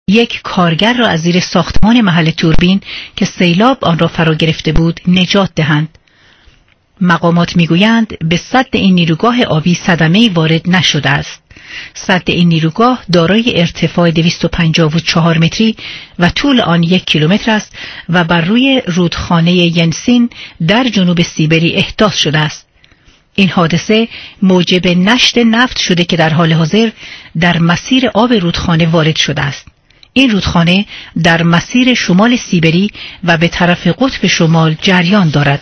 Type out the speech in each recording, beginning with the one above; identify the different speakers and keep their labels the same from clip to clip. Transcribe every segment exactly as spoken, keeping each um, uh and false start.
Speaker 1: یک کارگر را از زیر ساختمان محل توربین که سیلاب آن را فرا گرفته بود نجات دهند. مقامات میگویند به سد این نیروگاه آبی صدمه‌ای وارد نشده است. سد این نیروگاه دارای ارتفاع دویست و پنجاه و چهار متری و طول آن یک کیلومتر است و بر روی رودخانه ینسین در جنوب سیبری احداث شده است. این حادثه موجب نشت نفت شده که در حال حاضر در مسیر آب رودخانه وارد شده است. این رودخانه در مسیر شمال سیبری و به طرف قطب شمال جریان دارد.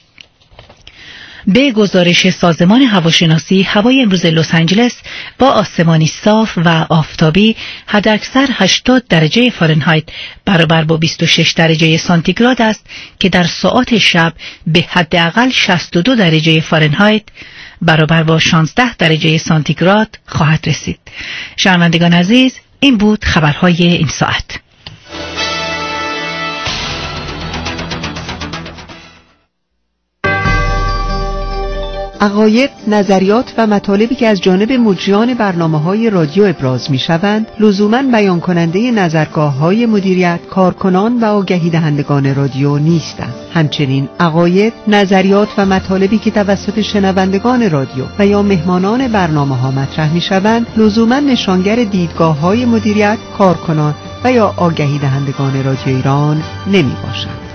Speaker 1: به گزارش سازمان هواشناسی، هوای امروز لس آنجلس با آسمانی صاف و آفتابی حداکثر هشتاد درجه فارنهایت برابر با بیست و شش درجه سانتیگراد است که در ساعات شب به حداقل شصت و دو درجه فارنهایت برابر با شانزده درجه سانتیگراد خواهد رسید. شنوندگان عزیز، این بود خبرهای این ساعت.
Speaker 2: عقاید، نظریات و مطالبی که از جانب مجریان برنامه‌های رادیو ابراز می‌شوند، لزوماً بیان کننده نظرگاه‌های مدیریت، کارکنان و آگهی دهندگان رادیو نیستند. همچنین عقاید، نظریات و مطالبی که توسط شنوندگان رادیو و یا مهمانان برنامه‌ها مطرح می‌شوند، لزوماً نشانگر دیدگاه‌های مدیریت، کارکنان و یا آگهی دهندگان رادیو ایران نمی‌باشند.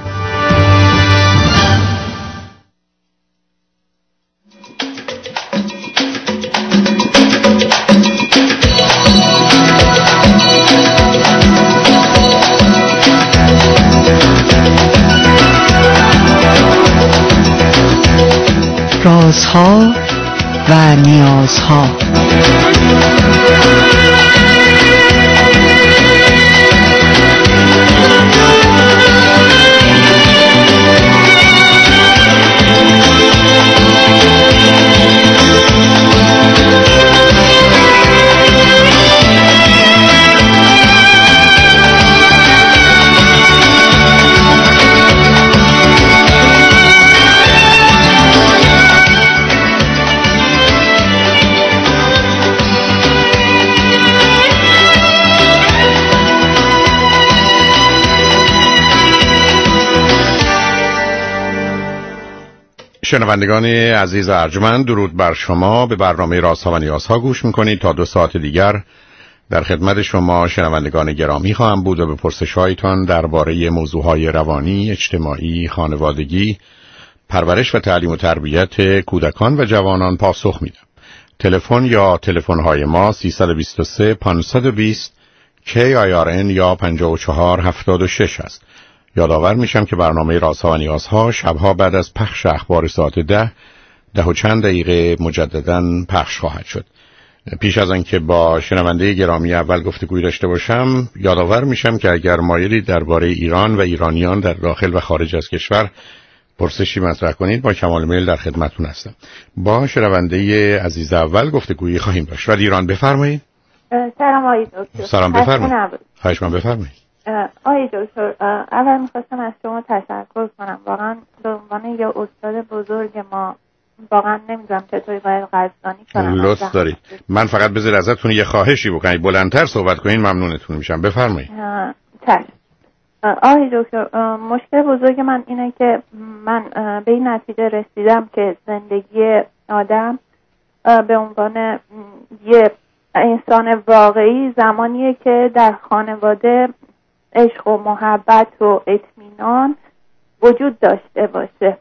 Speaker 2: رازها و نیازها.
Speaker 3: شنوندگان عزیز ارجمند، درود بر شما. به برنامه رازها و نیازها گوش میکنید. تا دو ساعت دیگر در خدمت شما شنوندگان گرامی خواهم بود و به پرسش‌هایتان درباره موضوعهای روانی، اجتماعی، خانوادگی، پرورش و تعلیم و تربیت کودکان و جوانان پاسخ میدم. تلفن یا تلفن‌های ما سیصد و بیست و سه پانصد و بیست کی آی آر ان یا پنجاه و چهار هفتاد و شش است. یادآور میشم که برنامه رازها و نیازها شبها بعد از پخش اخبار ساعت ده ده و چند دقیقه مجدداً پخش خواهد شد. پیش از آنکه با شنونده گرامی اول گفتگوی داشته باشم، یادآور میشم که اگر مایلی درباره ایران و ایرانیان در داخل و خارج از کشور پرسشی مطرح کنید، با کمال میل در خدمتتون هستم. با شنونده عزیز اول گفتگویی خواهیم داشت. ولی ایران بفرمایید.
Speaker 4: سلام آقای دکتر.
Speaker 3: سلام بفرمایید. خواهش من بفرمایید.
Speaker 4: آقای دکتر، اول میخواستم از شما تشکر کنم. واقعا به عنوان یه استاد بزرگ ما واقعا نمیدونم چطوری باید قدردانی کنم.
Speaker 3: لطف دارید. من فقط بذار ازتون یه خواهشی بکنید، بلندتر صحبت کنین، ممنونتون میشم. بفرمایید.
Speaker 4: چشم. آقای دکتر، مشکل بزرگ من اینه که من به این نتیجه رسیدم که زندگی آدم به عنوان یه انسان واقعی زمانیه که در خانواده عشق و محبت و اطمینان وجود داشته باشه.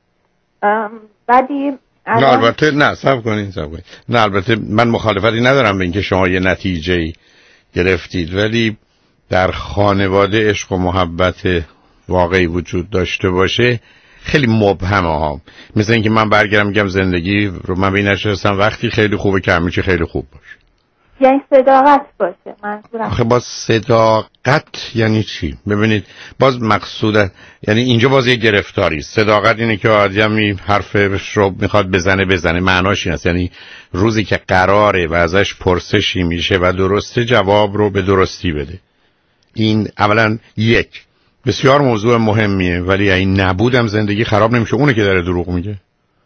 Speaker 4: ولی
Speaker 3: نه البته نه صبر کنین صبر کنین نه البته من مخالفتی ندارم به اینکه شما یه نتیجه گرفتید، ولی در خانواده عشق و محبت واقعی وجود داشته باشه خیلی مبهمه ها. مثل اینکه من برگردم میگم زندگی رو من به این نشستم وقتی خیلی خوبه که همیشه خیلی خوب باشه.
Speaker 4: یعنی صداقت باشه منظورم.
Speaker 3: آخه باز صداقت یعنی چی؟ ببینید باز مقصود یعنی اینجا باز یه گرفتاری. صداقت اینه که آدمی حرفش رو میخواد بزنه بزنه، معناش این است یعنی روزی که قراره و ازش پرسشی میشه و درسته جواب رو به درستی بده. این اولا یک بسیار موضوع مهمیه، ولی این نبودم زندگی خراب نمیشه. اونه که داره دروغ میگه.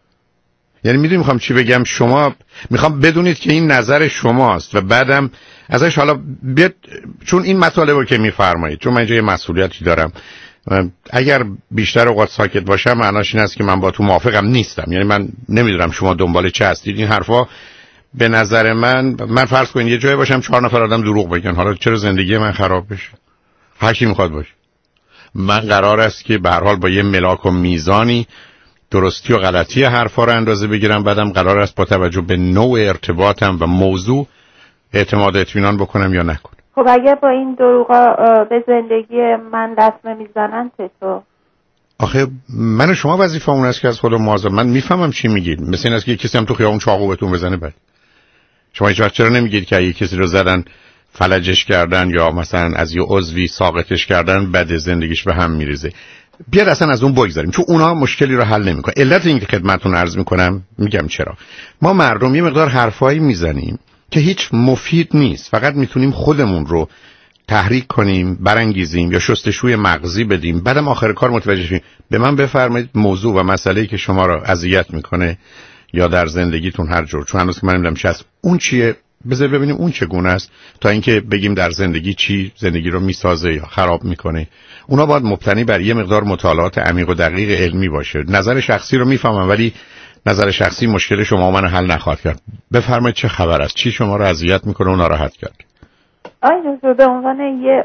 Speaker 3: یعنی میدونی میخوام چی بگم؟ شما میخوام بدونید که این نظر شماست و بعدم ازش حالا بیاد، چون این مطالب رو که میفرمایید، چون من اینجا یه مسئولیتی دارم، اگر بیشتر اوقات ساکت باشم معناش این است که من با تو موافقم نیستم. یعنی من نمیدونم شما دنبال چه هستید. این حرفا به نظر من، من فرض کنید یه جایی باشم چهار نفر آدم دروغ بگن، حالا چرا زندگی من خراب بشه؟ هر کی میخواد باشه. من قرار است که به هر حال با یه ملاک و میزانی درستی و غلطی حرفا رو اندازه بگیرم، بعدم قرار است با توجه به نوع ارتباطم و موضوع اعتماد اطمینان بکنم یا نکنم.
Speaker 4: خب اگر با این دروغا به زندگی من لطمه میزنن چطور؟
Speaker 3: آخه من و شما وظیفه اون است که از خودم مواظب. من میفهمم چی میگید. مثل این است که کسی هم تو خیابون چاقو بهتون بزنه، بعد شما هیچ وقت چرا نمیگید که اگه کسی رو زدن فلجش کردن یا مثلا از یه عضوی ساقطش کردن بعد زندگیش به هم میریزه؟ بیاد اصلا از اون بگذاریم، چون اونا مشکلی رو حل نمیکنه. علت این که خدمتتون عرض میکنم میگم چرا ما مردم یه مقدار حرفایی میزنیم که هیچ مفید نیست، فقط میتونیم خودمون رو تحریک کنیم، برانگیزیم یا شستشوی مغزی بدیم، بعدم آخر کار متوجه شیم. به من بفرمایید موضوع و مسئله‌ای که شما رو اذیت میکنه یا در زندگیتون هر جور، چون هنوز که من نمیدونم چی هست، اون چیه، بذار ببینیم اون چگونه است تا اینکه بگیم در زندگی چی زندگی رو میسازه یا خراب میکنه. اونا باید مبتنی بر یه مقدار مطالعات عمیق و دقیق علمی باشه. نظر شخصی رو میفهمم، ولی نظر شخصی مشکل شما و من حل نخواهد کرد. بفرمایید چه خبر است؟ چی شما رو اذیت میکنه و ناراحت کرد؟
Speaker 4: آی دکتر، به عنوان یه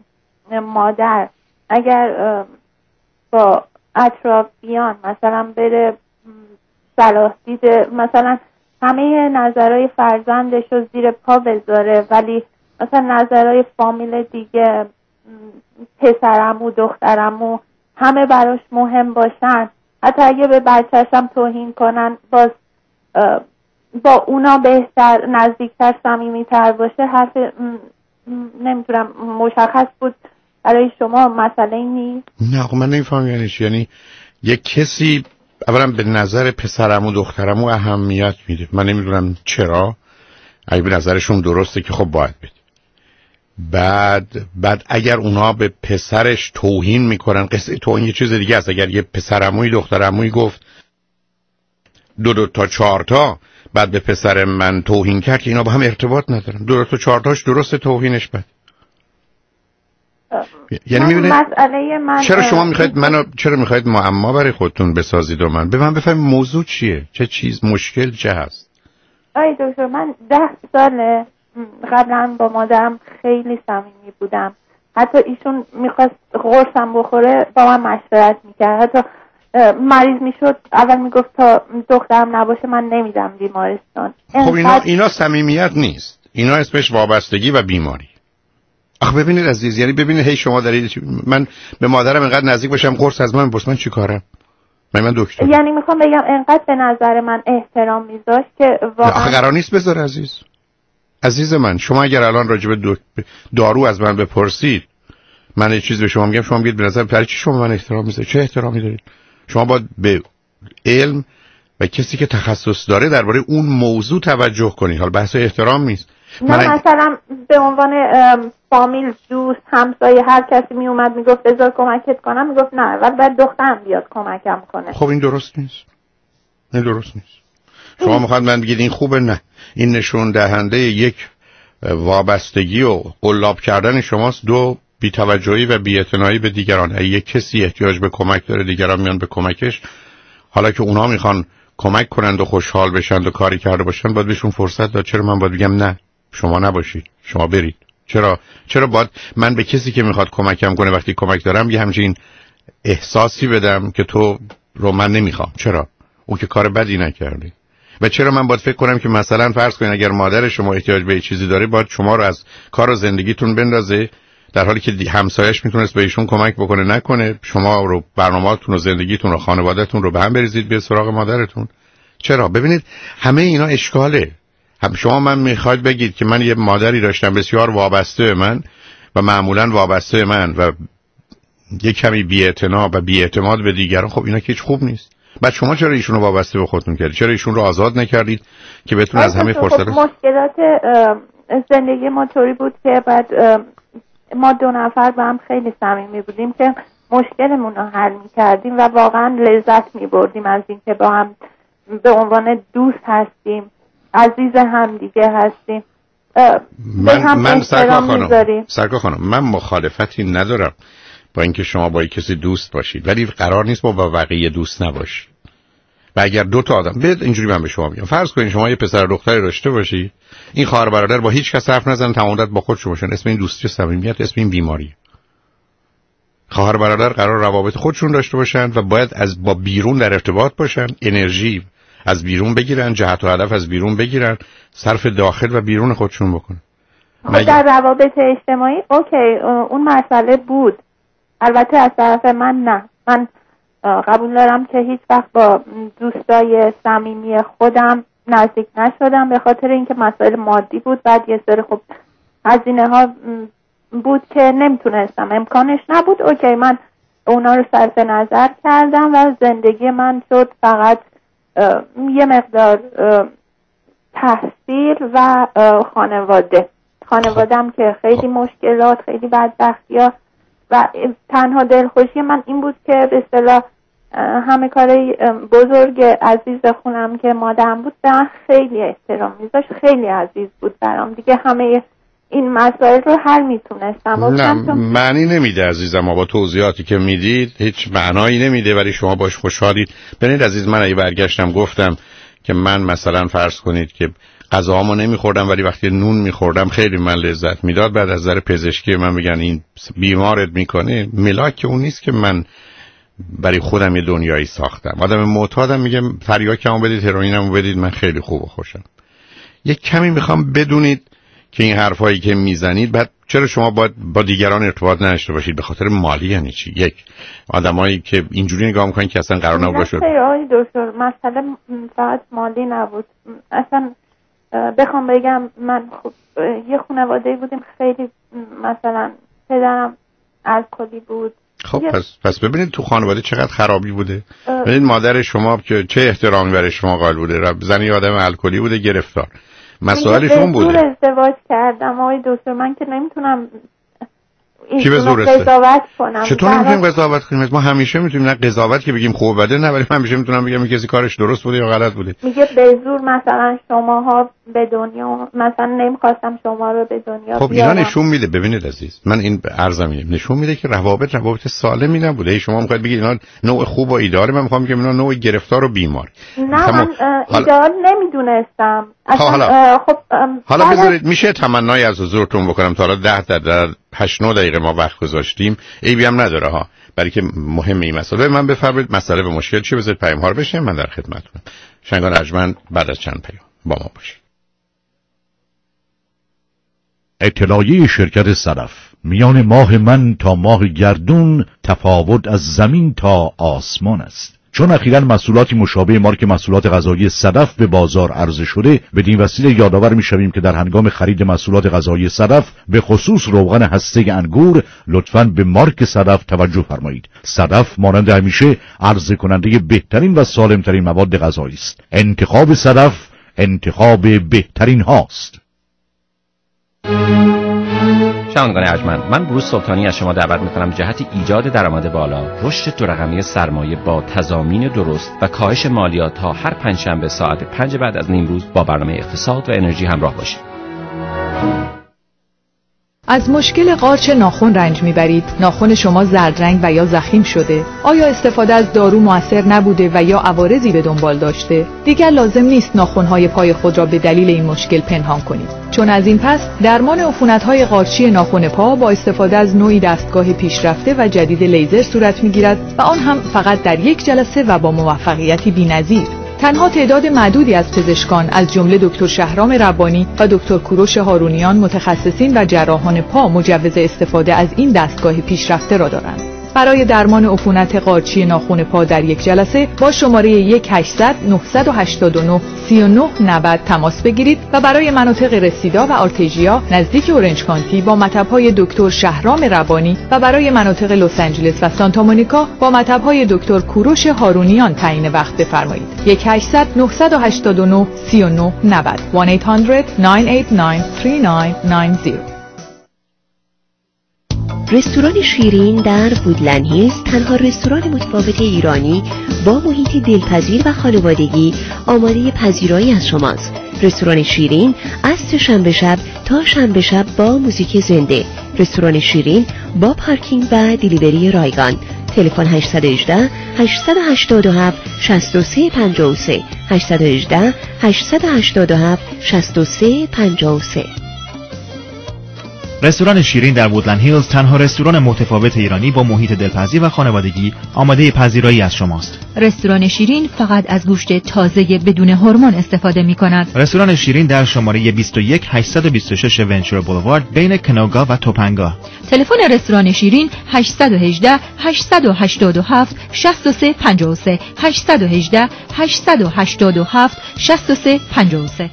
Speaker 4: مادر اگر با اطرافیان مثلا بره صلاح دیده، مثلا همه نظرهای فرزندش رو زیر پا بذاره، ولی مثلا نظرهای فامیل دیگه، پسرمو دخترمو همه براش مهم باشن، حتی اگه به بچه‌ش هم توهین کنن باز با اونا بهتر نزدیکتر صمیمیتر باشه. حرف نمیتونم مشخص بود برای شما مسئله نیست؟
Speaker 3: نه من نمیفهم یعنی چی. یعنی یک کسی اولا به نظر پسرمو دخترمو اهمیت میده، من نمیدونم چرا، اگه به نظرشون درسته که خب باید بده. بعد بعد اگر اونا به پسرش توهین میکنن، قصه توهین یه چیز دیگه است. اگر یه پسرعموی دخترعموی گفت دو دو تا چهار تا، بعد به پسر من توهین کرد، که اینا با هم ارتباط ندارن. دو دو تا چهار تاش درسته، توهینش بد. یعنی میبینید
Speaker 4: مسئله من
Speaker 3: چرا شما میخواید منو چرا میخواید معما برای خودتون بسازید و من به من بفهمید موضوع چیه، چه چیز مشکل چه هست؟
Speaker 4: آی دکتر، من ده ساله قبلا با مادرم خیلی صمیمی بودم. حتی ایشون میخواست قرصم بخوره با من مشورت میکرد. حتی مریض میشد اول میگفت تا دخترم نباشه من نمیدم بیمارستان.
Speaker 3: خب اینا اینا صمیمیت نیست، اینا اسمش وابستگی و بیماری. آخه ببینید عزیز، یعنی ببینید هی شما دارید من به مادرم اینقدر نزدیک باشم قرص از من میپرسه، من چیکارم؟ من من دکتر.
Speaker 4: یعنی میخوام بگم اینقدر به نظر من احترام میذاشت که واقعا
Speaker 3: آخه قرار نیست بذاره عزیز. عزیز من، شما اگر الان راجع به دارو از من بپرسید، من یه چیز به شما میگم، شما میگید به نظر برای چی شما من احترام میذارید؟ چه احترامی دارید؟ شما باید به علم و کسی که تخصص داره درباره اون موضوع توجه کنید. حالا بحث احترام نیست.
Speaker 4: نه من مثلا به عنوان فامیل، دوست، همسایه، هر کسی می اومد میگفت بذار کمکت کنم، میگفت نه ولی بعد دخترم بیاد کمکم کنه.
Speaker 3: خب این درست نیست. این درست نیست. شما میخواد من بگید این خوبه؟ نه، این نشون دهنده یک وابستگی و قلاب کردن شماست. دو، بی‌توجهی و بی‌اعتنایی به دیگران. اگه یک کسی احتیاج به کمک داره، دیگران میان به کمکش، حالا که اونا میخوان کمک کنند و خوشحال بشن و کاری کرده باشن، باید بهشون فرصت داد. چرا من باید بگم نه شما نباشید، شما برید؟ چرا چرا باید من به کسی که میخواد کمکم کنه وقتی کمک دارم یه همچین احساسی بدم که تو رو من نمیخوام؟ چرا؟ اون که کار بدی نکردی. و چرا من باید فکر کنم که مثلا فرض کنین اگر مادر شما احتیاج به چیزی داره باید شما رو از کار و زندگیتون بندازه، در حالی که همسایه‌اش میتونست به ایشون کمک بکنه نکنه، شما رو برنامه‌تون و زندگیتون و خانواده‌تون رو به هم بریزید به سراغ مادرتون؟ چرا؟ ببینید همه اینا اشکاله. هم شما من میخواید بگید که من یه مادری داشتم بسیار وابسته به من و معمولاً وابسته به من و یه کمی بی‌اعتنا و بی‌اعتماد به دیگران. خب اینا که هیچ خوب نیست. بعد شما چرا ایشون رو وابسته به خودتون کردید؟ چرا ایشون رو آزاد نکردید که بتونه از همه فرصت رو؟
Speaker 4: مشکلات زندگی ما طوری بود که بعد ما دو نفر با هم خیلی صمیمی بودیم که مشکلمون رو حل می‌کردیم و واقعا لذت می‌بردیم از اینکه با هم به عنوان دوست هستیم، عزیز هم دیگه هستیم.
Speaker 3: من من سرکار خانم سرکار خانم من مخالفتی ندارم با اینکه شما با کسی دوست باشید، ولی قرار نیست با بقیه دوست نباشید. و اگر دو تا آدم بد اینجوری من به شما میگم، فرض کنید شما یه پسر دختری داشته باشی، این خواهر برادر با هیچ کس حرف نزنن، تمام مدت با خودشون باشن، اسم این دوستی و صمیمیت، اسم این بیماری. خواهر برادر قرار روابط خودشون داشته باشن و باید از با بیرون در ارتباط باشن، انرژی از بیرون بگیرن، جهت و هدف از بیرون بگیرن، صرف داخل و بیرون خودشون بکنن.
Speaker 4: خب در روابط اجتماعی اوکی اون مسئله بود، البته از طرف من نه. من قبول دارم که هیچ وقت با دوستای صمیمی خودم نزدیک نشدم به خاطر اینکه مسائل مادی بود. بعد یه سری خب هزینه ها بود که نمیتونستم، امکانش نبود. اوکی من اونا رو صرف نظر کردم و زندگی من شد فقط یه مقدار تحصیل و خانواده خانوادم که خیلی مشکلات، خیلی بدبختی ها و تنها دلخوشی من این بود که به اصطلاح همه کاری بزرگ عزیز خونم که مادرم بود به من خیلی احترام میذاشت، خیلی عزیز بود برام دیگه. همه این مسائل رو حل میتونستم.
Speaker 3: نه معنی نمیده عزیزم، با توضیحاتی که میدید هیچ معنایی نمیده، ولی شما باش خوشحالید. ببینید عزیز، من اگه برگشتم گفتم که من مثلا فرض کنید که غذاهامو نمیخوردم ولی وقتی نون میخوردم خیلی من لذت میداد، بعد از نظر پزشکی من میگن این بیمارت میکنه، ملاک اون نیست که من برای خودم یه دنیایی ساختم. آدم معتادم میگم تریاکمو بدید، هروئینمو بدید، من خیلی خوب و خوشم. یک کمی میخوام بدونید که این حرفایی که میزنید بعد چرا شما باید با دیگران ارتباط نداشته باشید؟ به خاطر مالی یعنی چی؟ یک آدمایی که اینجوری نگاه میکنن که اصلا قرار نبود باشه.
Speaker 4: آقای دکتر مسئله فقط مالی نبود، اصلا بخوام بگم من خب یه خانواده‌ای بودیم خیلی، مثلا پدرم الکلی بود.
Speaker 3: خب پس پس ببینید تو خانواده چقدر خرابی بوده. ببینید مادر شما که چه احترامی برای شما قائل بوده، زنی آدم الکلی بوده، گرفتار، مسائلشون بوده.
Speaker 4: من ازدواج کردم آقای دکتر، من که نمیتونم
Speaker 3: کی به زور قضاوت کنم. چطور نمیتونیم قضاوت کنیم؟ ما همیشه میتونیم، نه قضاوت که بگیم خوب بده، نه، ولی همیشه میتونم بگم کسی کارش درست بوده یا غلط بوده.
Speaker 4: میگه به زور مثلا شماها به دنیا، مثلا نمیخواستم شما رو به دنیا
Speaker 3: خب اینا نشون میده. ببینید عزیز، من این عرضم اینه، نشون میده که روابط روابط سالمی نبوده. شما میخواید بگید اینا نوع خوب و ایدئال، من میخوام بگم اینا نوع گرفتار و بیمار.
Speaker 4: نه من ایدئال نمیدونستم اصلا. خب
Speaker 3: حالا بذارید میشه تمنای از حضورتون بکنم تا حالا ده در هشت نه دقیقه ما وقت گذاشتیم، عیبی هم نداره ها، برای که مهمه این مسئله. من بفرمایید مسئله به مشکل چی، بذارید پیام ها رو بشنویم، من در خدمتتونم. شنگان ارجمند بعد از چند پیام با ما باشید.
Speaker 5: اطلاعیه شرکت صدف: میان ماه من تا ماه گردون تفاوت از زمین تا آسمان است. چون اخیراً محصولاتی مشابه مارک محصولات غذایی صدف به بازار عرضه شده، بدین وسیله یادآور می‌شویم که در هنگام خرید محصولات غذایی صدف به خصوص روغن هسته انگور لطفاً به مارک صدف توجه فرمایید. صدف مانند همیشه عرضه کننده بهترین و سالمترین مواد غذایی است. انتخاب صدف انتخاب بهترین هاست.
Speaker 6: شنوندگان ارجمند، من بروس سلطانی از شما دعوت میکنم جهت ایجاد درآمد بالا، رشد دو رقمی سرمایه با تضامین درست و کاهش مالیات ها هر پنجشنبه ساعت پنج بعد از نیم روز با برنامه اقتصاد و انرژی همراه باشید.
Speaker 7: از مشکل قارچ ناخن رنج میبرید؟ ناخن شما زرد رنگ و یا ضخیم شده؟ آیا استفاده از دارو مؤثر نبوده و یا عوارضی به دنبال داشته؟ دیگر لازم نیست ناخن‌های پای خود را به دلیل این مشکل پنهان کنید، چون از این پس درمان عفونت‌های قارچی ناخن پا با استفاده از نوعی دستگاه پیشرفته و جدید لیزر صورت میگیرد و آن هم فقط در یک جلسه و با موفقیتی بی‌نظیر. تنها تعداد معدودی از پزشکان از جمله دکتر شهرام ربانی و دکتر کوروش هارونیان متخصصین و جراحان پا مجوز استفاده از این دستگاه پیشرفته را دارند. برای درمان عفونت قارچی ناخن پا در یک جلسه با شماره یک هشتصد نه هشت نه سه نه نه صفر تماس بگیرید و برای مناطق رسیدا و آرتژیا نزدیک اورنج کانتی با مطب‌های دکتر شهرام ربانی و برای مناطق لس آنجلس و سانتا مونیکا با مطب‌های دکتر کوروش هارونیان تعیین وقت بفرمایید. یک هشتصد نه هشت نه سه نه نه صفر یک هشتصد نه هشت نه سه نه نه صفر.
Speaker 8: رستوران شیرین در وودلند هیلز تنها رستوران متفاوت ایرانی با محیطی دلپذیر و خانوادگی آماده پذیرایی از شماست. رستوران شیرین از سه‌شنبه شب تا شنبه شب با موزیک زنده. رستوران شیرین با پارکینگ و دیلیوری رایگان. تلفن هشت یک هشت هشت هشت هفت شش سه پنج سه هشت یک هشت هشت هشت هفت شش سه پنج سه.
Speaker 9: رستوران شیرین در وودلند هیلز تنها رستوران متفاوت ایرانی با محیط دلپذیر و خانوادگی آماده پذیرایی از شماست.
Speaker 10: رستوران شیرین فقط از گوشت تازه بدون هورمون استفاده می‌کند.
Speaker 9: رستوران شیرین در شماره بیست و یک هشت دو شش ونچر بولوارد بین کنوگا و توپنگا.
Speaker 10: تلفن رستوران شیرین هشت یک هشت هشت هشت هفت شش سه پنج سه هشت یک هشت هشت هشت هفت شش سه پنج سه.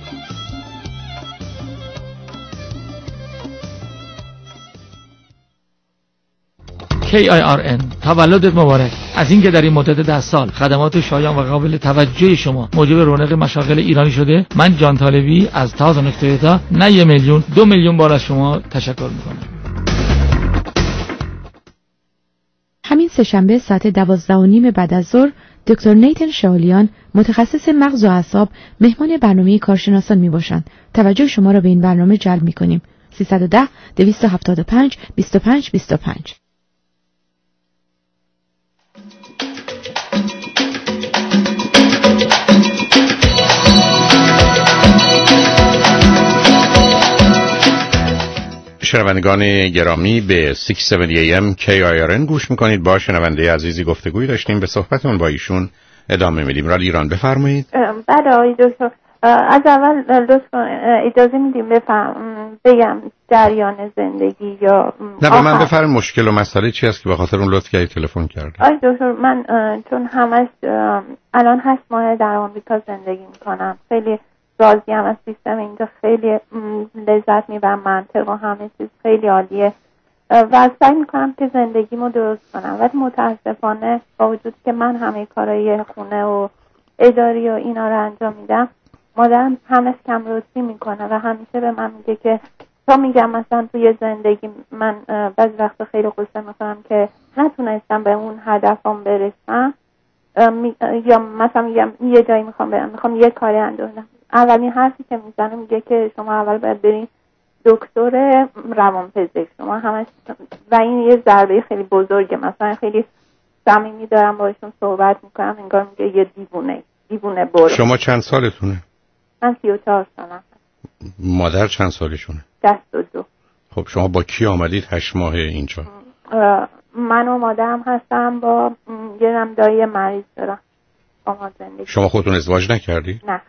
Speaker 11: کی آی آر ان تولدت مبارک. از اینکه در این مدت ده سال خدمات شایان و قابل توجه شما موجب رونق مشاغل ایرانی شده، من جان طالبی از تازه تویوتا نه یه میلیون دو میلیون بار از شما تشکر میکنم.
Speaker 12: همین سه‌شنبه ساعت دوازده و نیم بعد از ظهر دکتر نیتن شاولیان متخصص مغز و اعصاب مهمان برنامه کارشناسان می باشند. توجه شما را به این برنامه جلب می کنیم. سیصد و ده دویست و هفتاد و پنج بیست و پنج بیست و پنج.
Speaker 3: شنوندگان گرامی به ششصد و هفتاد ای ام کی آی آر ان گوش میکنید. با شنونده عزیزی گفتگوی داشتیم، به صحبتمون با ایشون ادامه میدیم. رادیو ایران بفرمایید.
Speaker 4: بله آقای دکتر، از اول لطفا اجازه میدیم بفهم بگم جریان زندگی یا
Speaker 3: نه به من بفرمایید مشکل و مسئله چی است که به خاطر اون لطف کردید تلفن کردید.
Speaker 4: آقای دکتر من چون همش الان هشت ماه در آمریکا زندگی میکنم، خیلی راضی هم از سیستم اینجا، خیلی لذت میبرم، منطق و همه چیز خیلی عالیه و سعی میکنم که زندگیمو درست کنم، ولی متاسفانه با وجود که من همه کارهای خونه و اداری و اینا رو انجام میدم، مادرم همش کم روزی میکنه و همیشه به من میگه که تا میگم مثلا توی زندگی من بعضی وقتا خیلی قصه میکنم که نتونستم به اون هدفم برسم، یا مثلا میگم یه جایی میخوام برم، میخوام یه کاری انجام بدم، اولین حرفی که میزنه میگه که شما اول باید برین دکتر روانپزشک. شما همش و این یه ضربه خیلی بزرگه. مثلا خیلی صمیمی دارم باشون صحبت میکنم، انگار میگه یه دیوونه دیوونه برو.
Speaker 3: شما چند سالتونه؟
Speaker 4: من سی و چهار سالم.
Speaker 3: مادر چند سالشونه؟
Speaker 4: شصت و دو.
Speaker 3: خب شما با کی آمدید هشت ماه اینجا؟
Speaker 4: من و مادرم هستم، با یه نم دایی مریض دارم. با زندگی.
Speaker 3: شما خودتون ازدواج نکردید؟
Speaker 4: نه.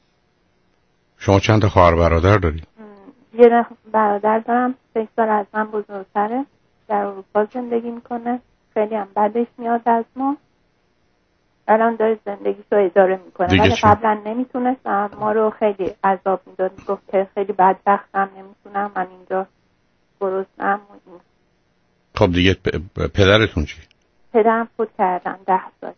Speaker 3: شما چند تا خواهر برادر دارید؟
Speaker 4: یه برادر دارم، سه سال از من بزرگتره، در اروپا زندگی میکنه، خیلی هم بدش میاد از ما، الان داره زندگیش رو اداره میکنه، ولی قبلا نمیتونست و ما رو خیلی عذاب میداد، میگفت که خیلی بدبختم، نمیتونم، من اینجا گرسنه‌ام.
Speaker 3: خب دیگه پ- پدرتون چی؟
Speaker 4: پدرم فوت کردن ده سال.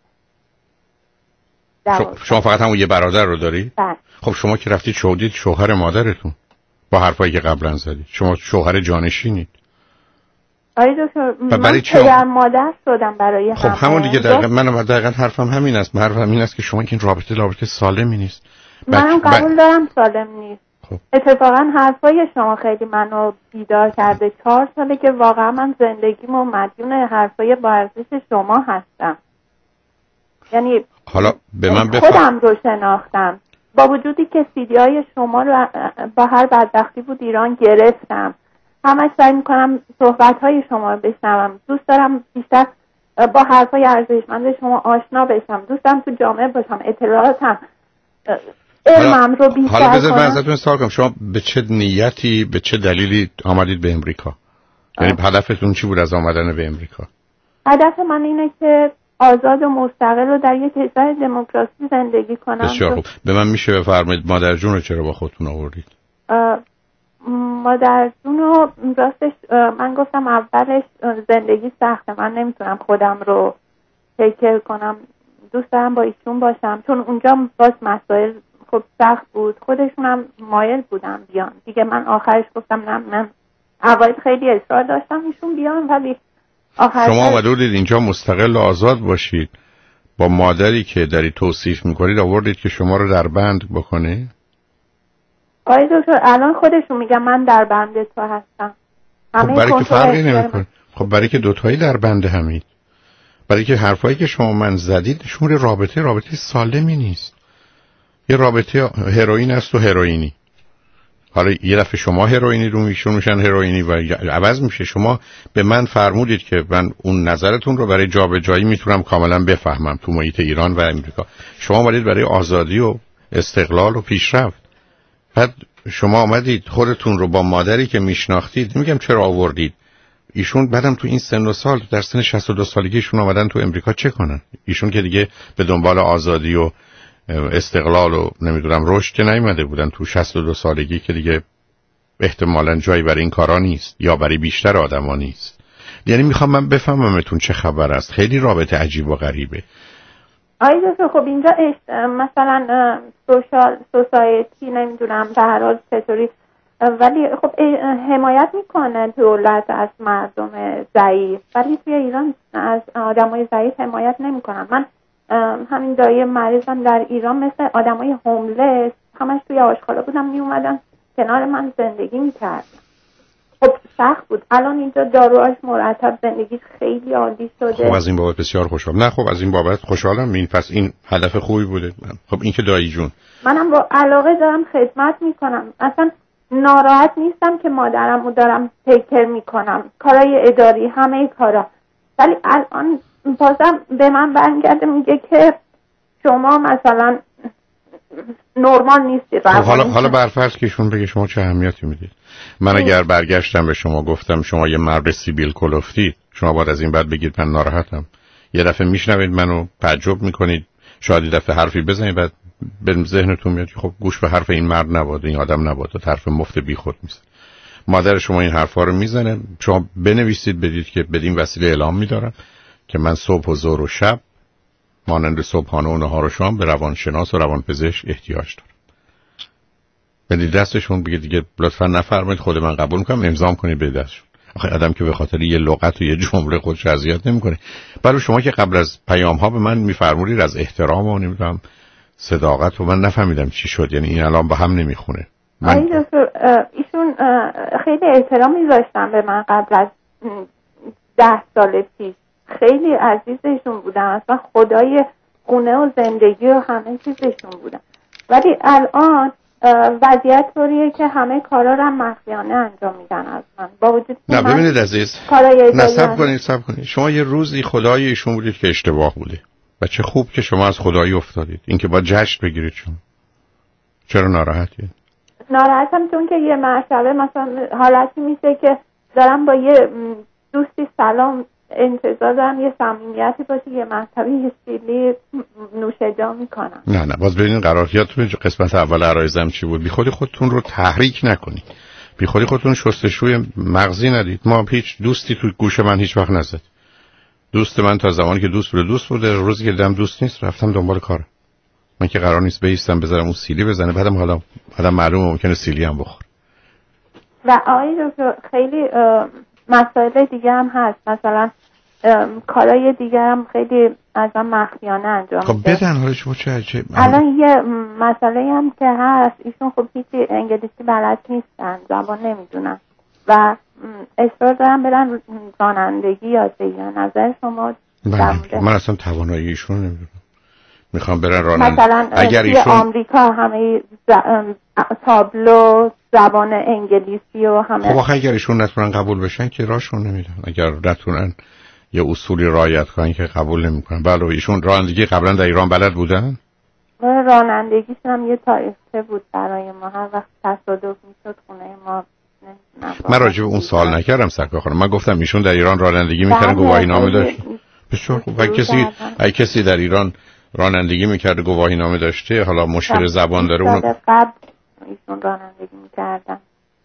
Speaker 3: شما, شما فقط همون یه برادر رو دارید؟
Speaker 4: بله.
Speaker 3: خب شما که رفتید شدید شوهر مادرتون با حرفایی که قبلا زدید، شما شوهر جانشینید.
Speaker 4: آره دکتر، من پدر مادر شدم برای
Speaker 3: خب
Speaker 4: همه.
Speaker 3: همون دیگه دقیقا من دقیقا حرفم همین است. حرفم این است که شما که این رابطه رابطه سالمی نیست.
Speaker 4: منم قبول دارم سالم نیست. خب. اتفاقا حرفای شما خیلی منو بیدار کرده. چهار ساله که واقعا من زندگیمو مدیون حرفای با ارزش شما هستم. یعنی
Speaker 3: حالا به من بفرم.
Speaker 4: خودم رو شناختم با وجودی که سیدیای شما رو با هر بدبختی بود ایران گرفتم. همش سعی میکنم صحبت‌های شما رو بشنوم. دوست دارم بیشتر با حرفای ارزشمند شما آشنا بشم. دوست دارم تو جامعه باشم، اطلاعاتم، علمم رو بیشتر کنم.
Speaker 3: حالا بذار من ازتون سوال کنم، شما به چه نیتی، به چه دلیلی آمدید به امریکا؟ یعنی هدفتون چی بود از آمدن به امریکا؟
Speaker 4: هدف من اینه که آزاد و مستقل رو در یک کشور دموکراسی زندگی کنم.
Speaker 3: بسیار خوب. به من میشه بفرمایید مادر جون رو چرا با خودتون آوردید؟
Speaker 4: مادر جون رو راستش من گفتم اولش زندگی سخته، من نمیتونم خودم رو تکر کنم، دوست دارم با ایشون باشم، چون اونجا باز مسائل خب سخت بود، خودشونم مایل بودم بیان دیگه. من آخرش گفتم نه، من اول خیلی اصرار داشتم ایشون بیان، ولی آخرش
Speaker 3: شما آمده بودید اینجا مستقل و آزاد باشید، با مادری که داری توصیف میکنید آوردید که شما رو در بند بکنه؟
Speaker 4: آقای دکتر الان خودشون میگن من در بند تو هستم.
Speaker 3: خب برای که فرقی نمیکنه. خب برای که دوتایی در بند همید، برای که حرفایی که شما من زدید شمور رابطه رابطه سالمی نیست. یه رابطه هروئین است و هروئینی. حالا یه دفعه شما هروئینی رو میشون میشن هروئینی و عوض میشه. شما به من فرمودید که من اون نظرتون رو برای جابجایی میتونم کاملا بفهمم تو محیط ایران و امریکا. شما اومدید برای آزادی و استقلال و پیشرفت. بعد شما آمدید خودتون رو با مادری که میشناختید، نمیگم چرا آوردید، ایشون بعدم تو این سن و سال در سن شصت و دو سالگیشون آمدن تو امریکا چه کنن؟ ایشون که دیگه به دنبال آزادی و استقلال و نمیدونم رشد که نیومده بودن. تو شصت و دو سالگی که دیگه احتمالاً جایی برای این کارا نیست یا برای بیشتر آدما نیست. یعنی میخوام من بفهممتون چه خبر است. خیلی رابطه عجیب و غریبه.
Speaker 4: آقای دکتر خب اینجا مثلا سوشال سوسایتی نمیدونم به هر حال چطوری، ولی خب حمایت میکنه دولت از مردم ضعیف، ولی توی ایران از آدمای ضعیف حمایت نمیکنن. من همین دایی مریضم در ایران مثل آدمای هوملس همش توی آشغالا بودم، میومدن کنار من زندگی میکردن. خب سخت بود. الان اینجا داروهاش مرتب، زندگی خیلی عالی شده.
Speaker 3: خب از این بابت بسیار خوشحالم. نه خب از این بابت خوشحالم. این پس این هدف خوبی بوده. خب این که دایی جون
Speaker 4: منم با علاقه دارم خدمت میکنم، اصلا ناراحت نیستم که مادرم رو دارم تیکر میکنم، کارهای اداری همه کارا، ولی الان بازم به من برمیگرده میگه که شما مثلا نرمال نیستید.
Speaker 3: خب حالا حالا برفرض که ایشون بگه شما چه اهمیتی میدید. من اگر برگشتم به شما گفتم شما یه مرد سیبیل کلفتی، شما باید از این بعد بگید من ناراحتم. یه دفعه میشنوید منو تعجب میکنید، شاید یه دفعه حرفی بزنید بعد به ذهنتون میاد خب گوش به حرف این مرد نباید، این آدم نباید، حرف مفت بیخود میزنه. مادر شما این حرفا رو میزنه، شما بنویسید بدید که بدین وسیله اعلام میدارم که من صبح و ظهر و شب مانند صبحانه و نهار و شام به روانشناس و روانپزشک احتیاج دارم. بدید دستشون، بگید دیگه لطفا نفرمایید، خود من قبول میکنم، امضا کنید به دستشون. آخه آدم که به خاطر یه لغت و یه جمله خودش اذیت نمیکنه. برای شما که قبل از پیام ها به من میفرمودید از احترام و نمیدونم صداقت و من نفهمیدم چی شد، یعنی این الان با هم نمیخونه. من
Speaker 4: آقای دکتر ایشون خیلی احترام میذاشتن به من قبل از ده سال پیش، خیلی عزیزشون بودم، اصلا خدای خونه و زندگی و همه چیزشون بودم، ولی الان وضعیت طوریه که همه کارا رو مخفیانه انجام میدن از من، با وجود
Speaker 3: نه ببینید عزیز، نه صبر کنید صبر کنید، شما یه روزی خدای ایشون بودید که اشتباه بوده و چه خوب که شما از خدایی افتادید. این که باید جشن بگیرید. شما چرا ناراحتید؟
Speaker 4: ناراحتم چون که یه مرتبه مثلا حالتی میشه که دارم با یه دوستی سلام انتظار دارم یه صمیمیتی باشه، یه مرتبه یه سیلی نوشیجان میکنم.
Speaker 3: نه نه باز ببینید قراراتیاتون قسمت اول عرایزم چی بود. بی خودی خودتون رو تحریک نکنید، بی خودی خودتون شستشوی مغزی ندید. ما هیچ دوستی تو گوش من هیچ وقت نزد. دوست من تا زمانی که دوست بوده دوست بوده، روزی که دیدم دوست نیست رفتم دنبال کارم. من که قرار نیست بیستم بذارم اون سیلی بزنه، بعدم حالا بعدم معلومه ممکنه سیلی هم بخوره.
Speaker 4: و آقای دکتر خیلی مسائل دیگه هم هست، مثلا کارهای دیگه هم خیلی از من مخفیانه انجام میشه.
Speaker 3: خب بدن حالا شما چه چه
Speaker 4: الان یه مسئله هم که هست، ایشون خب هیچی انگلیسی بلد نیستن، زبان نمیدونن و اصرار دارم برن رانندگی یاد بگیرن. نظر شما؟
Speaker 3: من اصلا توانایی ایشون نمیدونم. میخوام برن رانندگی.
Speaker 4: مثلا
Speaker 3: اگر ایشون
Speaker 4: آمریکا همه ز... تابلو زبان انگلیسی و همه.
Speaker 3: خب آخه اگر ایشون نتونن قبول بشن که راهشون نمیدن. اگر نتونن یه اصولی رعایت کنن که قبول نمیکنن. بله ایشون رانندگی قبلا در ایران بلد بودن؟
Speaker 4: رانندگیش هم یه تاریخچه بود برای ما، هر وقت تصادف میشد خونه ما.
Speaker 3: من راجع به اون سوال نکردم سرکار خانم، من گفتم ایشون در ایران رانندگی میکردن، گواهی نامه داشت. بسیار خوب. اگه کسی اگه کسی در ایران رانندگی میکرده گواهی نامه داشته، حالا مشکل زبان داره، اون
Speaker 4: قبل ایشون رانندگی میکردن،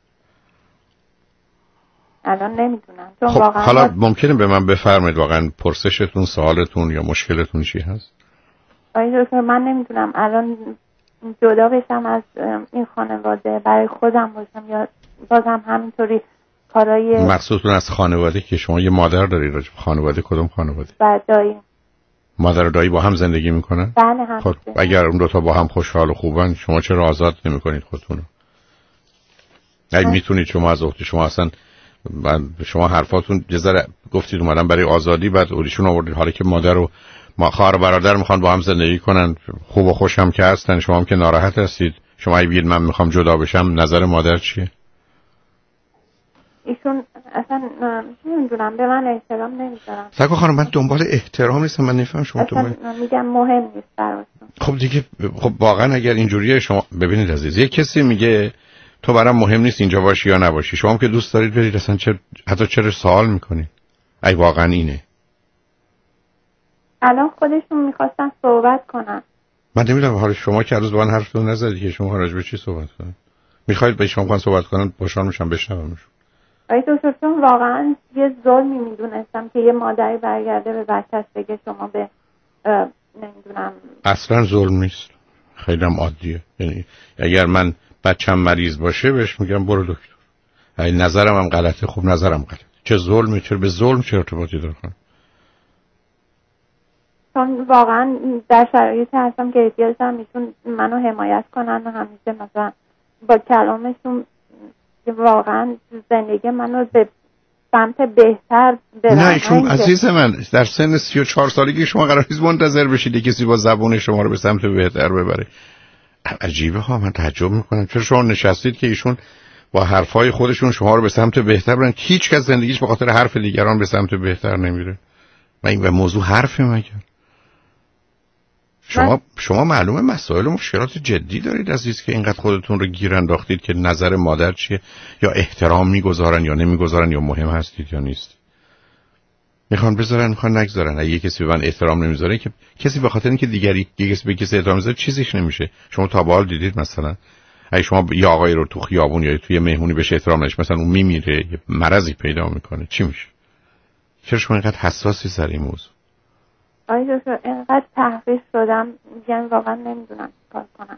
Speaker 4: الان نمیدونم. چون
Speaker 3: خب
Speaker 4: واقعا
Speaker 3: حالا ممکنه به من بفرمایید واقعا پرسشتون، سوالتون یا مشکلتون چی هست؟
Speaker 4: آقای دکتر من نمیدونم الان جدا بشم از این خانواده، برای خودم باشم یا بازم همینطوری کارای.
Speaker 3: مقصودتون از خانواده که شما یه مادر دارید، راجب خانواده کدوم خانواده؟
Speaker 4: بعد دایی.
Speaker 3: مادر و دایی با هم زندگی میکنن؟
Speaker 4: بله هم.
Speaker 3: خب اگر اون دوتا با هم خوشحال و خوبن شما چرا آزاد نمیکنید خودتون رو؟ اگه میتونید شما از اخت شما اصلا من شما حرفاتون یه ذره گفتید اومدن برای آزادی، بعد اولیشون آوردید حالا که مادر و ما خواهر و برادر میخوان با هم زندگی کنن، خوب و خوش هم که هستن، شما هم که ناراحت هستید، شما اگه بگید من میخوام جدا بشم، نظر مادر چیه؟
Speaker 4: ایشون اصلا نمیدونم به من احترام نمیذارن.
Speaker 3: سکو خانم من دنبال احترام نیستم، من نفهم شما تو من
Speaker 4: میگم مهم نیست براتون.
Speaker 3: خب دیگه خب واقعا اگه اینجوریه شما ببینید عزیز، یک کسی میگه تو برام مهم نیست اینجا باشی یا نباشی، شما هم که دوست دارید برید، اصلا چه حتی چرا سوال میکنید؟ ای واقعا اینه.
Speaker 4: الان خودشون میخواستن صحبت کنن.
Speaker 3: من نمیدونم حالا شما که هر روز با من حرفتون نزدید که شما راجع به چی صحبت کنید؟ میخواید به شما صحبت کنن، خوشحال میشم بشنومشون.
Speaker 4: آی دکتر چون واقعا یه ظلمی میدونستم که یه مادری برگرده به بچه‌ش بگه شما به نمیدونم. اصلا
Speaker 3: ظلم نیست، خیلی هم عادیه. یعنی اگر من بچه‌م مریض باشه بهش میگم برو دکتر. اگه نظرم هم غلطه خب نظرم غلطه. چه ظلمی؟ چرا به ظلم چه ارتباطی داره؟
Speaker 4: چون واقعا در شرایطی هستم که احتیاج دارم ایشون منو حمایت کنن و همیشه مثلا با کلامشون واقعا زندگی منو به سمت بهتر برن.
Speaker 3: نه ایشون عزیز من در سن سی و چهار سالگی شما قرار نیست منتظر بشید کسی با زبون شما رو به سمت بهتر ببره. عجیبه ها، من تعجب میکنم چرا شما نشستید که ایشون با حرفای خودشون شما رو به سمت بهتر برن. هیچ کس زندگیش به خاطر حرف دیگران به سمت بهتر نمیره. و این به موضوع حرفه مگر؟ شما شما معلومه مسائل و مشکلات جدی دارید عزیز که اینقدر خودتون رو گیر انداختید که نظر مادر چیه، یا احترام میگذارن یا نمیگذارن، یا مهم هستید یا نیست. میخوان بذارن میخوان نگذارن. اگه کسی به من احترام نمیذاره که کسی به خاطر اینکه دیگری کسی به کسی احترام میذاره چیزیش نمیشه. شما تا به حال دیدید مثلا اگه شما یه آقایی رو تو خیابون یا توی مهمونی بهش احترام نشه، مثلا اون میمیره، یه مرضی پیدا میکنه، چی میشه؟ چرا شما اینقدر حساسی سر این موضوع؟
Speaker 4: آی دکتر اینقدر تحقیر شدم، یعنی واقعا نمیدونم چیکار کنم.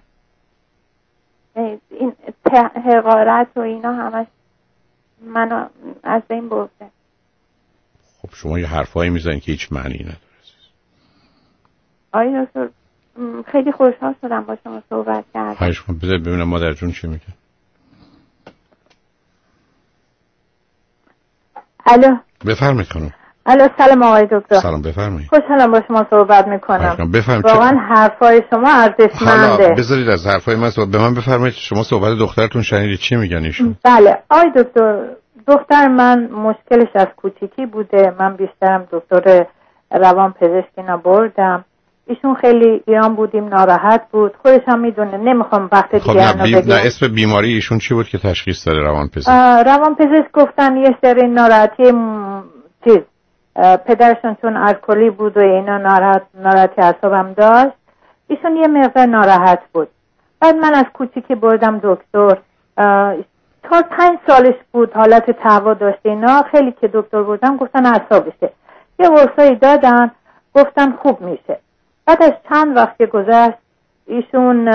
Speaker 4: این حقارت و اینا همش منو از بین برده.
Speaker 3: خب شما یه حرفایی میزنید که هیچ معنی نداره.
Speaker 4: آی دکتر خیلی خوشحال شدم با شما صحبت کردم.
Speaker 3: خواهش می‌کنم بذار ببینم مادر جون چی میگه.
Speaker 4: الو
Speaker 3: بفرمایید خانم.
Speaker 4: الو سلام آقای دکتر.
Speaker 3: سلام بفرمایید.
Speaker 4: خوشحالم با شما صحبت میکنم.
Speaker 3: بفرمایید.
Speaker 4: واقعا حرفای شما ارزشمنده.
Speaker 3: حالا بذارید از حرفای من صحبت. به من بفرمایید شما صحبت دخترتون شنیدید چی میگن ایشون؟
Speaker 4: بله آقای دکتر دختر من مشکلش از کوچیکی بوده، من بیشترم دکتر روان پزشکی نبردم. ایشون خیلی ایران بودیم ناراحت بود، خودش هم میدونه، نمیخوام وقت دیگه
Speaker 3: خب نه, بی... نه اسم بیماری ایشون چی بود که تشخیص داره روان پزشک؟
Speaker 4: روان پزشک گفتن یه سری ناراحتی م... چیز پدرشون چون الکلی بود و اینا ناراحت ناراحتی اعصابم داشت، ایشون یه مقدار ناراحت بود. بعد من از کوچیکی بردم دکتر، چهار پنج سالش بود حالت تهوع داشت اینا، خیلی که دکتر بردم گفتن اعصابشه، یه قرصایی دادن گفتن خوب میشه. بعد از چند وقت گذشت ایشون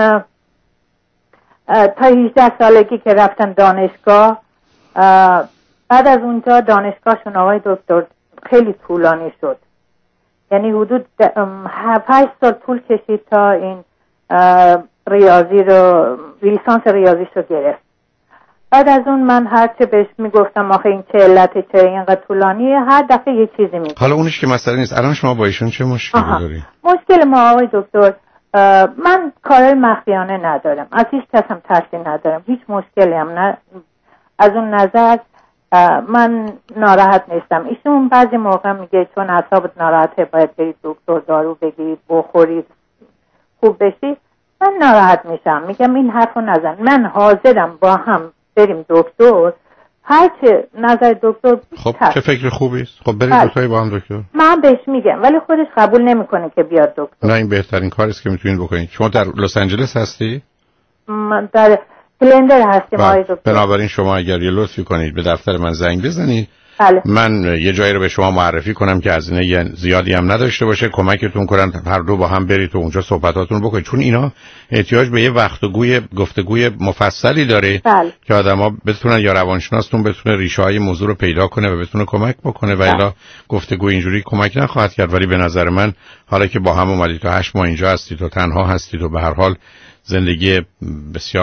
Speaker 4: تا هجده سالگی که رفتن دانشگاه، بعد از اونجا دانشگاهشون آقای دکتر خیلی طولانی شد، یعنی حدود هفت سال طول کشید تا این ریاضی رو لیسانس ریاضیش رو گرفت. بعد از اون من هرچه بهش میگفتم آخه این چه علته چه اینقدر طولانیه، هر دفعه یه چیزی میگه.
Speaker 3: حالا اونش که مسئله نیست. الان شما با ایشون چه مشکلی داری؟
Speaker 4: مشکل ما آقای دکتر، من کارهای مخفیانه ندارم، از هیچ کس هم ترسی ندارم، هیچ مشکلی هم نه. از اون نظر من ناراحت نیستم. ایشون بعضی موقع میگه چون اعصابت ناراحته باید برید دکتر دارو بگیرید بخورید خوب بشی. من ناراحت میشم، میگم این حرفو نزن، من حاضرم با هم بریم دکتر، هرچه نظر دکتر.
Speaker 3: خب چه فکر خوبی است. خب برید دکتر با هم دکتر.
Speaker 4: من بهش میگم ولی خودش قبول نمیکنه که بیاد دکتر.
Speaker 3: نه این بهترین کاری است که میتونید بکنید. شما در لس آنجلس هستی؟
Speaker 4: من در گلندر هستیم آقای دکتر.
Speaker 3: بنابراین شما اگر یه لطفی کنید به دفتر من زنگ بزنید.
Speaker 4: بله.
Speaker 3: من یه جایی رو به شما معرفی کنم که هزینه زیادی هم نداشته باشه، کمکتون کنن هر دو با هم برید و اونجا صحبتاتون بکنید، چون اینا احتیاج به یه وقتگوی گفتگوی مفصلی داره.
Speaker 4: بله.
Speaker 3: که آدما بتونن یا روانشناستون بتونه ریشه‌های موضوع رو پیدا کنه و بتونه کمک بکنه و الا گفتگو اینجوری کمک نخواهد کرد. ولی به نظر من حالا که با هم اومدید تا هشت ماه اینجا هستید و تنها هستید و به هر حال زندگی بسیار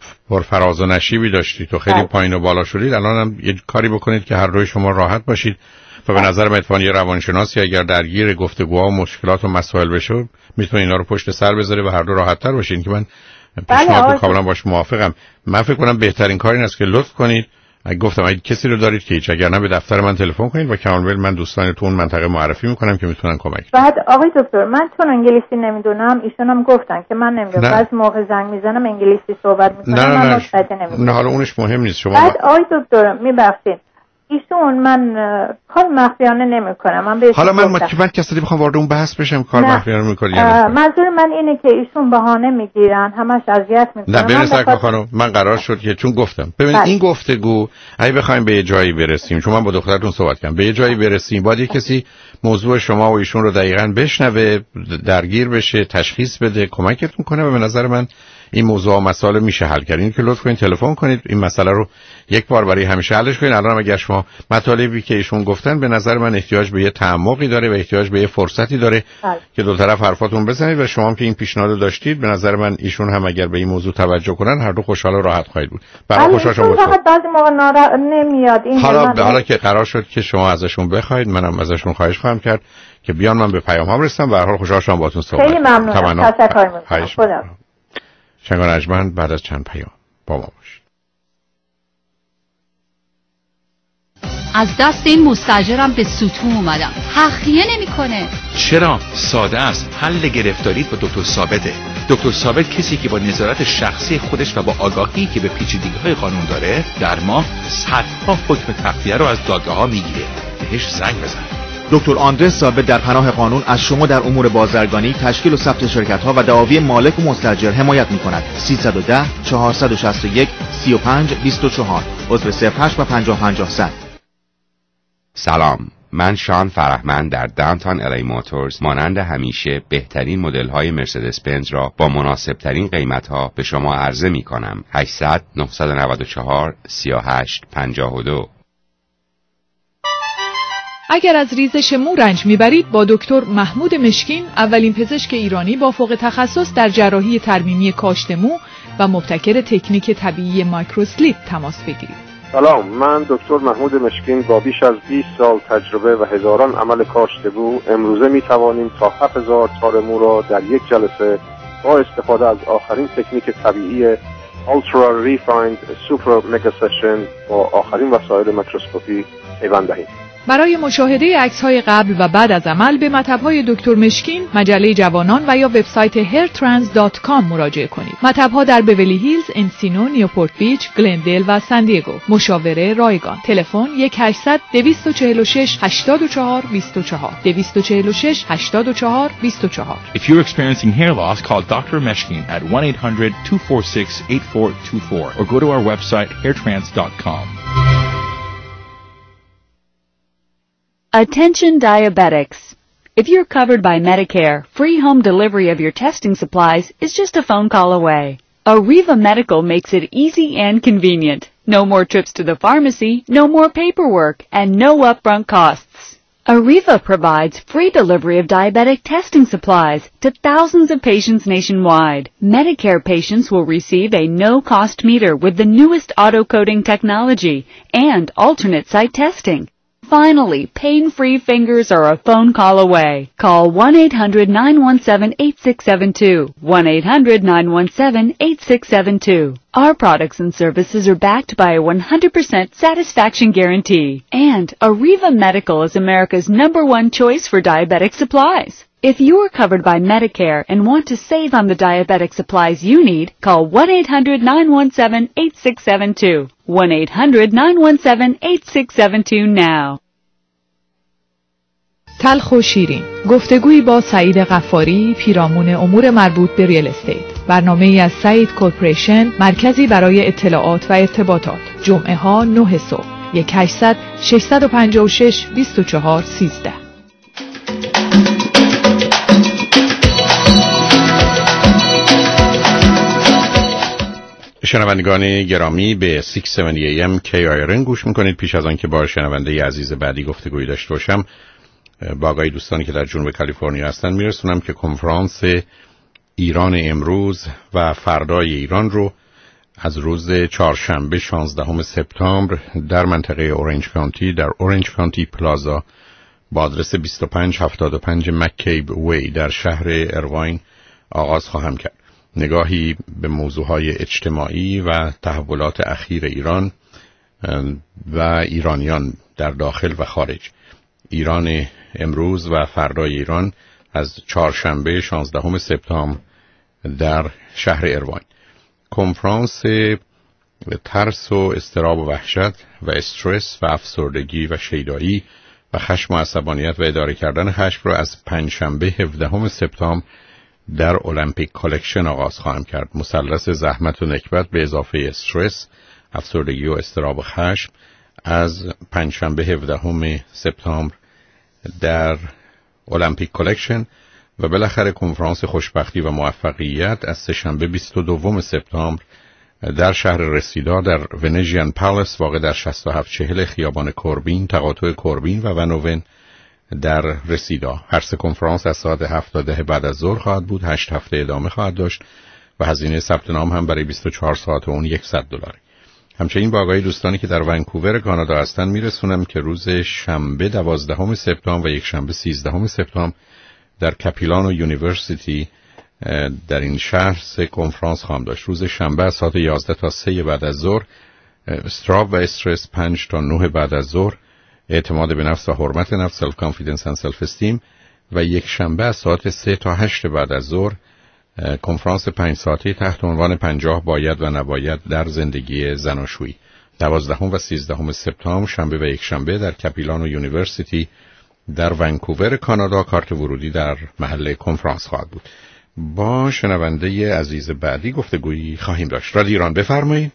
Speaker 3: پر فراز و نشیبی داشتید تو خیلی پایین و بالا شدید، الان هم یه کاری بکنید که هر دوی شما راحت باشید و به نظر من اتفاقاً یه روانشناسی اگر درگیر گفتگوها و مشکلات و مسائل بشه میتونه اینا رو پشت سر بذاره و هر دو راحت تر باشین که من پیشنهاد کاملا باش موافقم. من فکر کنم بهترین کار این است که لطف کنید، اگه گفتم اگه کسی رو دارید که هیچ، اگر نه به دفتر من تلفن کنید و کامل من دوستان تو اون منطقه معرفی میکنم که میتونن کمک.
Speaker 4: بعد آقای دکتر من چون انگلیسی نمیدونم، ایشون هم گفتن که من نمیدونم، بعضی موقع زنگ میزنم انگلیسی صحبت میکنم،
Speaker 3: نه نه
Speaker 4: من
Speaker 3: نه,
Speaker 4: متوجه نمیشم.
Speaker 3: نه حالا اونش مهم نیست. شما
Speaker 4: بعد آقای دکتر میبخشید ایشون من کار مخفیانه نمیکنم، من بهش
Speaker 3: حالا من من من کسی بخوام وارد اون بحث بشم کار مخفیانه میکنی یا
Speaker 4: نه؟ منظور من اینه که ایشون بهانه میگیرن، همش اذیت میکنن.
Speaker 3: نه ببینید سرکار خانم، من قرار شد که چون گفتم ببینید این گفتگو اگه بخوایم به یه جایی برسیم، چون من با دخترتون صحبت کردم، به یه جایی برسیم باید یه کسی موضوع شما و ایشون رو دقیقاً بشنوه، درگیر بشه، تشخیص بده، کمکتون کنه و به نظر من این موضوع و مسائل میشه حل کرد. این که لطف کنید تلفن کنید این مسئله رو یک بار برای همیشه حلش کنید. الان اگر شما مطالبی که ایشون گفتن به نظر من احتیاج به یه تعمقی داره و احتیاج به یه فرصتی داره بله. که دو طرف حرفاتون بزنید و شما هم که این پیشنهاد داشتید به نظر من ایشون هم اگر به این موضوع توجه کنن هر دو خوشحال و راحت خواهید بود. برای خوشحال شما
Speaker 4: فقط بعضی موقع نارا... نمیاد این
Speaker 3: حالا به حالا که قرار شد که شما ازشون بخواید، منم ازشون خواهش خواهم کرد که بیان، من به پیام ها رسیدم. به هر حال خوشحال شدم باهاتون صحبت کردم.
Speaker 4: خیلی ممنونم. تشکر می‌کنم.
Speaker 3: شنگان اجمن بعد از چند پیام با ما باشید.
Speaker 10: از دست این مستاجرم به ستون اومدم، تخلیه نمیکنه.
Speaker 13: چرا؟ ساده است. حل گرفتاریت با دکتر ثابته. دکتر ثابت کسی که با نظارت شخصی خودش و با آگاهی که به پیچیدگی‌های قانون داره در ماه صدها حکم تخلیه رو از دادگاه‌ها میگیره. بهش زنگ بزن.
Speaker 9: دکتر آندرس ثابت در پناه قانون از شما در امور بازرگانی، تشکیل و ثبت شرکت‌ها و دعاوی مالک و مستاجر حمایت می‌کند. سیصد و ده چهارصد و شصت و یک سی و پنج بیست و چهار عضو صفر هشت و پنجاه پنجاه صد.
Speaker 14: سلام، من شان فرهمند در داونتاون الی موتورز مانند همیشه بهترین مدل‌های مرسدس بنز را با مناسب‌ترین قیمت‌ها به شما عرضه می‌کنم. هشتصد نهصد و نود و چهار سی و هشت پنجاه و دو.
Speaker 7: اگر از ریزش مو رنج میبرید با دکتر محمود مشکین، اولین پزشک ایرانی با فوق تخصص در جراحی ترمیمی کاشت مو و مبتکر تکنیک طبیعی مایکروسلیپ تماس بگیرید.
Speaker 15: سلام، من دکتر محمود مشکین با بیش از بیست سال تجربه و هزاران عمل کاشت مو امروزه میتوانیم تا هفت هزار تار مو را در یک جلسه با استفاده از آخرین تکنیک طبیعی Ultra Refined Super Mega Session با آخرین وسایل میکروسکوپی پیوند دهیم.
Speaker 7: برای مشاهده عکس‌های قبل و بعد از عمل به مطب‌های دکتر مشکین، مجله جوانان و یا وبسایت هیر ترانس دات کام مراجعه کنید. مطب‌ها در بیولی هیلز، انسینو، نیوپورت بیچ، گلندل و سان دیگو. مشاوره رایگان. تلفن یک هشتصد دویست و چهل و شش هشتاد و چهار بیست و چهار دویست و چهل و شش هشتاد و چهار بیست و چهار.
Speaker 13: If you're experiencing hair loss, call doctor Meshkin at one eight hundred two four six eight four two four or go to our website hair trans dot com.
Speaker 16: Attention diabetics. If you're covered by Medicare, free home delivery of your testing supplies is just a phone call away. Arriva Medical makes it easy and convenient. No more trips to the pharmacy, no more paperwork, and no upfront costs. Arriva provides free delivery of diabetic testing supplies to thousands of patients nationwide. Medicare patients will receive a no-cost meter with the newest auto-coding technology and alternate site testing. Finally, pain-free fingers are a phone call away. Call one eight hundred nine one seven eight six seven two, one eight hundred nine one seven eight six seven two. Our products and services are backed by a one hundred percent satisfaction guarantee. And Arriva Medical is America's number one choice for diabetic supplies. If you are covered by Medicare and want to save on the diabetic supplies you need, call one eight hundred nine one seven eight six seven two, one eight hundred nine one seven eight six seven two now.
Speaker 7: تلخ و شیرین، گفتگویی با سعید غفاری، پیرامون امور مربوط به ریل استیت. برنامه‌ای از سعید کورپوریشن، مرکزی برای اطلاعات و ارتباطات. جمعه ها نه صبح. یک هشتصد ششصد و پنجاه و شش بیست و چهار سیزده.
Speaker 3: شنوندگان گرامی به ششصد و هفتاد ای ام کی آی آر ان گوش میکنید. پیش از آن که با شنونده عزیز بعدی گفتگویی داشته باشم، با آقای دوستانی که در جنوب کالیفرنیا هستن میرسونم که کنفرانس ایران امروز و فردای ایران رو از روز چهارشنبه شانزدهم سپتامبر در منطقه اورنج کانتی در اورنج کانتی پلازا با آدرس بیست و پنج هفتاد و پنج مککیب وی در شهر ارواین آغاز خواهم کرد. نگاهی به موضوعهای اجتماعی و تحولات اخیر ایران و ایرانیان در داخل و خارج. ایران امروز و فردای ایران از چهارشنبه شانزدهم سپتامبر در شهر ارواین. کنفرانس ترس و اضطراب و وحشت و استرس و افسردگی و شیدایی و خشم و عصبانیت و اداره کردن خشم را از پنجشنبه هفدهم سپتامبر در المپیک کالکشن آغاز خواهم کرد. مثلث زحمت و نکبت به اضافه استرس، افسردگی و اضطراب و خشم از پنجشنبه هفدهم سپتامبر در المپیک کالکشن و بالاخره کنفرانس خوشبختی و موفقیت از سه‌شنبه بیست و دوم سپتامبر در شهر رسیدا در ونژین پالاس واقع در شصت و هفت چهل خیابان کوربین، تقاطع کوربین و ونوون در رسیدا. هر سه کنفرانس از ساعت هفت تا ده بعد از ظهر خواهد بود. هشت هفته ادامه خواهد داشت و هزینه ثبت نام هم برای بیست و چهار ساعت اون صد دلار. همچنین با آگاهی دوستانی که در ونکوور کانادا هستند میرسونم که روز شنبه دوازدهم سپتامبر و یک شنبه سیزدهم سپتامبر در کپیلانو یونیورسیتی در این شهر سه کنفرانس خواهم داشت. روز شنبه از ساعت یازده تا سه بعد از ظهر استراب و استرس، پنج تا نه بعد از ظهر اعتماد به نفس و حرمت نفس، سلف کانفیدنس اند سلف استیم، و یک شنبه از ساعت سه تا هشت بعد از ظهر کنفرانس پنج ساعته تحت عنوان پنجاه باید و نباید در زندگی زناشویی. دوازدهم و سیزدهم سپتامبر شنبه و یک شنبه در کپیلانو یونیورسیتی در ونکوور کانادا. کارت ورودی در محل کنفرانس خواهد بود. با شنونده عزیز بعدی گفتگویی خواهیم داشت. رادیو ایران بفرمایید.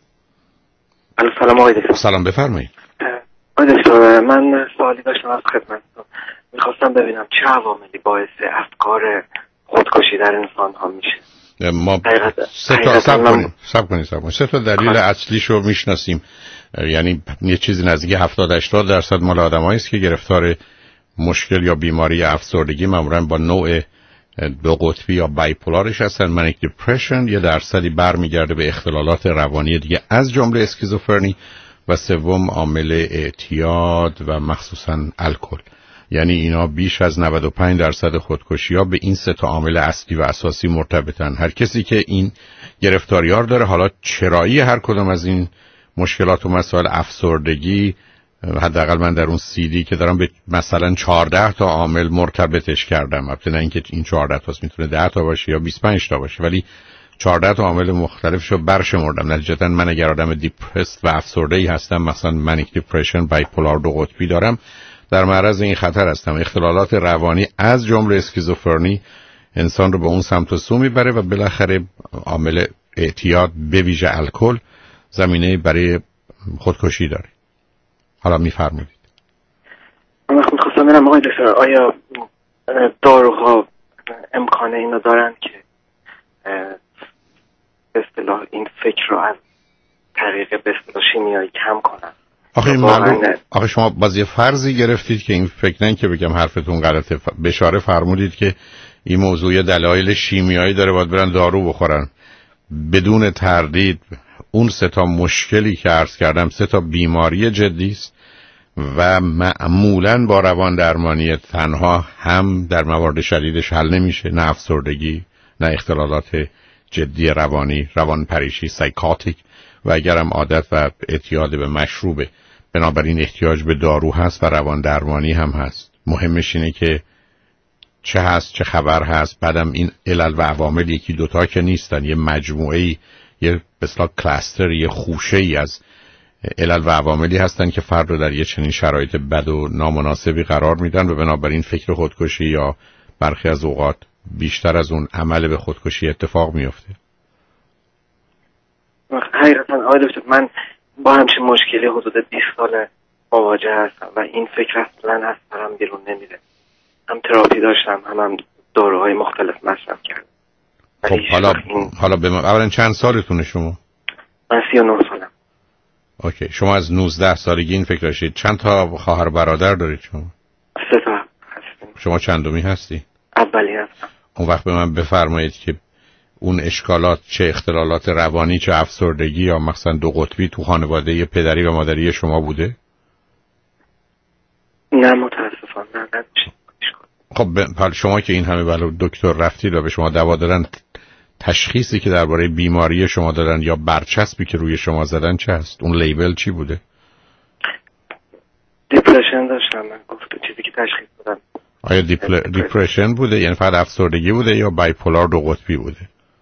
Speaker 17: سلام آقای دکتر.
Speaker 3: سلام بفرمایید.
Speaker 17: آقای دکتر، من سوالی داشتم از خدمتتون. میخواستم ببینم چه عواملی باعث افکار خودکشی در انسان ها میشه.
Speaker 3: ما سه تا سب کنیم سب کنیم سب کنیم سه تا دلیل اصلیشو میشناسیم. یعنی یه چیزی نزدیک هفتاد هشتاد درصد مال آدمایی است که گرفتار مشکل یا بیماری افسردگی معمولا با نوع دو قطبی یا بایپولارش هستن. منیک دیپرشن یه درصدی برمیگرده به اختلالات روانی دیگه از جمله اسکیزوفرنی و سوم عامل اعتیاد و مخصوصا الکل. یعنی اینا بیش از نود و پنج درصد خودکشی‌ها به این سه تا عامل اصلی و اساسی مرتبطن. هر کسی که این گرفتاری‌ها داره، حالا چرایی هر کدوم از این مشکلات و مسائل، افسردگی، حداقل من در اون سی دی که دارم به مثلا چهارده تا عامل مرتبطش کردم. البته نه اینکه این چهارده تاست، میتونه ده تا باشه یا بیست و پنج تا باشه، ولی چهارده تا عامل مختلفشو برشمردم. نتیجتا من اگر آدم دیپرست و افسرده‌ای هستم، مثلا منیک دیپرشن، بایپولار دو قطبی دارم، در معرض این خطر هستم. اختلالات روانی از جمله اسکیزوفرنی انسان رو به اون سمت و سو میبره و بالاخره عامل اعتیاد به ویژه الکل زمینه برای خودکشی داره. حالا میفرمایید.
Speaker 17: من می‌خواستم ببینم آقای دکتر آیا داروها امکان اینو دارن که به اصطلاح این فکر رو از طریق به اصطلاح شیمیایی کم کنن؟
Speaker 3: آخه معلوم آخه شما باز یه فرضی گرفتید که این فکر نه که بگم حرفتون غلطه. بشاره فرمودید که این موضوع دلایل شیمیایی داره، باید برن دارو بخورن. بدون تردید اون سه تا مشکلی که عرض کردم سه تا بیماری جدی است و معمولاً با روان درمانی تنها هم در موارد شدیدش حل نمیشه، نه افسردگی، نه اختلالات جدی روانی، روان پریشی، سایکاتیک، و اگرم عادت و اعتیاد به مشروبه. بنابراین احتیاج به دارو هست و روان درمانی هم هست. مهمش اینه که چه هست، چه خبر هست. بعدم این علل و عوامل یکی دوتا که نیستن، یه مجموعه‌ای، یه بسیار کلاستر، یه خوشه‌ای از علل و عواملی هستن که فرد رو در یه چنین شرایط بد و نامناسبی قرار میدن و بنابراین فکر خودکشی یا برخی از اوقات بیشتر از اون عمل به خودکشی اتفاق میفته.
Speaker 17: حقیقتا آقای دکتر من با همچین مشکلی حدود بیست سال مواجه هستم و این فکر اصلا از سرم بیرون نمیره. هم تراپی داشتم، هم هم داروهای مختلف مصرف کردم.
Speaker 3: خب حالا این... حالا به من اولا چند سالتونه شما؟
Speaker 17: من سی و نه سالم.
Speaker 3: اوکی، شما از نوزده سالگی این فکر داشتید. چند تا خواهر برادر دارید شما؟
Speaker 17: سه تا هستیم.
Speaker 3: شما چندمی هستی؟
Speaker 17: اولی هستم.
Speaker 3: اون وقت به من بفرمایید که اون اشکالات چه اختلالات روانی چه افسردگی یا مثلا دو قطبی تو خانواده پدری و مادری شما بوده؟
Speaker 17: نه متاسفانه نه نداشتم.
Speaker 3: خب شما که این همه بالا دکتر رفتید و به شما دوا دادن، تشخیصی که درباره بیماری شما دادن یا برچسبی که روی شما زدن چه هست؟ اون لیبل چی بوده؟
Speaker 17: دیپرشن داشتم من گفته چیزی که تشخیص دادن.
Speaker 3: آیا دیپل... دیپرشن بوده یعنی فقط افسردگی بوده یا بایپولار دو قطبی بوده؟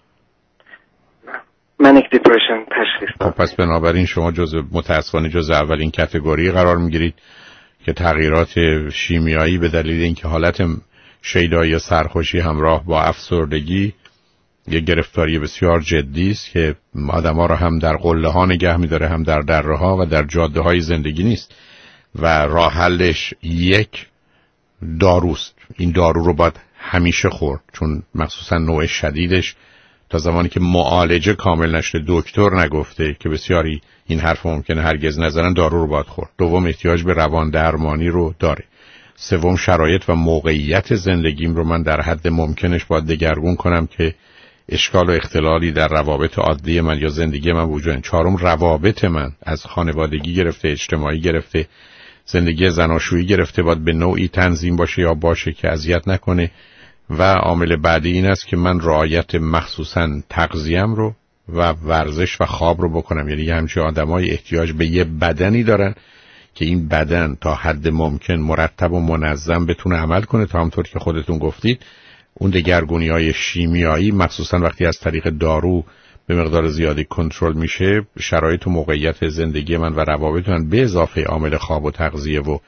Speaker 17: منیک دیپرشن تشخیص دادن.
Speaker 3: خب پس بنابراین شما جزء متاسفانه جزء اولین کاتگوری قرار میگیرید که تغییرات شیمیایی به دلیل اینکه حالت شیدایی یا سرخوشی همراه با افسردگی یک گرفتاری بسیار جدی است که آدم‌ها را هم در قله‌ها نگه می‌داره هم در دره‌ها و در جاده‌های زندگی نیست و راه حلش یک داروست. این دارو رو باید همیشه خورد چون مخصوصا نوع شدیدش تا زمانی که معالجه کامل نشده دکتر نگفته که بسیاری این حرف ممکنه هرگز نزنن دارو رو باید خورد. دوم احتیاج به روان درمانی رو داره. سوم شرایط و موقعیت زندگیم رو من در حد ممکنش باید دگرگون کنم که اشکال و اختلالی در روابط عادی من یا زندگی من وجود داره. چهارم روابط من از خانوادگی گرفته اجتماعی گرفته زندگی زناشویی گرفته باید به نوعی تنظیم باشه یا باشه که اذیت نکنه و عامل بعدی این است که من رعایت مخصوصاً تغذیه‌ام رو و ورزش و خواب رو بکنم. یعنی همچین آدمای احتیاج به یه بدنی دارن که این بدن تا حد ممکن مرتب و منظم بتونه عمل کنه تا همطور که خودتون گفتید اون دگرگونی‌های شیمیایی مخصوصاً وقتی از طریق دارو به مقدار زیادی کنترل میشه شرایط و موقعیت زندگی من و روابط من به اضافه عامل خواب و تغذیه و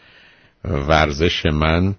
Speaker 3: ورزش من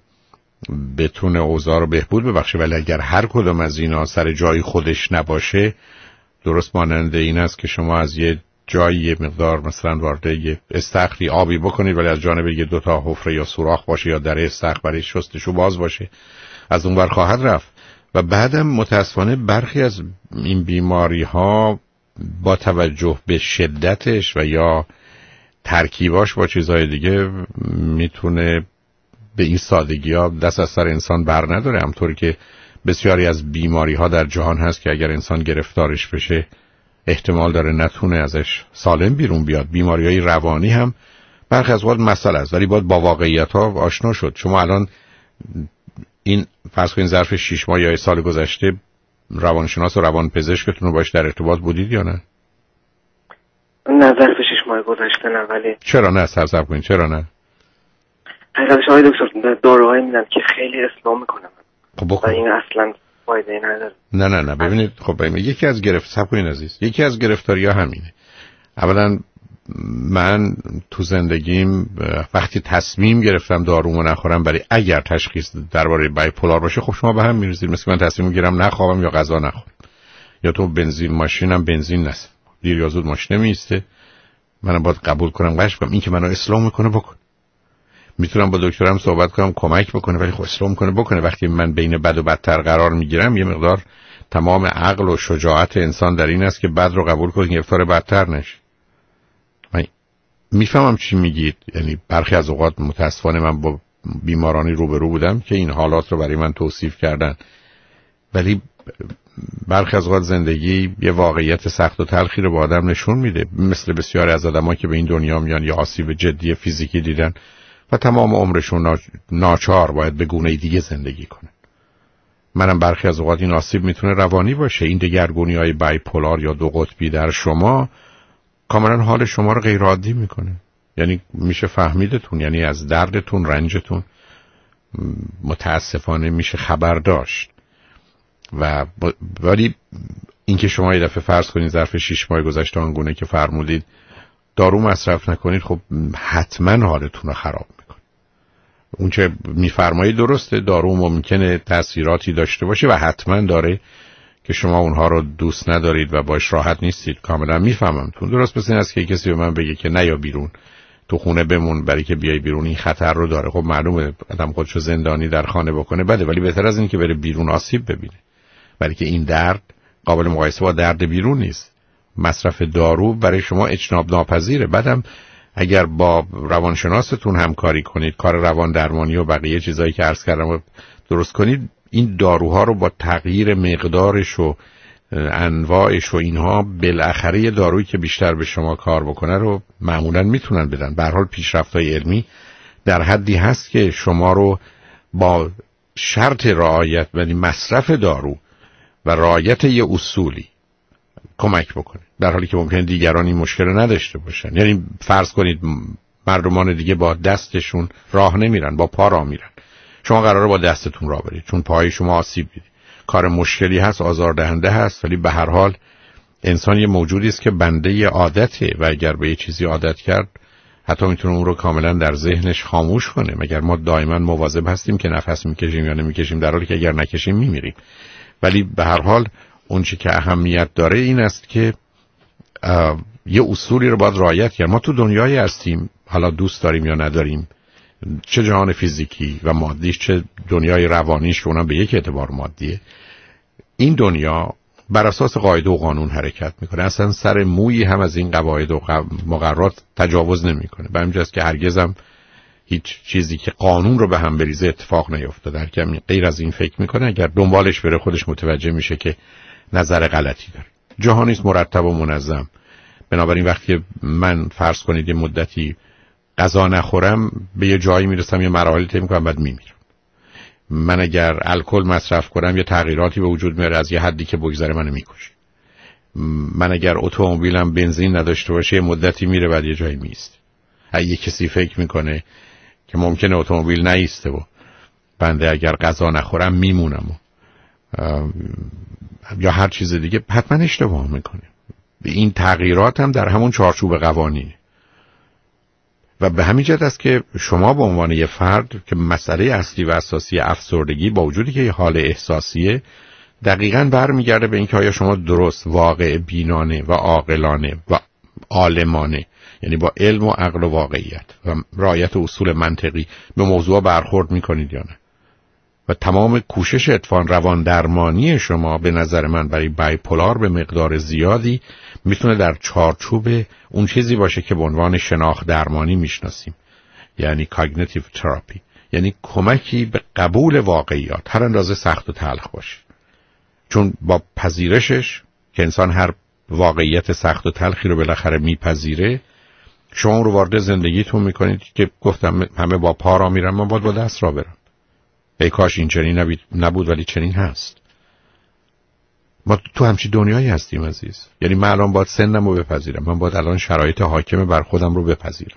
Speaker 3: بتونه اوضاع رو بهبود ببخشه. ولی اگر هر کدوم از اینا سر جای خودش نباشه درست مانند این است که شما از یه جایی یه مقدار مثلا وارد یه استخری آبی بکنید ولی از جانب یه دوتا حفره یا سوراخ باشه یا در استخر برای شستشو باز باشه از اون ور خواهد رفت. و بعدم متاسفانه برخی از این بیماری ها با توجه به شدتش و یا ترکیباش با چیزهای دیگه میتونه به این سادگی ها دست از سر انسان بر نداره. همطوری که بسیاری از بیماری ها در جهان هست که اگر انسان گرفتارش بشه احتمال داره نتونه ازش سالم بیرون بیاد. بیماری های روانی هم برخی از وقت مسئله است ولی باید با واقعیت ها آشنا شد. شما الان این فرض کنید ظرف شش ماه یا سال گذشته روانشناس و روانپزشکتون رو باش در ارتباط بودید یا نه؟
Speaker 17: نه ظرف شش ماه گذشته نه. ولی
Speaker 3: چرا نه سرزب کنید چرا نه؟
Speaker 17: حقیقتش های دکتر داروهایی میدن که خیلی اصلاح میکنم
Speaker 3: خب بخون.
Speaker 17: و این اصلا فایده نداره.
Speaker 3: نه نه نه ببینید خب ببینید یکی از گرفت سب کنید عزیز یکی از گرفتاری ها همینه. اولا من تو زندگیم وقتی تصمیم گرفتم دارومو نخورم برای اگر تشخیص درباره بایپولار باشه خب شما به هم میریزید. مثل من تصمیم میگیرم نخوابم یا غذا نخورم یا تو بنزین ماشینم بنزین نسم دیر یا زود ماشین میسته منم باید قبول کنم قش کنم این که منو اصلاح میکنه بکن. میتونم با دکترم صحبت کنم کمک بکنه ولی خب اصلاح میکنه بکنه. وقتی من بین بد و بدتر قرار میگیرم یه مقدار تمام عقل و شجاعت انسان در این است که بد رو قبول کنه گرفتار بدتر نشه. من میفهمم چی میگید. یعنی برخی از اوقات متاسفانه من با بیمارانی روبرو بودم که این حالات رو برای من توصیف کردن ولی برخی از اوقات زندگی یه واقعیت سخت و تلخی رو به آدم نشون میده مثل بسیاری از آدم‌ها که به این دنیا میان یا آسیب جدی فیزیکی دیدن و تمام عمرشون ناچار باید به گونه دیگه زندگی کنن. منم برخی از اوقات این آسیب میتونه روانی باشه. این دگرگونی‌های بایپولار یا دو قطبی در شما کاملا حال شما رو غیر عادی میکنه. یعنی میشه فهمیدتون یعنی از دردتون رنجتون متاسفانه میشه خبر داشت. و ولی اینکه شما یه دفعه فرض کنید ظرف شش ماه گذشته آنگونه که فرمودید دارو مصرف نکنید خب حتما حالتون رو خراب میکنه. اون چه میفرمایید درسته دارو ممکنه تأثیراتی داشته باشه و حتما داره که شما اونها رو دوست ندارید و باش راحت نیستید. کاملا میفهمم تون. درست مثل این است که کسی به من بگه که نیا بیرون تو خونه بمون برای که بیای بیرون این خطر رو داره. خب معلومه آدم خودشو زندانی در خانه بکنه بده ولی بهتر از این که بره بیرون آسیب ببینه برای که این درد قابل مقایسه با درد بیرون نیست. مصرف دارو برای شما اجتناب ناپذیره. بعدم اگر با روانشناستون همکاری کنید کار روان درمانی و بقیه چیزایی که عرض کردم درست کنید این داروها رو با تغییر مقدارش و انواعش و اینها بالاخره یه دارویی که بیشتر به شما کار بکنه رو معمولا میتونن بدن. به هر حال پیشرفت‌های علمی در حدی هست که شما رو با شرط رعایت یعنی مصرف دارو و رعایت یه اصولی کمک بکنه، در حالی که ممکنه دیگران این مشکل نداشته باشن. یعنی فرض کنید مردمان دیگه با دستشون راه نمیرن، با پا راه میرن، شما قراره با دستتون راه برید چون پای شما آسیب دیده. کار مشکلی هست، آزاردهنده هست، ولی به هر حال انسان یه موجودی است که بنده عادته و اگر به یه چیزی عادت کرد حتی میتونه اون رو کاملا در ذهنش خاموش کنه، مگر ما دائما مواظب هستیم که نفس میکشیم یا نمیکشیم، در حالی که اگر نکشیم میمیریم. ولی به هر حال اون چی که اهمیت داره این است که یه اصولی رو باید رعایت کرد. ما تو دنیایی هستیم، حالا دوست داریم یا نداریم، چه جهان فیزیکی و مادیش چه دنیای روانیش که اونم به یک اعتبار مادیه، این دنیا بر اساس قاعده و قانون حرکت میکنه. اصلا سر مویی هم از این قواعد و مقررات تجاوز نمیکنه. به همین جاست که هرگزم هیچ چیزی که قانون رو به هم بریزه اتفاق نیفتاده. هر کی غیر از این فکر میکنه اگر دنبالش بره خودش متوجه میشه که نظر غلطی داره. جهانی است مرتب و منظم. بنابراین وقتی من فرض کنید یه مدتی غذا نخورم به یه جایی میرسم، یه مراحلی طی میکنم بعد میمیرم. من اگر الکل مصرف کنم یه تغییراتی به وجود میاره، از یه حدی که بگذره منو میکشه. من اگر اتومبیلم بنزین نداشته باشه یه مدتی میره بعد یه جایی میسته. اگه کسی فکر میکنه که ممکنه اتومبیل نیسته و بنده اگر غذا نخورم میمونم و یا هر چیز دیگه، حتما اشتباه میکنه. این تغییرات هم در همون چارچوب قوانینه و به همین جهت است که شما به عنوان یه فرد که مسئله اصلی و اساسی افسردگی با وجودی که یه حال احساسیه دقیقاً برمیگرده به اینکه آیا شما درست، واقع بینانه و عاقلانه و عالمانه، یعنی با علم و عقل و واقعیت و رعایت اصول منطقی به موضوع برخورد میکنید یا نه. و تمام کوشش اتفاقاً روان درمانی شما به نظر من برای بایپولار به مقدار زیادی میتونه در چارچوب اون چیزی باشه که به عنوان شناخت درمانی میشناسیم، یعنی کاگنیتیو تراپی، یعنی کمکی به قبول واقعیات هر اندازه سخت و تلخ باشه. چون با پذیرشش که انسان هر واقعیت سخت و تلخی رو بالاخره میپذیره، شما رو وارد زندگیتون میکنید که گفتم همه با پا را میرن، من باید با دست را برم. ای کاش این چنین نبود ولی چنین هست. ما تو همچین دنیایی هستیم عزیز. یعنی من الان باید سنم رو بپذیرم، من باید الان شرایط حاکم بر خودم رو بپذیرم.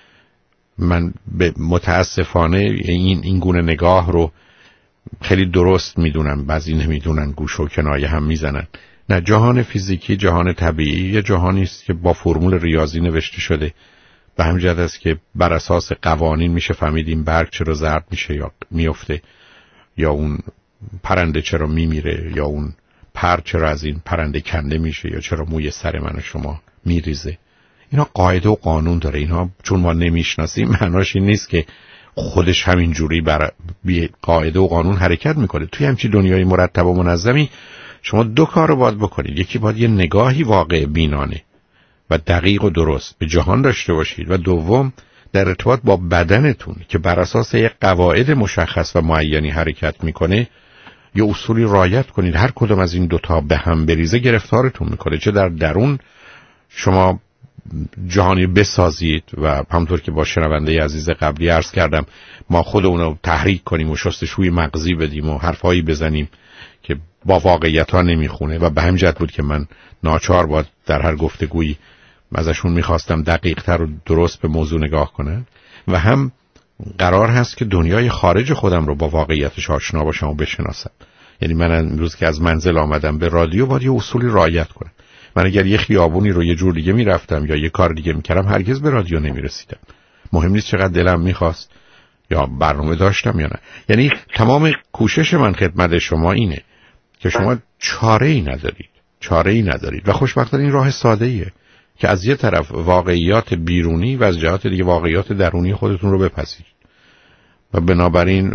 Speaker 3: من به متاسفانه این این گونه نگاه رو خیلی درست میدونم، بعضی نمیدونن، گوش و کنایه هم میزنن. نه، جهان فیزیکی جهان طبیعی یه جهانی است که با فرمول ریاضی نوشته شده. به همین جهت است که بر اساس قوانین میشه فهمید این برگ چرا زرد میشه یا میفته، یا اون پرنده چرا میمیره، یا اون پر چرا از این پرنده کنده میشه، یا چرا موی سر من و شما میریزه. اینا قاعده و قانون داره. اینا چون ما نمیشناسیم معناش این نیست که خودش همین جوری بر بی قاعده و قانون حرکت میکنه. توی همچین دنیای مرتب و منظمی شما دو کار رو باید بکنید. یکی باید یه نگاهی واقع بینانه و دقیق و درست به جهان داشته باشید و دوم در ارتباط با بدنتون که بر اساس یک قواعد مشخص و معینی حرکت میکنه یه اصولی رعایت کنید. هر کدوم از این دوتا به هم بریزه گرفتارتون میکنه. چه در درون شما جهانی بسازید و همونطور که با شنونده عزیز قبلی عرض کردم ما خودمون تحریک کنیم و شستشوی مغزی بدیم و حرفایی بزنیم که با واقعیت ها نمیخونه و به همین جهت بود که من ناچار باید در هر گفتگویی ازشون میخواستم دقیق تر و درست به موضوع نگاه کنن و هم قرار هست که دنیای خارج خودم رو با واقعیتش آشنا باشم و بشناسم. یعنی من امروز که از منزل آمدم به رادیو باید یه اصولی رعایت کنم. من اگر یه خیابونی رو یه جور دیگه میرفتم یا یه کار دیگه میکردم هرگز به رادیو نمیرسیدم. مهم نیست چقدر دلم میخواست یا برنامه داشتم یا نه. یعنی تمام کوشش من خدمت شما اینه که شما چاره ای ندارید چاره ای ندارید و خوشبختانه این راه ساده ایه که از یه طرف واقعیات بیرونی و از جهات دیگه واقعیات درونی خودتون رو بپذیرید و بنابراین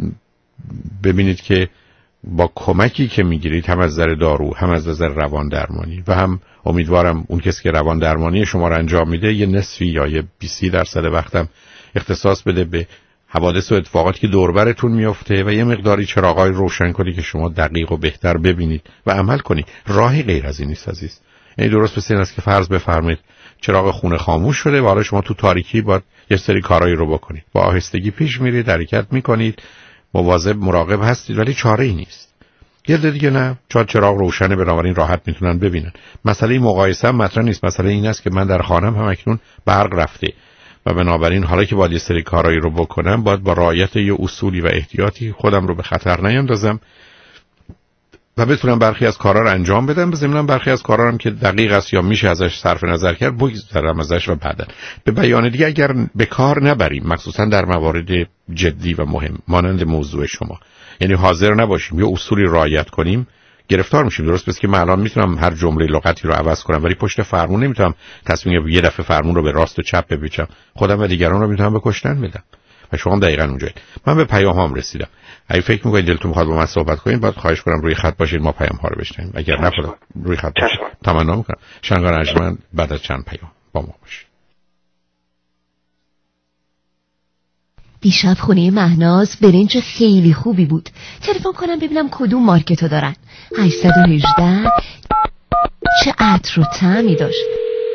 Speaker 3: ببینید که با کمکی که میگیرید هم از نظر دارو هم از نظر روان درمانی و هم امیدوارم اون کسی که روان درمانی شما رو انجام میده یه نصفی یا یه بیست درصد وقتم اختصاص بده به حوادث و اتفاقاتی که دور برتون میفته و یه مقداری چراغای روشن کنی که شما دقیق و بهتر ببینید و عمل کنید. راهی غیر از این نیست عزیز. یعنی درست مثل این است که فرض بفرمایید چراغ خونه خاموش شده و حالا شما تو تاریکی باید یه سری کارایی رو بکنید. با آهستگی پیش میرید، حرکت میکنید، مواظب مراقب هستید، ولی چاره ای نیست. یه دیگه نه، چون چراغ روشنه بنابراین راحت میتونن ببینن. مسئله مقایسه هم مطرح نیست. مسئله این است که من در خانم هم اکنون برق رفته و بنابراین حالا که باید یه سری کارایی رو بکنم باید با رعایت یه اصولی و احتیاطی خودم رو به خطر نیندازم و بتونم برخی از کارا رو انجام بدم. بزمینم برخی از کارا هم که دقیق است یا میشه ازش صرف نظر کرد بگذرم ازش و بعداً. به بیان دیگه اگر به کار نبریم، مخصوصا در موارد جدی و مهم مانند موضوع شما، یعنی حاضر نباشیم یا اصولی رعایت کنیم، گرفتار میشیم. درست پس که من الان میتونم هر جمله لغتی رو عوض کنم ولی پشت فرمون نمیتونم تصمیم یه دفعه فرمون رو به راست و چپ بپیچم. خودم و دیگران رو میتونم به کشتن بدم. و شما هم دقیقاً اونجایید. من به پیام‌هام رسیدم. اگه فکر می‌کنید دلتون می‌خواد با من صحبت کنید، باید خواهش کنم روی خط باشید، ما پیام‌ها رو بشنویم. اگر نه خدا روی خط باشید تمنا می‌کنم. شنگان ارجمند بعد از چند پیام با ما باشید.
Speaker 8: دیشب خونه مهناز برنج خیلی خوبی بود. تلفن کنم ببینم کدوم مارکتو دارن. هشت یک هشت چه عطر و طعمی داشت.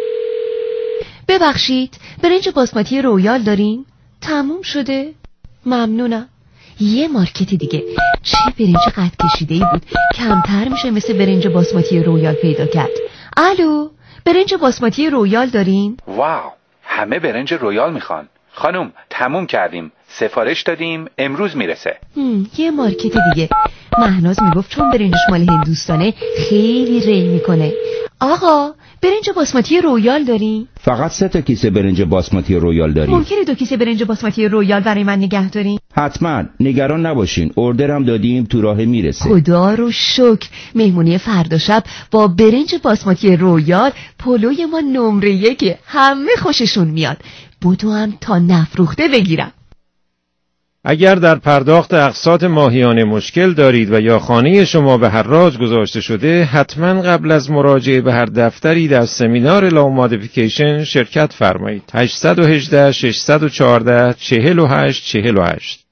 Speaker 8: ببخشید برنج باسمتی رویال دارین؟ تموم شده؟ ممنونم. یه مارکت دیگه. چه برنج قد کشیده‌ای بود. کمتر میشه مثل برنج باسمتی رویال پیدا کرد. الو، برنج باسمتی رویال دارین؟
Speaker 13: واو، همه برنج رویال میخوان. خانم تموم کردیم، سفارش دادیم، امروز میرسه.
Speaker 8: یه مارکت دیگه. مهناز میگفت چون برنجش مال هندوستانه خیلی ری میکنه. آقا برنج باسمتی رویال دارین؟
Speaker 18: فقط سه تا کیسه برنج باسمتی رویال داریم.
Speaker 8: ممکنه دو کیسه برنج باسمتی رویال برای من نگه دارین؟
Speaker 18: حتما، نگران نباشین، اوردرم دادیم تو راه میرسه.
Speaker 8: خدا رو شکر. مهمونی فردا شب با برنج باسمتی رویال پلوی ما نمره یکه. همه خوششون میاد. بودو هم تا نفروخته بگیرم.
Speaker 19: اگر در پرداخت اقساط ماهیانه مشکل دارید و یا خانه شما به حراج گذاشته شده، حتما قبل از مراجعه به هر دفتری در سمینار لا مودیفیکیشن شرکت فرمایید. هشت یک هشت شش یک چهار چهل و هشت چهل و هشت.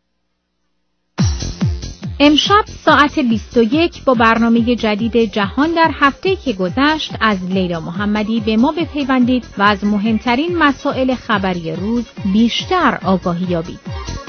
Speaker 10: امشب ساعت بیست و یک با برنامه جدید جهان در هفته که گذشت از لیلا محمدی به ما بپیوندید و از مهمترین مسائل خبری روز بیشتر آگاهی یابید.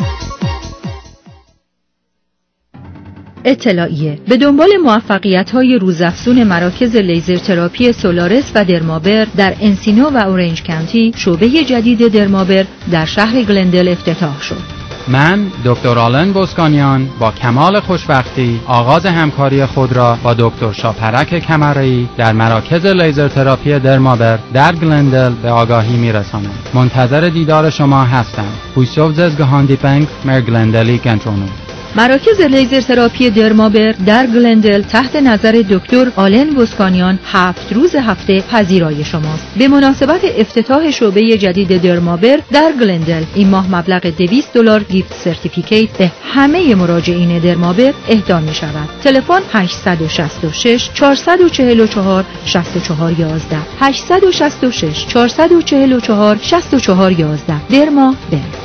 Speaker 20: اطلاعیه: به دنبال موفقیت‌های روزافزون مراکز لیزر تراپی سولارس و درمابر در انسینو و اورنج کانتی، شعبه جدید درمابر در شهر گلندل افتتاح شد.
Speaker 21: من دکتر آلن بوسکانیان با کمال خوشبختی آغاز همکاری خود را با دکتر شاپرک کمرایی در مراکز لیزر تراپی درمابر در گلندل به آگاهی می‌رسانم. منتظر دیدار شما هستم. بویسوف زگهاندیپنگ مر گلندلی گنترونو.
Speaker 20: مراکز لیزر تراپی درمابر در گلندل تحت نظر دکتر آلن بوسکانیان هفت روز هفته پذیرای شماست. به مناسبت افتتاح شعبه جدید درمابر در گلندل این ماه مبلغ دویست دلار گیفت سرتیفیکیت به همه مراجعین درمابر اهدا می شود. تلفن هشت شش شش چهار چهار چهار شش چهار یک یک هشت شش شش چهار چهار چهار شش چهار یک یک درمابر.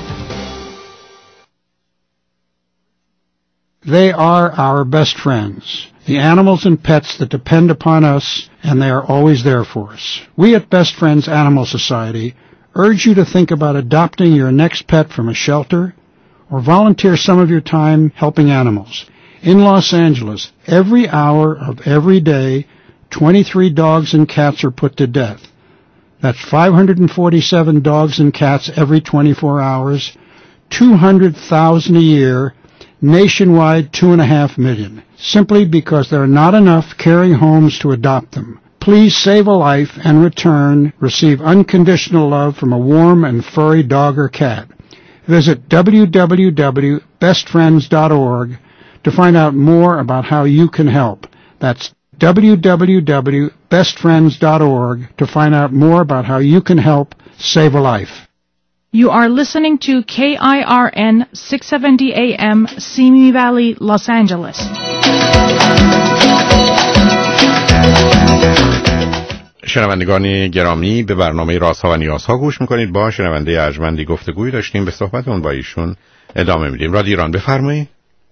Speaker 22: They are our best friends, the animals and pets that depend upon us, and they are always there for us. We at Best Friends Animal Society urge you to think about adopting your next pet from a shelter or volunteer some of your time helping animals. In Los Angeles, every hour of every day, twenty-three dogs and cats are put to death. That's five hundred forty-seven dogs and cats every twenty-four hours, two hundred thousand a year, nationwide two and a half million, simply because there are not enough caring homes to adopt them. Please save a life and return, receive unconditional love from a warm and furry dog or cat. Visit w w w dot best friends dot org to find out more about how you can help. That's w w w dot best friends dot org to find out more about how you can help save a life.
Speaker 23: You are listening to K I R N six seventy A M, Simi Valley, Los Angeles.
Speaker 3: شنوندگان گرامی، به برنامه رازها و نیازها گوش میکنید. با شنونده ارجمندی گفتگویی داشتیم، به صحبتمون با ایشون ادامه میدیم. رادیو ایران، بفرمایید.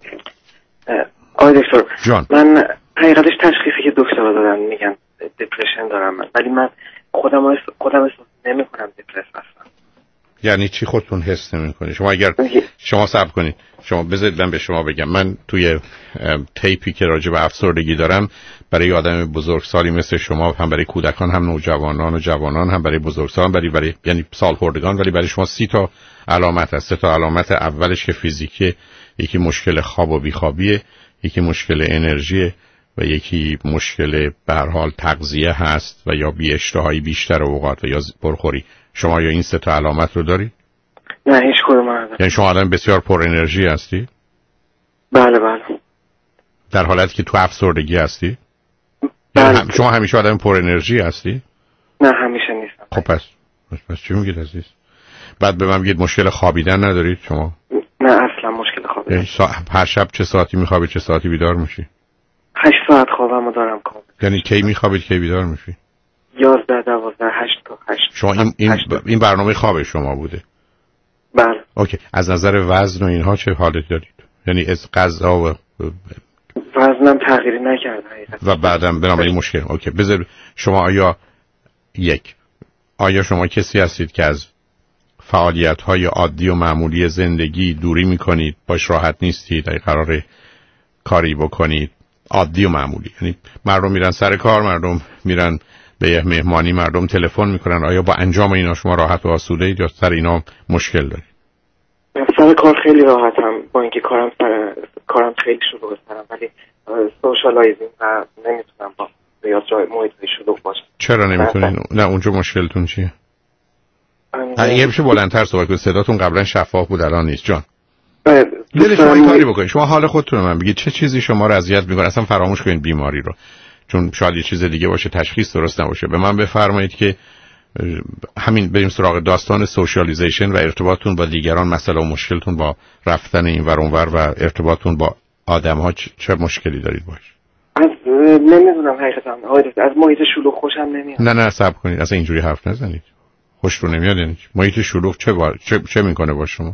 Speaker 17: آقای دکتر
Speaker 3: جان،
Speaker 17: من حقیقتش تشخیصی که دکترها دادن میگن دپرشن دارم من، ولی من خودم خودم احساس نمیکنم دپرس هستم.
Speaker 3: یعنی چی خودتون حس نمی‌کنید؟ شما اگر شما صبر کنید، شما بذارید من به شما بگم. من توی تیپی که راجع به افسردگی دارم برای آدم بزرگسالی مثل شما، هم برای کودکان، هم نوجوانان و جوانان، هم برای بزرگسالان، برای برای یعنی سالخوردگان، ولی برای شما سی تا علامت هست. سه تا علامت اولش که فیزیکی، یکی مشکل خواب و بیخوابیه، یکی مشکل انرژی و یکی مشکل به هر حال تغذیه هست و یا بی اشتهایی بیشتر اوقات و یا پرخوری. شما یا این سه تا علامت رو دارید؟
Speaker 17: نه هیچ کدوم ندارم.
Speaker 3: یعنی شما آدم بسیار پر انرژی هستی؟
Speaker 17: بله بله.
Speaker 3: در حالتی که تو افسردگی هستی؟
Speaker 17: بله.
Speaker 3: یعنی هم شما همیشه آدم پر انرژی هستی؟
Speaker 17: نه همیشه نیستم.
Speaker 3: خب پس پس چی میگید عزیز؟ بعد به من میگید مشکل خوابیدن ندارید شما؟
Speaker 17: نه اصلا مشکل خوابیدن.
Speaker 3: یعنی سا... هر شب چه ساعتی میخوابی، چه ساعتی بیدار میشی؟
Speaker 17: هشت ساعت خوابمو دارم کامل.
Speaker 3: یعنی کی میخوابید کی بیدار میشی؟
Speaker 17: یازده دوازده هشت تا هشت.
Speaker 3: شما این این, این برنامه خواب شما بوده؟
Speaker 17: بله.
Speaker 3: اوکی. از نظر وزن و اینها چه حالت دارید؟ یعنی از غذا و
Speaker 17: وزنم تغییری نکرده
Speaker 3: و بعدم بنابراین مشکل. اوکی. بذار شما آیا یک آیا شما کسی هستید که از فعالیت‌های عادی و معمولی زندگی دوری می‌کنید، باش راحت نیستید، اگه قراره کاری بکنید عادی و معمولی، یعنی مردم میرن سر کار، مردم میرن به یه مهمانی، مردم تلفن میکنن، آیا با انجام اینا شما راحت و آسوده اید یا سر اینا مشکل دارید؟
Speaker 17: سر کار خیلی راحتم، با اینکه کارم سر کارم خیلی شلوغه سرم، ولی سوشالایزینگ و نمیتونم با زیاد جای محیط شلوغ باشم.
Speaker 3: چرا نمیتونین؟ نه اونجا مشکلتون چیه؟ اگه بشه بلندتر صحبت کنید، صداتون قبلا شفاف بود الان نیست. جان دل شما این کاری بکنید، شما حال خودتون رو من بگید چه چیزی شما رو اذیت میکنه. اصلا فراموش کنید بیماری رو، چون شاید یه چیز دیگه باشه، تشخیص درست نباشه. به من بفرمایید که همین بریم سراغ داستان سوشالیزیشن و ارتباطتون با دیگران، مسئله و مشکلتون با رفتن این ور اون ور و ارتباطتون با آدم‌ها چه مشکلی دارید باش؟
Speaker 17: از نمیدونم حقیقتا از محیط شلوغ خوشم نمیاد.
Speaker 3: نه نه صبر کنید، اصلا اینجوری حرف نزنید. خوش رو نمیاد یعنی محیط شلوغ چه بار... چه چه میکنه با شما؟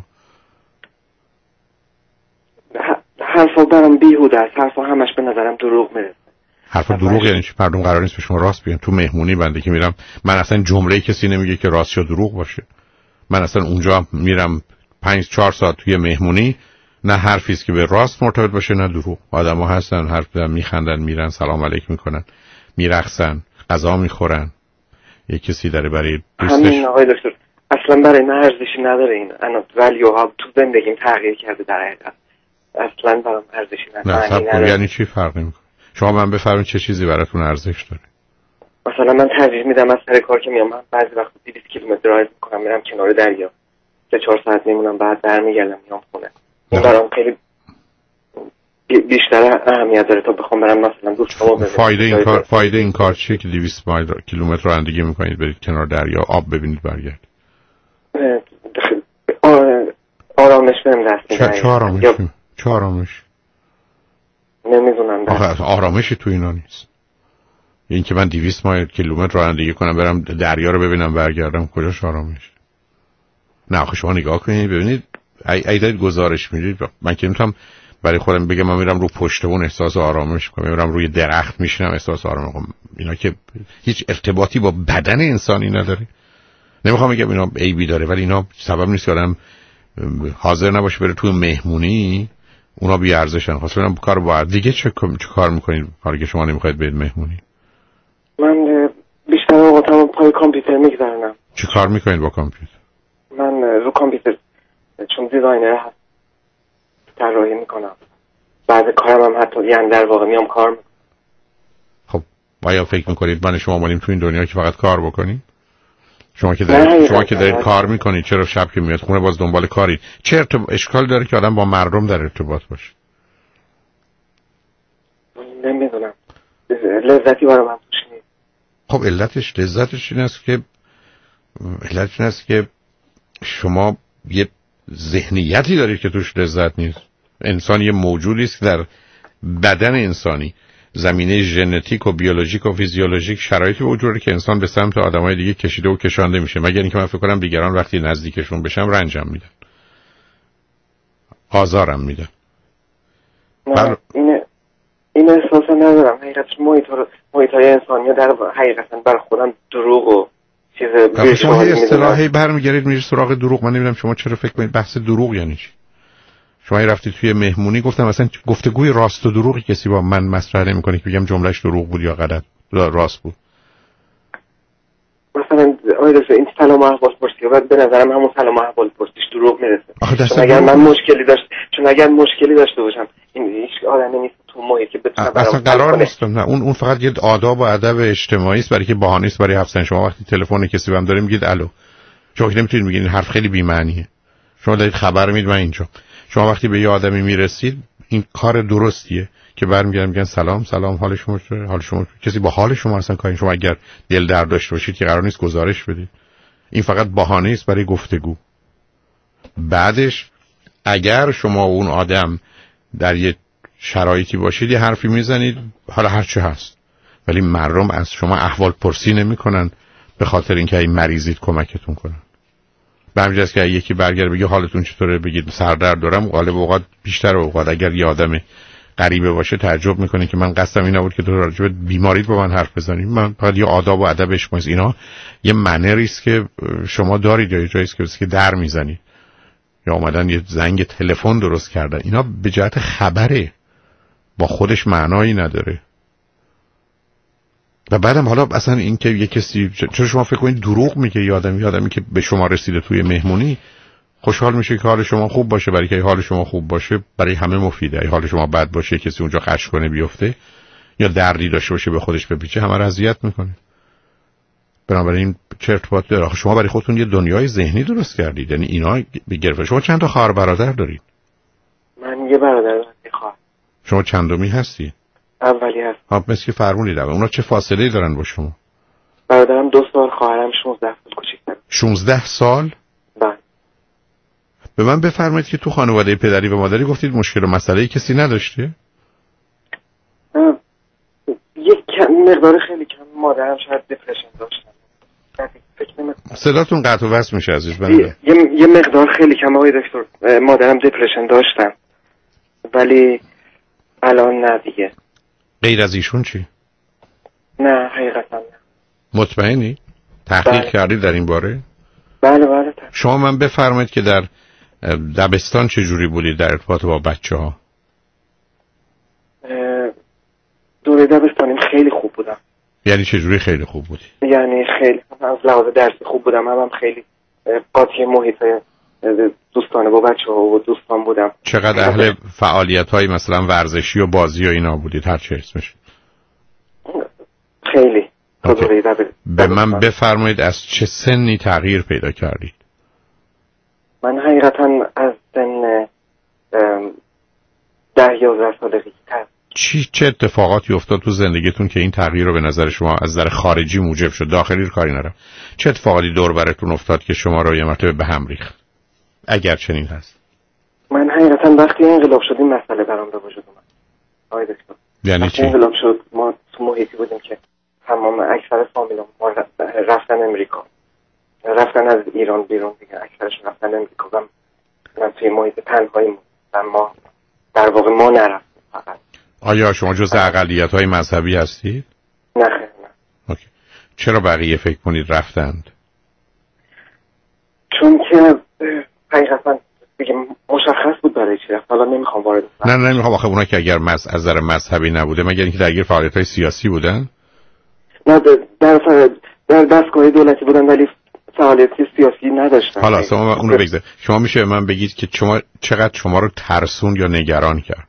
Speaker 17: حرفا برام بیهوده است، حرفا همش به نظرم دروغ میرسه.
Speaker 3: حرفا دروغ یعنی چی؟ مردم قرار نیست به شما راست بگن. تو مهمونی بنده که میرم، من اصلا جمله کسی نمیگه که راست یا دروغ باشه. من اصلا اونجا میرم پنج چهار ساعت توی مهمونی، نه حرفی است که به راست مرتبط باشه نه دروغ. آدما هستن حرف میزنن، میخندن، میرن سلام علیک میکنن، میرقصن، غذا میخورن. یک کسی داره برای دوستش.
Speaker 17: همین آقای دکتر اصلا برای من ارزشی نداره این. انا ولیوها تو زندگیم تغییر کرده در حقیقت. اصلا برام ارزشی نداره.
Speaker 3: نه یعنی چی فرقی میکنه؟ شما من بفرمایید چه چیزی براتون ارزش داره؟
Speaker 17: مثلا من ترجیح میدم از سر کار که میام، من بعضی وقت دویست کیلومتر درایو میکنم میرم کنار دریا، سه چهار ساعت میمونم، بعد برمیگردم میام خونه. این برام خیلی بیشتر اهمیت داره تا بخوام برم مثلا دوستامو ببینم.
Speaker 3: فایده این کار فایده این کار چیه که دویست مایل کیلومتر رانندگی میکنید برید کنار دریا آب ببینید برگردید؟
Speaker 17: آرامش بهم دست میده.
Speaker 3: چه آرامش؟ چه آرامش؟
Speaker 17: نمیدونم.
Speaker 3: آخه آرامشی تو اینا نیست. این که من دویست مایل کیلومتر رانندگی کنم برم دریا رو ببینم برگردم، کجاش آرامش؟ نه آخه شما نگاه کنید ببینید، ای ای دارید گزارش میدید. من که نمیتونم برای خودم بگم من میرم رو پشتمون احساس آرامش کنم، میرم روی درخت میشینم احساس آرامش کنم. اینا که هیچ ارتباطی با بدن انسانی نداره. نمیخوام بگم اینا عیبی داره، ولی اینا سبب نیست که آدم حاضر نباشه بره توی مهمونی، اونا بی ارزشن. خاصه من کار با دیگه چه چه کار میکنید حالا که شما نمیخواید برید مهمونی؟
Speaker 17: من بیشتر اوقاتم پای کامپیوتر میگذرونم.
Speaker 3: چه کار میکنید با کامپیوتر؟
Speaker 17: من رو کامپیوتر چون دیزاینر هستم طراحی میکنم. بعد کارم هم حتی یعنی در واقع میام کار میکنم.
Speaker 3: خب آیا فکر میکنید من شما مالیم تو این دنیا که فقط کار بکنید؟ شما که دارید شما که دارید کار میکنید، چرا شب که میاد خونه باز دنبال کاری؟ چه ارتب... اشکال داره که آدم با مردم در ارتباط باشه؟
Speaker 17: نمیدونم، لذتی برای من توش نیست.
Speaker 3: خب علتش لذتش این است که علتش این است که شما یه ذهنیتی دارید که توش لذت نیست. انسان یه موجودی است که در بدن انسانی زمینه ژنتیک و بیولوژیک و فیزیولوژیک شرایطی وجود داره که انسان به سمت آدمای دیگه کشیده و کشانده میشه، مگر اینکه من فکر کنم دیگران وقتی نزدیکشون بشم رنجم میدن، آزارم میدن.
Speaker 17: نه این این احساس ندارم. حقیقتش محیط رو محیط های انسانی در حقیقتا بر خودم دروغ و چیز
Speaker 3: بیش شما هی اصطلاحی برمیگردید میرید سراغ دروغ. من نمیدونم شما چرا فکر کنید بحث دروغ یعنی چی. شما رفتید توی مهمونی، گفتم مثلا گفتگوی راست و دروغی کسی با من مطرح نمی‌کنه که بگم جملهش دروغ بود یا غلط راست بود.
Speaker 17: مثلا آید این سلام احوال پرسی بعد به نظرم همون سلام احوال پرسیش دروغ میرسه. چون اگر من مشکلی داشت چون اگر مشکلی داشته باشم این هیچ آدمی نیست تو محیط که بتونه
Speaker 3: اصلا قرار نیست. نه اون اون فقط یه آداب و ادب اجتماعی است، برای که بهانه است برای حفظن. شما وقتی تلفن کسی بهم داره میگید الو، شما نمیتونید بگید این حرف خیلی بی معنیه. شما دارید خبر میدید من اینجا. شما وقتی به یه آدمی میرسید این کار درستیه که برمیگردن میگن سلام سلام حال شما چطوره، حال شما. کسی با حال شما اصلا کاری. شما اگر دل درد داشته باشید که قرار نیست گزارش بدید. این فقط بهانه است برای گفتگو. بعدش اگر شما اون آدم در یه شرایطی باشید یه حرفی میزنید، حالا هر چه هست، ولی مردم از شما احوال پرسی نمیکنن به خاطر اینکه این مریضید کمکتون کنن. به همین جاست که یکی برگرده بگه حالتون چطوره، بگید سردرد دارم، غالب اوقات بیشتر اوقات اگر یه آدم غریبه باشه تعجب میکنه که من قصدم این نبود که تو راجع به بیماریت با من حرف بزنی. من فقط یه آداب و ادب اجتماعی، اینا یه منری است که شما دارید یا جایی است که در میزنید یا اومدن یه زنگ تلفن درست کردن. اینا به جهت خبره، با خودش معنایی نداره. و بعدم حالا اصلا این که یه کسی چرا شما فکر کنید دروغ میگه یه آدمی آدمی که به شما رسیده توی مهمونی خوشحال میشه که حال شما خوب باشه، برای که حال شما خوب باشه برای همه مفیده. اگه حال شما بد باشه کسی اونجا خش کنه بیفته یا دردی داشته باشه به خودش بپیچه همه رو اذیت میکنه. بنابراین چه ارتباطی داره؟ شما برای خودتون یه دنیای ذهنی درست کردید. یعنی اینا بگرفته. شما چند تا خواهر برادر دارید؟
Speaker 17: من یه برادر دارم، یه خواهر.
Speaker 3: شما چندمی هستی؟
Speaker 17: اولی هست.
Speaker 3: ها مثل که فرمودید. اونا چه فاصله‌ای دارن با شما؟
Speaker 17: برادرم دو سال، خواهرم شانزده سال کوچیک‌تره.
Speaker 3: شانزده سال؟
Speaker 17: بله.
Speaker 3: به من بفرمایید که تو خانواده پدری و مادری گفتید مشکل و مسئله کسی نداشته؟
Speaker 17: یک مقدار خیلی کم. مادرم شاید دپرشن داشتن.
Speaker 3: صداتون قطع و وصل میشه عزیز بنده.
Speaker 17: یه یه مقدار خیلی کم آقای دکتر. مادرم دپرشن داشتن ولی الان نه دیگه.
Speaker 3: غیر از ایشون چی؟
Speaker 17: نه حقیقتا نه.
Speaker 3: مطمئنی؟ تحقیق بله. کردید در این باره؟
Speaker 17: بله بله.
Speaker 3: شما من بفرمایید که در دبستان چه جوری بودید در ارتباط با بچه ها؟
Speaker 17: دوره دبستانیم خیلی خوب بودم.
Speaker 3: یعنی چه جوری خیلی خوب بودی؟
Speaker 17: یعنی خیلی از لحاظ درسی خوب بودم، هم, هم خیلی قاطی محیط دوستانه با بچه ها و دوستان بودم.
Speaker 3: چقدر اهل فعالیت های مثلا ورزشی و بازی و اینا بودید هر چه اسمش؟
Speaker 17: خیلی.
Speaker 3: به من بفرمایید از چه سنی تغییر پیدا کردید؟
Speaker 17: من حقیقتا از سن ده یازده سالگی.
Speaker 3: چی چه اتفاقاتی افتاد تو زندگیتون که این تغییر رو به نظر شما از نظر خارجی موجب شد؟ داخلی رو کاری ندارم. چه اتفاقاتی دور براتون افتاد که شما رو یه مرتبه به هم ریخت؟ اگر چنین هست.
Speaker 17: من حقیقتا وقتی انقلاب شد این مسئله برام به وجود اومد. آقای دکتر.
Speaker 3: یعنی چی؟
Speaker 17: انقلاب شد ما تو محیطی بودیم که تمام اکثر فامیلام ما رفتن امریکا. رفتن از ایران بیرون دیگه. اکثرشون رفتن امریکا و من توی محیط تنهایی بودم. ما در واقع ما نرفتیم فقط.
Speaker 3: آیا شما جزء اقلیت‌های مذهبی هستید؟
Speaker 17: نه خیر نه.
Speaker 3: اوکی. چرا بقیه فکر کنید رفتند؟
Speaker 17: چون که حقیقتا دیگه مشخص بود برای چی رفت. حالا نمیخوام وارد بشم.
Speaker 3: نه نه نمیخوام. آخه اونا که اگر مز... از نظر مذهبی نبوده مگر اینکه درگیر فعالیت‌های سیاسی بودن؟
Speaker 17: نه در در دستگاه دولتی بودن ولی فعالیت سیاسی نداشتن.
Speaker 3: حالا شما اون رو بگذار. شما میشه من بگید که شما چقدر شما رو ترسون یا نگران کرد؟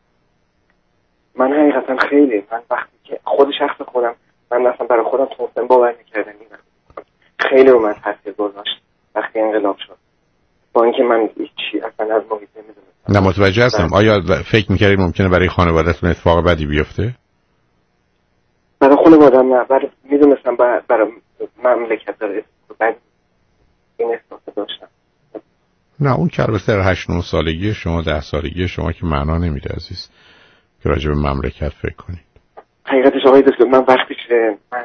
Speaker 17: من حقیقتا خیلی من وقتی که خود شخص خودم من اصلا برای خودم تونستم باور نکردم این خیلی رو من تاثیر گذاشت وقتی انقلاب شد. با اینکه من چی اصلا از محیط نمیدونستم.
Speaker 3: نه متوجه هستم. آیا فکر می‌کردید ممکنه برای خانواده‌تون اتفاق بدی بیفته؟
Speaker 17: برای خانواده‌ام نه، برای میدونستم برای مملکت داره بعد این احساس داشتم.
Speaker 3: نه اون که البته در هشت نه سالگی شما ده سالگی شما که معنا نمیده عزیز که راجع به مملکت فکر کنید.
Speaker 17: حقیقتش آقای دکتر من وقتی که من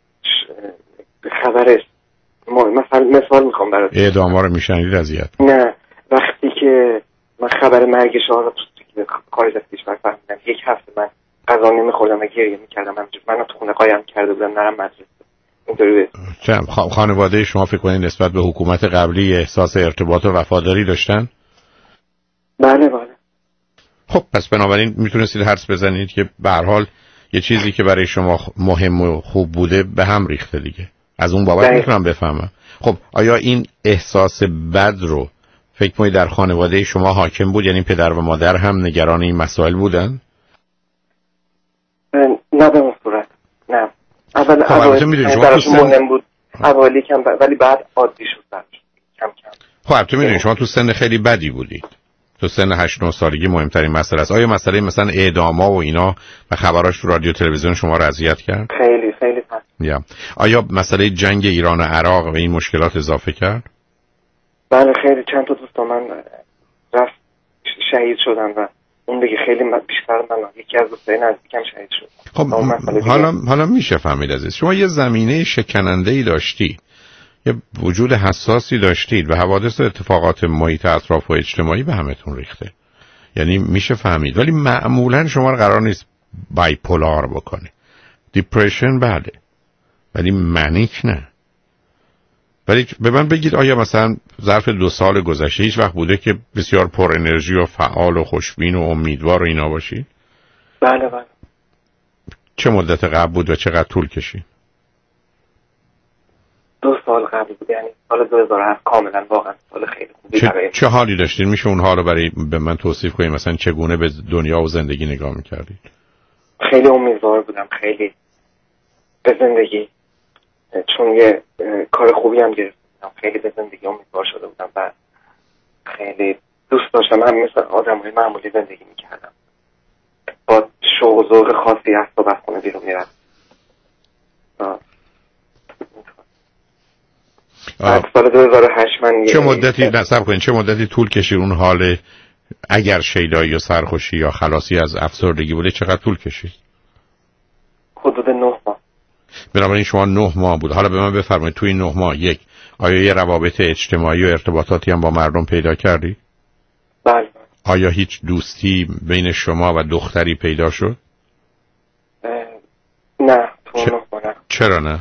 Speaker 17: خبر مثلا مثال میخوام برات
Speaker 3: اعدام ها رو میشنید اذیت
Speaker 17: نه وقتی که من خبر مرگ شاه رو تو خارج از کشور فهمیدم یک هفته من غذا نمیخوردم و گریه میکردم من تو خونه قایم کرده بودم نرم مدرسه اینطوری
Speaker 3: چند خانواده شما فکر کنید نسبت به حکومت قبلی احساس ارتباط و وفاداری داشتن؟
Speaker 17: بله بله.
Speaker 3: خب پس بنابراین میتونستید حدس بزنید که به هر حال یه چیزی که برای شما مهم و خوب بوده به هم ریخته دیگه. از اون بابت میتونم بفهمم. خب آیا این احساس بد رو فکر کنید در خانواده شما حاکم بود؟ یعنی پدر و مادر هم نگران این مسائل بودن؟
Speaker 17: نه به اون صورت نه. اول
Speaker 3: خب البته میدونید شما تو سن
Speaker 17: مهم بود اولی کم ولی بعد عادی شد بعد کم کم.
Speaker 3: خب البته میدونید شما تو سن خیلی بدی بودید. تو سن هشت نه سالگی مهمترین مسئله است. آیا مسئله مثلا اعدام‌ها و اینا و خبراش تو رادیو تلویزیون شما رو اذیت کرد؟
Speaker 17: خیلی خیلی پس.
Speaker 3: یا آیا مسئله جنگ ایران و عراق و این مشکلات اضافه کرد؟
Speaker 17: بله خیلی چند تا دوست من رفت شهید شدن و اون دیگه خیلی بیشتر من یکی از دوستای نزدیکم شهید شد.
Speaker 3: خب حالا حالا میشه فهمید عزیز شما یه زمینه شکننده‌ای داشتی. یه وجود حساسی داشتید و حوادث و اتفاقات محیط اطراف و اجتماعی به همتون ریخته. یعنی میشه فهمید ولی معمولا شما رو قرار نیست بایپولار بکنه. دیپرشن بله ولی منیک نه. ولی به من بگید آیا مثلا ظرف دو سال گذشته هیچ وقت بوده که بسیار پر انرژی و فعال و خوشبین و امیدوار و اینا باشی؟
Speaker 17: بله بله.
Speaker 3: چه مدت قبل بود و چقدر طول کشید؟
Speaker 17: دو سال قبل بود یعنی سال دو هزار و هفت کاملا واقعا سال خیلی خوبی
Speaker 3: چه,
Speaker 17: برای
Speaker 3: چه حالی داشتید؟ میشه اون حالو برای به من توصیف کنید؟ مثلا چگونه به دنیا و زندگی نگاه میکردید؟
Speaker 17: خیلی امیدوار بودم خیلی به زندگی چون یه کار خوبی هم گرفتم خیلی به زندگی امیدوار شده بودم و خیلی دوست داشتم هم مثل آدم های معمولی زندگی میکردم با شوق و ذوق خاصی از صبح خونه بیرون میرم. بعد سال دو هزار و هشت من
Speaker 3: چه مدتی نصب کنید چه مدتی طول کشید اون حال اگر شیدایی یا سرخوشی یا خلاصی از افسردگی بوده چقدر طول کشید؟
Speaker 17: حدود نه ماه.
Speaker 3: بنابراین شما نه ماه بود. حالا به من بفرمایید توی این نه ماه یک آیا یه روابط اجتماعی و ارتباطاتی هم با مردم پیدا کردی؟
Speaker 17: بله.
Speaker 3: آیا هیچ دوستی بین شما و دختری پیدا شد؟
Speaker 17: نه تو نه ماه نه.
Speaker 3: چرا نه؟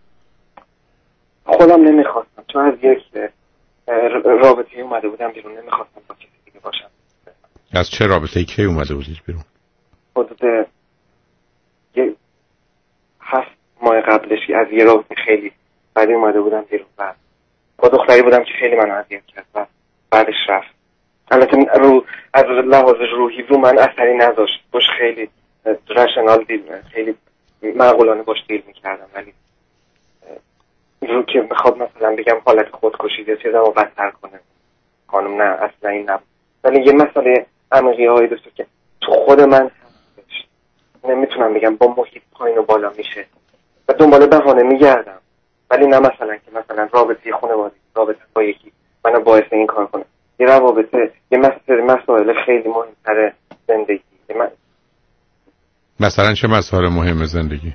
Speaker 17: خودم نمیخواستم چون از یک رابطه اومده بودم بیرون نمیخواستم با کسی دیگه باشم.
Speaker 3: از چه رابطه‌ای کی اومده بودید بیرون؟
Speaker 17: حدود یه هفت ماه قبلش از یه رابطه خیلی بعدی اومده بودم بیرون و با دختری بودم که خیلی منو اذیت کرد و بعدش رفت. البته رو از لحاظ روحی رو من اثری نذاشت. باش خیلی رشنال دیل خیلی معقولانه باش دیل میکردم ولی رو که میخواد مثلا بگم حالت خودکشی یا چیزا رو بدتر کنه خانم نه اصلا این نبود. ولی یه مسئله عمیقی های داشت که تو خود من هستش نمیتونم بگم با محیط پایین و بالا میشه و دنبال بهانه میگردم ولی نه مثلا که مثلا رابطه خانوادگی رابطه با یکی منو باعث این کار کنه. یه روابطه یه مسئله مسائل خیلی مهمتر زندگی من...
Speaker 3: مثلا چه مسائل مهم زندگی؟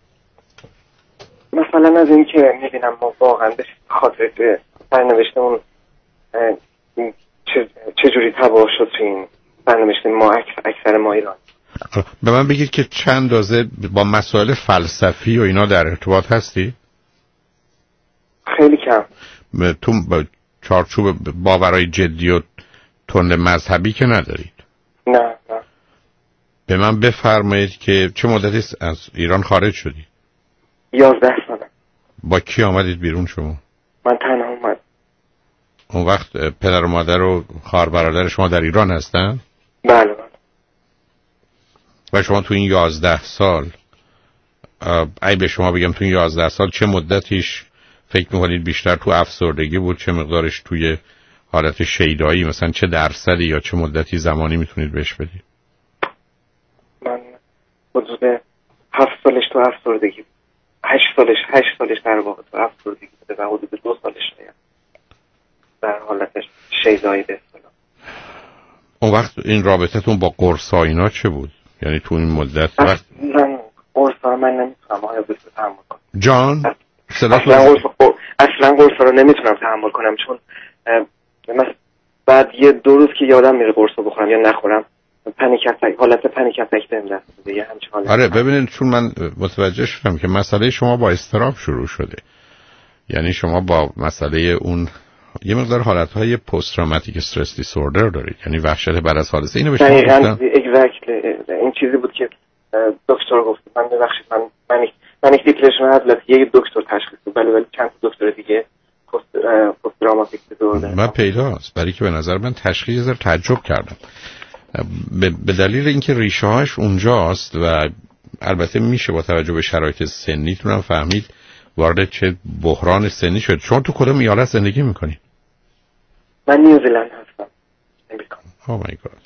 Speaker 17: مثلا از این که میبینم ما واقعا به خاطر برنوشته اون چجوری تباه شد تو این برنوشته ما اکثر ما ایران.
Speaker 3: به من بگید که چند اندازه با مسائل فلسفی و اینا در ارتباط هستی؟
Speaker 17: خیلی کم.
Speaker 3: تو چارچوب باورای جدی و تند مذهبی که ندارید؟
Speaker 17: نه نه.
Speaker 3: به من بفرمایید که چه مدتی از ایران خارج شدی؟
Speaker 17: یازده ساله.
Speaker 3: با کی آمدید بیرون شما؟
Speaker 17: من تنها اومد.
Speaker 3: اون وقت پدر و مادر و خواهر برادر شما در ایران هستن؟
Speaker 17: بله بله.
Speaker 3: و شما تو این یازده سال ای به شما بگم تو این یازده سال چه مدتیش فکر میکنید بیشتر تو افسردگی بود چه مقدارش توی حالت شیدایی مثلا چه درصدی یا چه مدتی زمانی میتونید بهش بدید؟
Speaker 17: من حدود هفت سالش تو افسردگی هشت سالش هشت سالش در واقع تو افسردگی بوده و حدود دو سالش در حالت شیدایی به اصطلاح.
Speaker 3: اون وقت این رابطتون با قرصا اینا چه بود؟ یعنی تو این مدت
Speaker 17: وقت اصلا قرص رو من نمیتونم آیا بسیار تحمل کنم.
Speaker 3: جان
Speaker 17: اصلا قرص اصلا قرص رو نمیتونم تحمل کنم، چون مثلا بعد یه دو روز که یادم میره قرص رو بخورم یا نخورم پنیک اتک، حالت پنیک اتک بهم دست میده. یه همچین حالت.
Speaker 3: آره ببینید، چون من متوجه شدم که مسئله شما با اضطراب شروع شده، یعنی شما با مسئله اون یه مقدار حالتهای پست تروماتیک استرس دیسوردر دارید، یعنی وحشت بعد از حادثه. اینو به شما گفتم.
Speaker 17: این چیزی بود که دکتر گفت. من ببخشید من من من دیپرشن هست، یه دکتر تشخیص داد، ولی ولی چند تا دکتر دیگه پست پست تروماتیک دیسوردر.
Speaker 3: من پیداست، برای که به نظر من تشخیص رو تعجب کردم به دلیل اینکه ریشه هاش اونجاست و البته میشه با توجه به شرایط سنیتون فهمید وارد چه بحران سنی شد. شما تو کدوم ایالت زندگی میکنی؟
Speaker 17: من نیوزیلند هستم، امریکا.
Speaker 3: او مای گاد.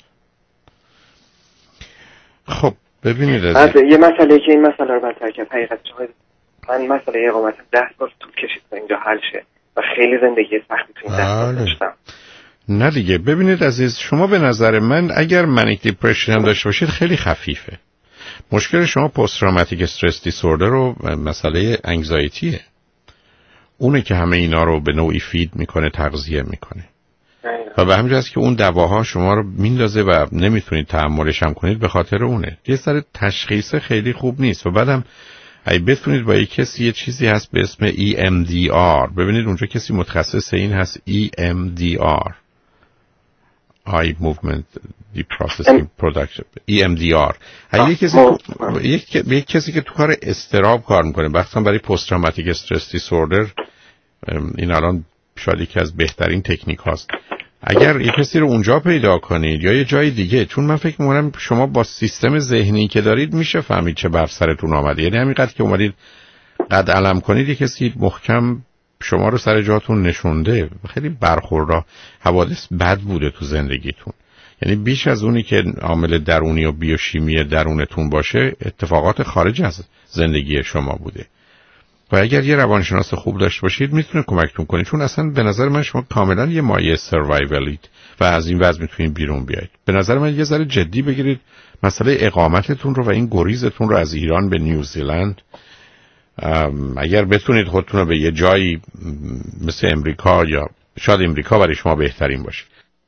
Speaker 3: خب ببینید
Speaker 17: از یه مسئله که این مسئله رو برطرف کرد، حقیقتش من مسئله اقامتم ده سال طول کشید تا اینجا حل شه و خیلی زندگی سختی تو این ده سال داشتم.
Speaker 3: نه دیگه ببینید عزیز، شما به نظر من اگر منیک دیپرشن هم داشته باشید خیلی خفیفه. مشکل شما پست تروماتیک استرس دیسوردر و مسئله انگزایتیه، اونه که همه اینا رو به نوعی فید میکنه، تغذیه میکنه و به همین جاست که اون دواها شما رو میندازه و نمیتونید تحملش هم کنید، به خاطر اونه. یه سر تشخیص خیلی خوب نیست و بعدم اگه بتونید با یک کسی یه چیزی هست به اسم ای ام دی آر، ببینید اونجا کسی متخصص این هست، ای ام دی آر Eye Movement Deprocessing Production ای ام دی آر. یک کسی تو... یک... یک کسی که تو کار استراب کار میکنه، وقتا برای پست تروماتیک استرس دیسوردر این الان شاید یکی از بهترین تکنیک هاست. اگر یک کسی رو اونجا پیدا کنید یا یه جای دیگه، چون من فکر میکنم شما با سیستم ذهنی که دارید میشه فهمید چه بر سرتون آمده. یعنی همینقدر که اومدید قد علم کنید یک کسی محکم شما رو سر جاتون نشونده، خیلی برخورد حوادث بد بوده تو زندگیتون، یعنی بیش از اونی که عامل درونی و بیوشیمی درونتون باشه اتفاقات خارج از زندگی شما بوده و اگر یه روانشناس خوب داشته باشید میتونه کمکتون کنه، چون اصلا به نظر من شما کاملا یه مایه سروایوالید و از این وضع میتونید بیرون بیایید. به نظر من یه ذره جدی بگیرید مسئله اقامتتون رو و این گریزتون رو از ایران به نیوزیلند. اگر بتونید خودتون رو به یه جایی مثل امریکا یا شاید امریکا برای شما بهترین باشه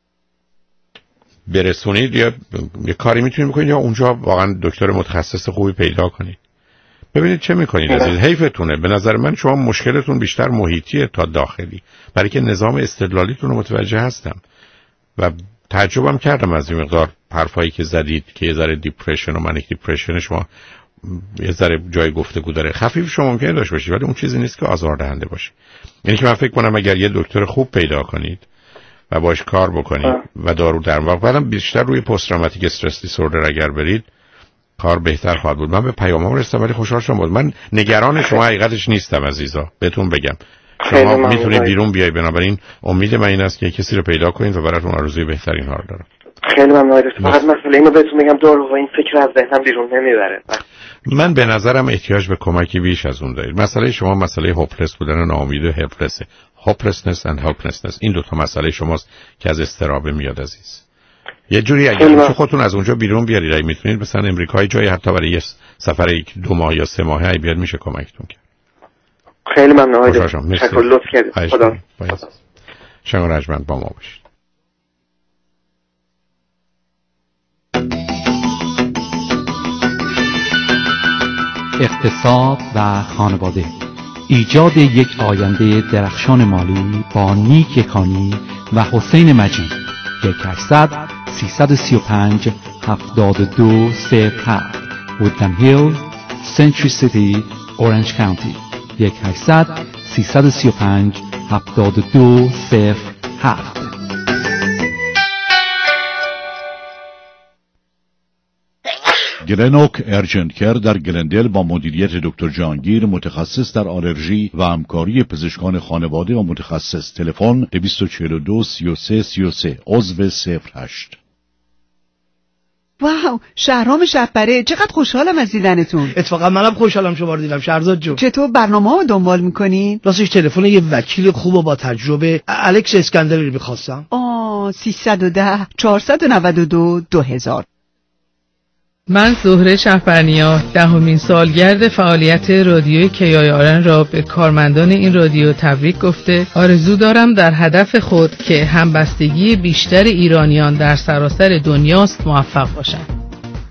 Speaker 3: برسونید، یا یه کاری میتونید بکنید یا اونجا واقعا دکتر متخصص خوبی پیدا کنید. ببینید چه میکنید عزیز، حیفتونه. به نظر من شما مشکلتون بیشتر محیطیه تا داخلی، برای که نظام استدلالیتون رو متوجه هستم و تعجبم کردم از این مقدار حرفایی که زدید که یه ذره دیپرشن و منیک دیپرشن شما یه ذره جای گفتگو داره. خفیف شما ممکنه داشته باشید ولی اون چیزی نیست که آزاردهنده باشه. یعنی که من فکر کنم اگر یه دکتر خوب پیدا کنید و باش کار بکنید و دارو درمان، بعدم بیشتر روی پست تروماتیک استرس دیسوردر اگر برید کار بهتر خواهد بود. من به پیامام رسیدم ولی خوشحال شدم. من نگران شما حقیقتش نیستم عزیزا، بهتون بگم شما میتونید بیرون بیای، بنابراین امید من این است که کسی رو پیدا کنید و براتون آرزوی بهترین ها رو دارم.
Speaker 17: خیلی ممنون. فقط مسئله اینو بهتون میگم، دارو و این فکر از ذهنم بیرون نمیبره.
Speaker 3: من به نظرم احتیاج به کمکی بیش از اون دارید. مسئله شما مسئله هوپلس بودن و ناامید و هلپلسه. هوپلسنس اند هلپلسنس این دو تا مسئله شماست که از استراب میاد عزیز. یه جوری اگه خودتون از اونجا بیرون بیارید، اگه میتونید مثلا امریکای جای حتی برای یه سفر یک دو ماه یا سه ماهه بیاد میشه کمکتون کرد.
Speaker 17: خیلی ممنون. آقای تشکر، لطف کردید. خدا.
Speaker 3: شما رجمند با ما باشید.
Speaker 1: اقتصاد و خانواده، ایجاد یک آینده درخشان مالی با نیک یکانی و حسین مجید. یک هشتصد سیصد و سی و پنج هفتاد و دو صفر هفت وودلند هیل، سنچری سیتی، اورنج کانتی. یک هشتصد سیصد و سی و پنج هفتاد و دو صفر هفت.
Speaker 2: گلنوک ارجنت کر در گلندل با مدیریت دکتر جهانگیر متخصص در آلرژی و همکاری پزشکان خانواده و متخصص. تلفن دویست و چهل و دو سی و سه سی و سه، عضو صفر هشت.
Speaker 5: واو، شهرام شب‌بره، چقدر خوشحالم از دیدنتون.
Speaker 24: اتفاقا منم خوشحالم شما رو دیدم شهرزاد جون.
Speaker 5: چطور برنامه‌ها دنبال می‌کنین؟
Speaker 24: راستش تلفن یه وکیل خوب و با تجربه الکس اسکندری رو می‌خواستم.
Speaker 5: آه، سیصد و ده چهارصد و نود و دو دو هزار.
Speaker 4: من زهره شهبرنیا دهمین سالگرد فعالیت رادیوی کی آی آر ان را به کارمندان این رادیو تبریک گفته آرزو دارم در هدف خود که همبستگی بیشتر ایرانیان در سراسر دنیاست موفق باشند.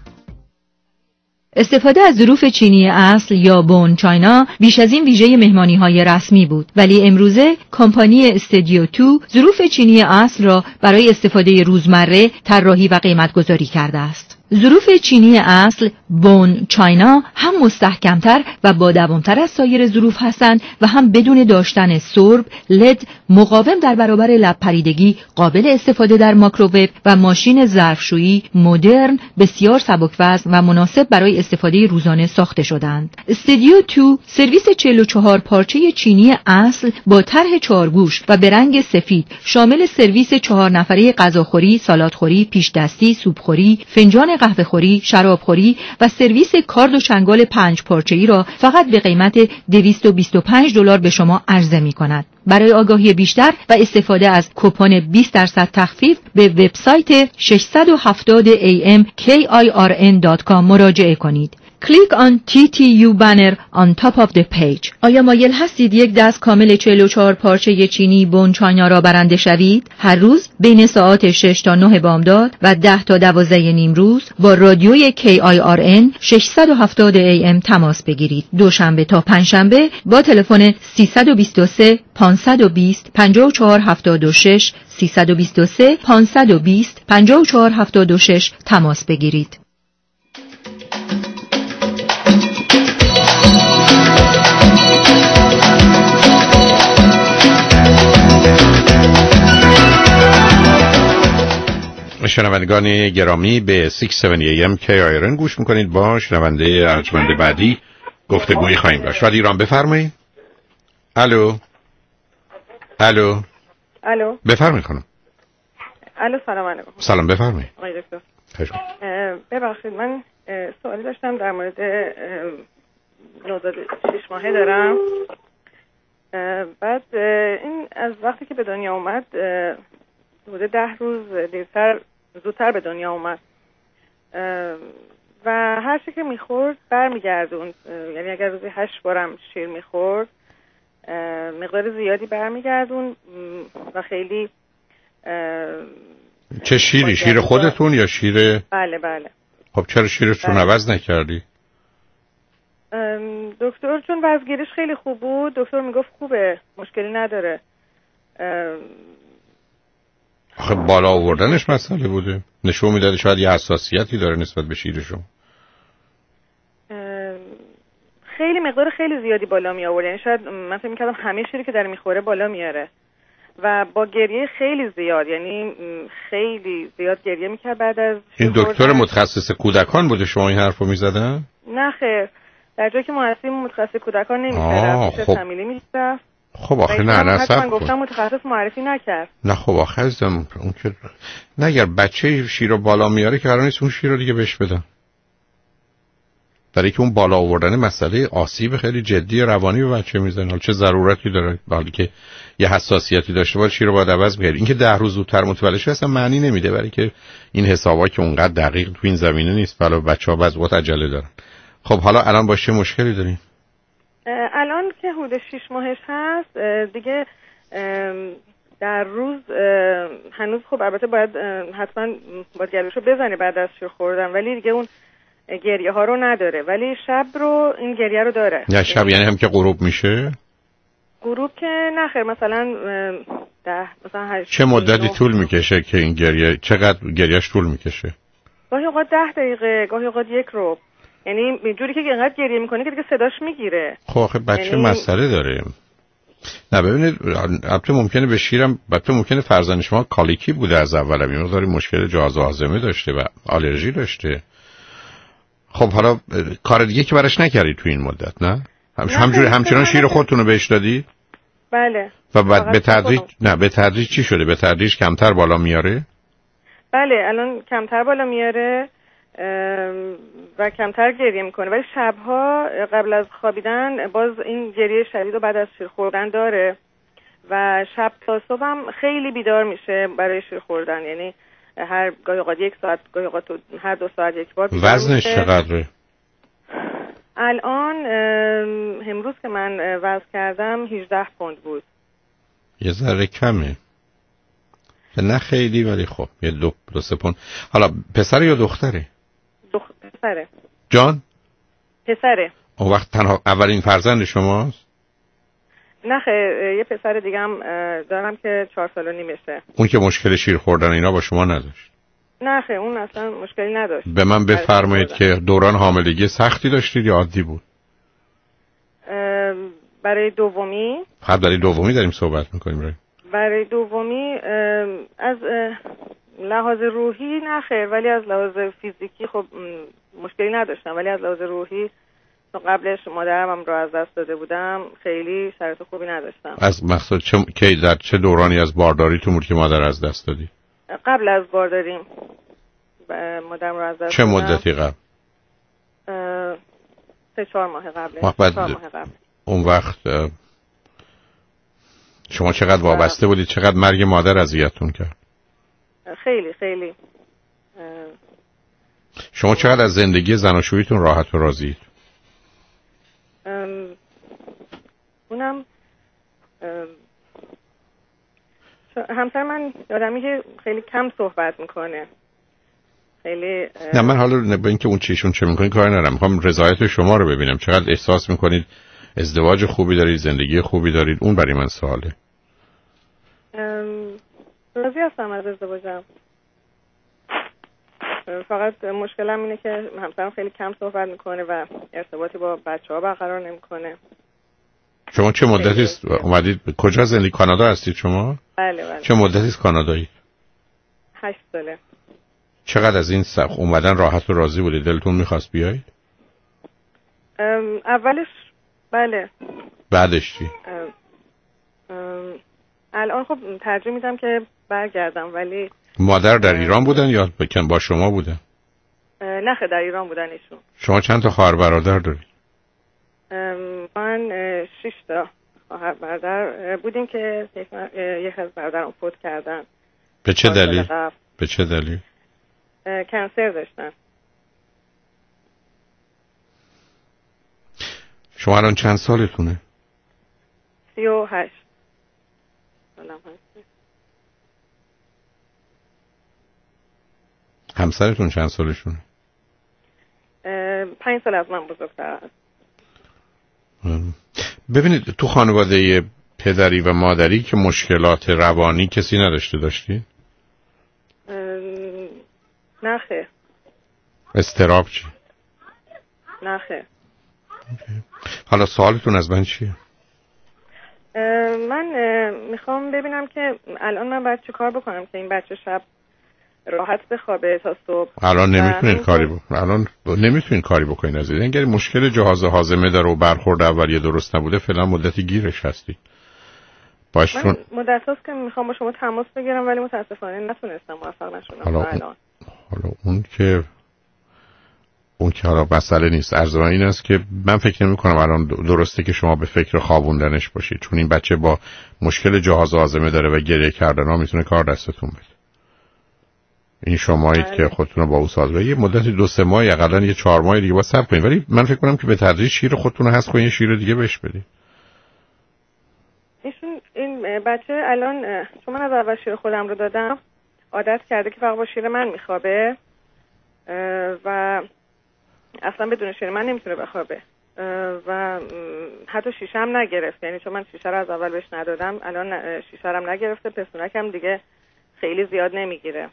Speaker 20: استفاده از ظروف چینی اصل یا بون چاینا بیش از این ویژه مهمانی‌های رسمی بود، ولی امروزه کمپانی استودیو دو ظروف چینی اصل را برای استفاده روزمره طراحی و قیمت‌گذاری کرده است. ظروف چینی اصل بون چاینا هم مستحکمتر و با دوامتر از سایر ظروف هستند و هم بدون داشتن سرب، لد، مقاوم در برابر لب پریدگی، قابل استفاده در ماکروویو و ماشین ظرفشویی مدرن، بسیار سبک‌وزن و مناسب برای استفاده روزانه ساخته شدند. استودیو دو سرویس چهل و چهار پارچه چینی اصل با طرح چهارگوش و به رنگ سفید شامل سرویس چهار نفره غذاخوری، سالادخوری، پیش دستی، سوپخوری، فنجان قهوه‌خوری، شرابخوری و سرویس کارد و چنگال پنج پارچه‌ای را فقط به قیمت دویست و بیست و پنج دلار به شما عرضه می‌کند. برای آگاهی بیشتر و استفاده از کوپن بیست درصد تخفیف به وبسایت ششصد و هفتاد ای ام کی آی آر ان دات کام مراجعه کنید. Click on تی تی یو banner on top of the page. آیا مایل هستید یک دست کامل چهل و چهار پارچه چینی بون چاینا را برنده شوید؟ هر روز بین ساعات شش تا نه بامداد و ده تا دوازده نیم روز با رادیوی کی آی آر ان ششصد و هفتاد ای ام تماس بگیرید. دوشنبه تا پنجشنبه با تلفن سیصد و بیست و سه پانصد و بیست پنجاه و چهار هفتاد و شش سیصد و بیست و سه پانصد و بیست پنجاه و چهار هفتاد و شش تماس بگیرید.
Speaker 3: شنوندگان گرامی به ششصد و هفتاد ای ام کی آی آر ان گوش میکنید. با شنونده ارجمند بعدی گفتگویی خواهیم داشت. شاید ایران بفرمایید. الو الو
Speaker 6: الو
Speaker 3: بفرمایید خانم.
Speaker 6: الو سلام علیکم.
Speaker 3: سلام بفرمایید.
Speaker 6: آقای دکتر
Speaker 3: خوش
Speaker 6: ببخشید من سوالی داشتم در مورد نوزاد شش ماهه دارم. بعد این از وقتی که به دنیا اومد حدود ده روز دیرتر زودتر به دنیا اومد و هر چی که میخورد برمیگردون، یعنی اگر روزی هشت بارم شیر میخورد مقدار زیادی برمیگردون و خیلی.
Speaker 3: چه شیری؟ شیر خودتون یا شیر؟
Speaker 6: بله بله.
Speaker 3: خب چرا شیرتون
Speaker 6: بله.
Speaker 3: عوض نکردی؟
Speaker 6: دکتر چون وزگیریش خیلی خوب بود، دکتر میگفت خوبه، مشکلی نداره.
Speaker 3: آخه بالا آوردنش مسئله بوده، نشون میداده شاید یه حساسیتی داره نسبت به شیر شما.
Speaker 6: خیلی مقدار خیلی زیادی بالا می آورد، یعنی شاید من فکر می‌کردم همه شیری که داره میخوره بالا میاره و با گریه خیلی زیاد، یعنی خیلی زیاد گریه میکرد بعد از
Speaker 3: این دکتر متخصص کودکان بوده شما این حرفو میزدن؟
Speaker 6: نه خیر، در جایی که ما هستیم متخصص کودکان نمیشه، پیش فامیلی میشه.
Speaker 3: خب آخه نه نه
Speaker 6: صبر کن. گفتم متخصص معرفی نکرد.
Speaker 3: نه خب آخه ازم اون که نه اگر بچه شیر رو بالا میاره که قرار نیست اون شیر رو دیگه بهش بدن. برای که اون بالا آوردن مسئله آسیب خیلی جدی روانی به بچه میزنه. حالا چه ضرورتی داره ولی که یه حساسیتی داشته باشه شیر رو باید عوض بگیری. این که ده روز زودتر متولد شه اصلا معنی نمیده، برای که این حسابا که اونقدر دقیق تو این زمینه نیست، ولی بچه‌ها بعضی وقت عجله دارن. خب حالا الان با چه مشکلی دارین؟
Speaker 6: الان که حدود شش ماهش هست دیگه در روز هنوز خب البته باید حتما باید گلوشو بزنه بعد از شیر خوردن، ولی دیگه اون گریه ها رو نداره، ولی شب رو این گریه رو داره.
Speaker 3: نه شب یعنی هم که غروب میشه؟
Speaker 6: غروب که نخیر، مثلا ده مثلا هشت.
Speaker 3: چه مدتی طول میکشه که این گریه، چقدر گریهش طول میکشه؟
Speaker 6: گاهی اوقات ده دقیقه، گاهی اوقات یک رو، یعنی جوری که اینقدر گریه میکنه که دیگه صداش میگیره.
Speaker 3: خب آخه بچه
Speaker 6: یعنی...
Speaker 3: مسئله داره. نه ببینید البته ممکنه به شیرم البته ممکنه فرزند شما کالیکی بوده از اول، این مقدار مشکل جهاز هاضمه داشته و آلرژی داشته. خب حالا کار دیگه که براش نکردی تو این مدت نه؟ همجوری همچنان شیر خودتون رو بهش دادی؟
Speaker 6: بله.
Speaker 3: و بعد به تدریج نه به تدریج چی شده؟ به تدریج کمتر بالا میاره؟
Speaker 6: بله الان کمتر بالا میاره و کمتر گریه میکنه، ولی شبها قبل از خوابیدن باز این گریه شدید رو بعد از شیر خوردن داره و شب تا صبح هم خیلی بیدار میشه برای شیر خوردن، یعنی هر گاهی اوقات یک ساعت، گاهی اوقات هر دو ساعت یک بار.
Speaker 3: وزنش چقدره؟
Speaker 6: الان امروز که من وزن کردم هجده پوند بود.
Speaker 3: یه ذره کمه، نه خیلی ولی خب یه دو دو سه پوند. حالا پسر یا دختره؟
Speaker 6: دخ... پسره.
Speaker 3: جان؟
Speaker 6: پسره.
Speaker 3: اون وقت تنها اولین فرزند شماست؟
Speaker 6: نه خیر، یه پسر دیگه هم دارم که چهار سال و نیمشه.
Speaker 3: اون که مشکل شیر خوردن اینا با شما نداشت؟
Speaker 6: نه خیر، اون اصلا مشکلی نداشت.
Speaker 3: به من بفرمایید که دوران حاملگی سختی داشتید یا عادی بود؟
Speaker 6: برای دومی.
Speaker 3: خب برای دومی داریم صحبت میکنیم. برای
Speaker 6: برای دومی از لحاظ روحی نه خیر، ولی از لحاظ فیزیکی خب مشکلی نداشتم، ولی از لحاظ روحی قبلش مادرم هم رو از دست داده بودم، خیلی شرایط خوبی نداشتم.
Speaker 3: از مقصد چه کی در چه دورانی از بارداریتون بود که مادر از دست دادی؟
Speaker 6: قبل از بارداریم مادرم رو از دست
Speaker 3: چه مدتی قبل؟
Speaker 6: سه چهار ماه قبل.
Speaker 3: چهار ماه قبل. اون وقت شما چقدر وابسته بودید؟ چقدر مرگ مادر اذیتتون کرد؟
Speaker 6: خیلی خیلی.
Speaker 3: شما چقدر از زندگی زناشوییتون راحت و راضیید؟
Speaker 6: اونم همسر من آدمی که خیلی کم صحبت میکنه، خیلی
Speaker 3: نه من حالا به اینکه اون چیشون چه میکنید کاری ندارم، میخوام رضایت شما رو ببینم. چقدر احساس میکنید ازدواج خوبی دارید، زندگی خوبی دارید؟ اون برای من سواله.
Speaker 6: راضی هستم از ازدواجم، فقط مشکلم اینه که همسرم خیلی کم صحبت میکنه و ارتباطی با بچه ها برقرار نمیکنه.
Speaker 3: شما چه مدتی است اومدید؟ کجا زندگی؟ کانادا هستید شما؟
Speaker 6: بله بله.
Speaker 3: چه مدتی است کانادایی؟
Speaker 6: هشت ساله.
Speaker 3: چقدر از این سخت اومدن راحت و راضی بودید؟ دلتون میخواست بیایید؟
Speaker 6: اولش بله.
Speaker 3: بعدش چی؟
Speaker 6: ام ام الان خب ترجیح میدم که برگردم. ولی
Speaker 3: مادر در ایران بودن یا بکن با شما بودن؟
Speaker 6: نه در ایران بودن ایشون.
Speaker 3: شما چند تا خواهر برادر دارید؟
Speaker 6: من شش تا خواهر برادر بودیم که یک از برادرم فوت کردن.
Speaker 3: به چه دلیل؟ به چه دلیل؟
Speaker 6: کنسر داشتن.
Speaker 3: شما الان چند سالتونه؟
Speaker 6: سی و هشت سالم هست.
Speaker 3: همسرتون چند سالشونه؟
Speaker 6: پنج سال از من بزرگتر هست.
Speaker 3: ببینید تو خانواده پدری و مادری که مشکلات روانی کسی نداشته داشتی؟
Speaker 6: نه خیر.
Speaker 3: استراب چی؟
Speaker 6: نه خیر.
Speaker 3: حالا سوالتون از من چیه؟
Speaker 6: من میخوام ببینم که الان من باید چه کار بکنم که این بچه شب راحت بخوابه تا صبح.
Speaker 3: الان نمیتونید کاری بکنید. الان نمیتونید کاری بکنید عزیز. اگر مشکل جهاز هاضمه داره و برخورد اولیه درست نبوده فعلا مدتی گیرش هستید. باش
Speaker 6: من مدت هاست که میخوام با شما تماس بگیرم ولی متاسفانه نتونستم، موفق نشدم.
Speaker 3: حالا الان حالا اون که اون که حالا مسئله نیست. عرض من این است که من فکر نمی کنم الان درسته که شما به فکر خوابوندنش باشید، چون این بچه با مشکل جهاز هاضمه داره و گریه کردن ها میتونه کار دستتون بده. این شمایید بله. که خودتون رو با او سازه یه مدت دو سه ماه حداقل یه چهار ماه دیگه با صبر کنید، ولی من فکر کنم که به تدریج شیر خودتون رو حذف کنید، شیر دیگه بهش بدید.
Speaker 6: ایشون این بچه الان چون من از اول شیر خودم رو دادم عادت کرده که فقط با شیر من میخوابه و اصلا بدون شیر من نمیتونه بخوابه و حتی شیشه هم نگرفت. یعنی چون من شیشه رو از اول بهش ندادم الان شیشه رو هم نگرفته، پسونک هم دیگه خیلی زیاد نمیگیره.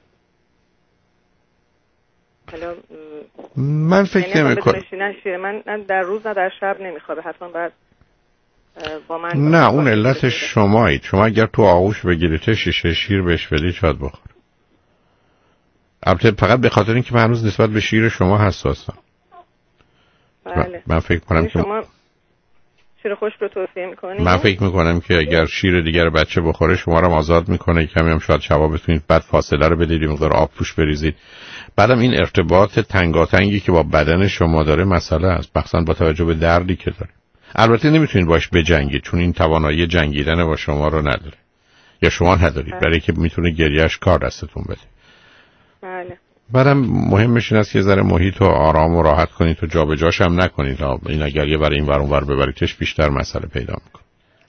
Speaker 6: حالا
Speaker 3: من فکر نمی کنم
Speaker 6: شیر من در روز نه در شب نمیخوابه، حتما باید با من.
Speaker 3: نه اون علت شمایید. شما اگر تو آغوش بگیرید شیشه شیر بهش بدید شاید بخوره. البته فقط به خاطر اینکه من هنوز نسبت به شیر شما حساسم.
Speaker 6: بله.
Speaker 3: من فکر کنم که
Speaker 6: شما شیر خشک رو توصیه میکنید؟
Speaker 3: من فکر میکنم که اگر شیر دیگر بچه بخوره شما رو آزاد میکنه، کمی هم شاید شبا بتونید بعد فاصله رو بدید، مقدار آب توش بریزید. بعدم این ارتباط تنگاتنگی که با بدن شما داره مسئله است، مخصوصا با توجه به دردی که داره. البته نمیتونید باش بجنگید چون این توانایی جنگیدن با شما رو نداره یا شما ندارید، برای که میتونه گریهش کار دستتون بده.
Speaker 6: بله.
Speaker 3: بعدم مهمش این است که ذره محیط و آرام و راحت کنید و جابجاش هم نکنید. این اگر یه برای این ور اون ور ببریدش بیشتر مسئله پیدا میکنه.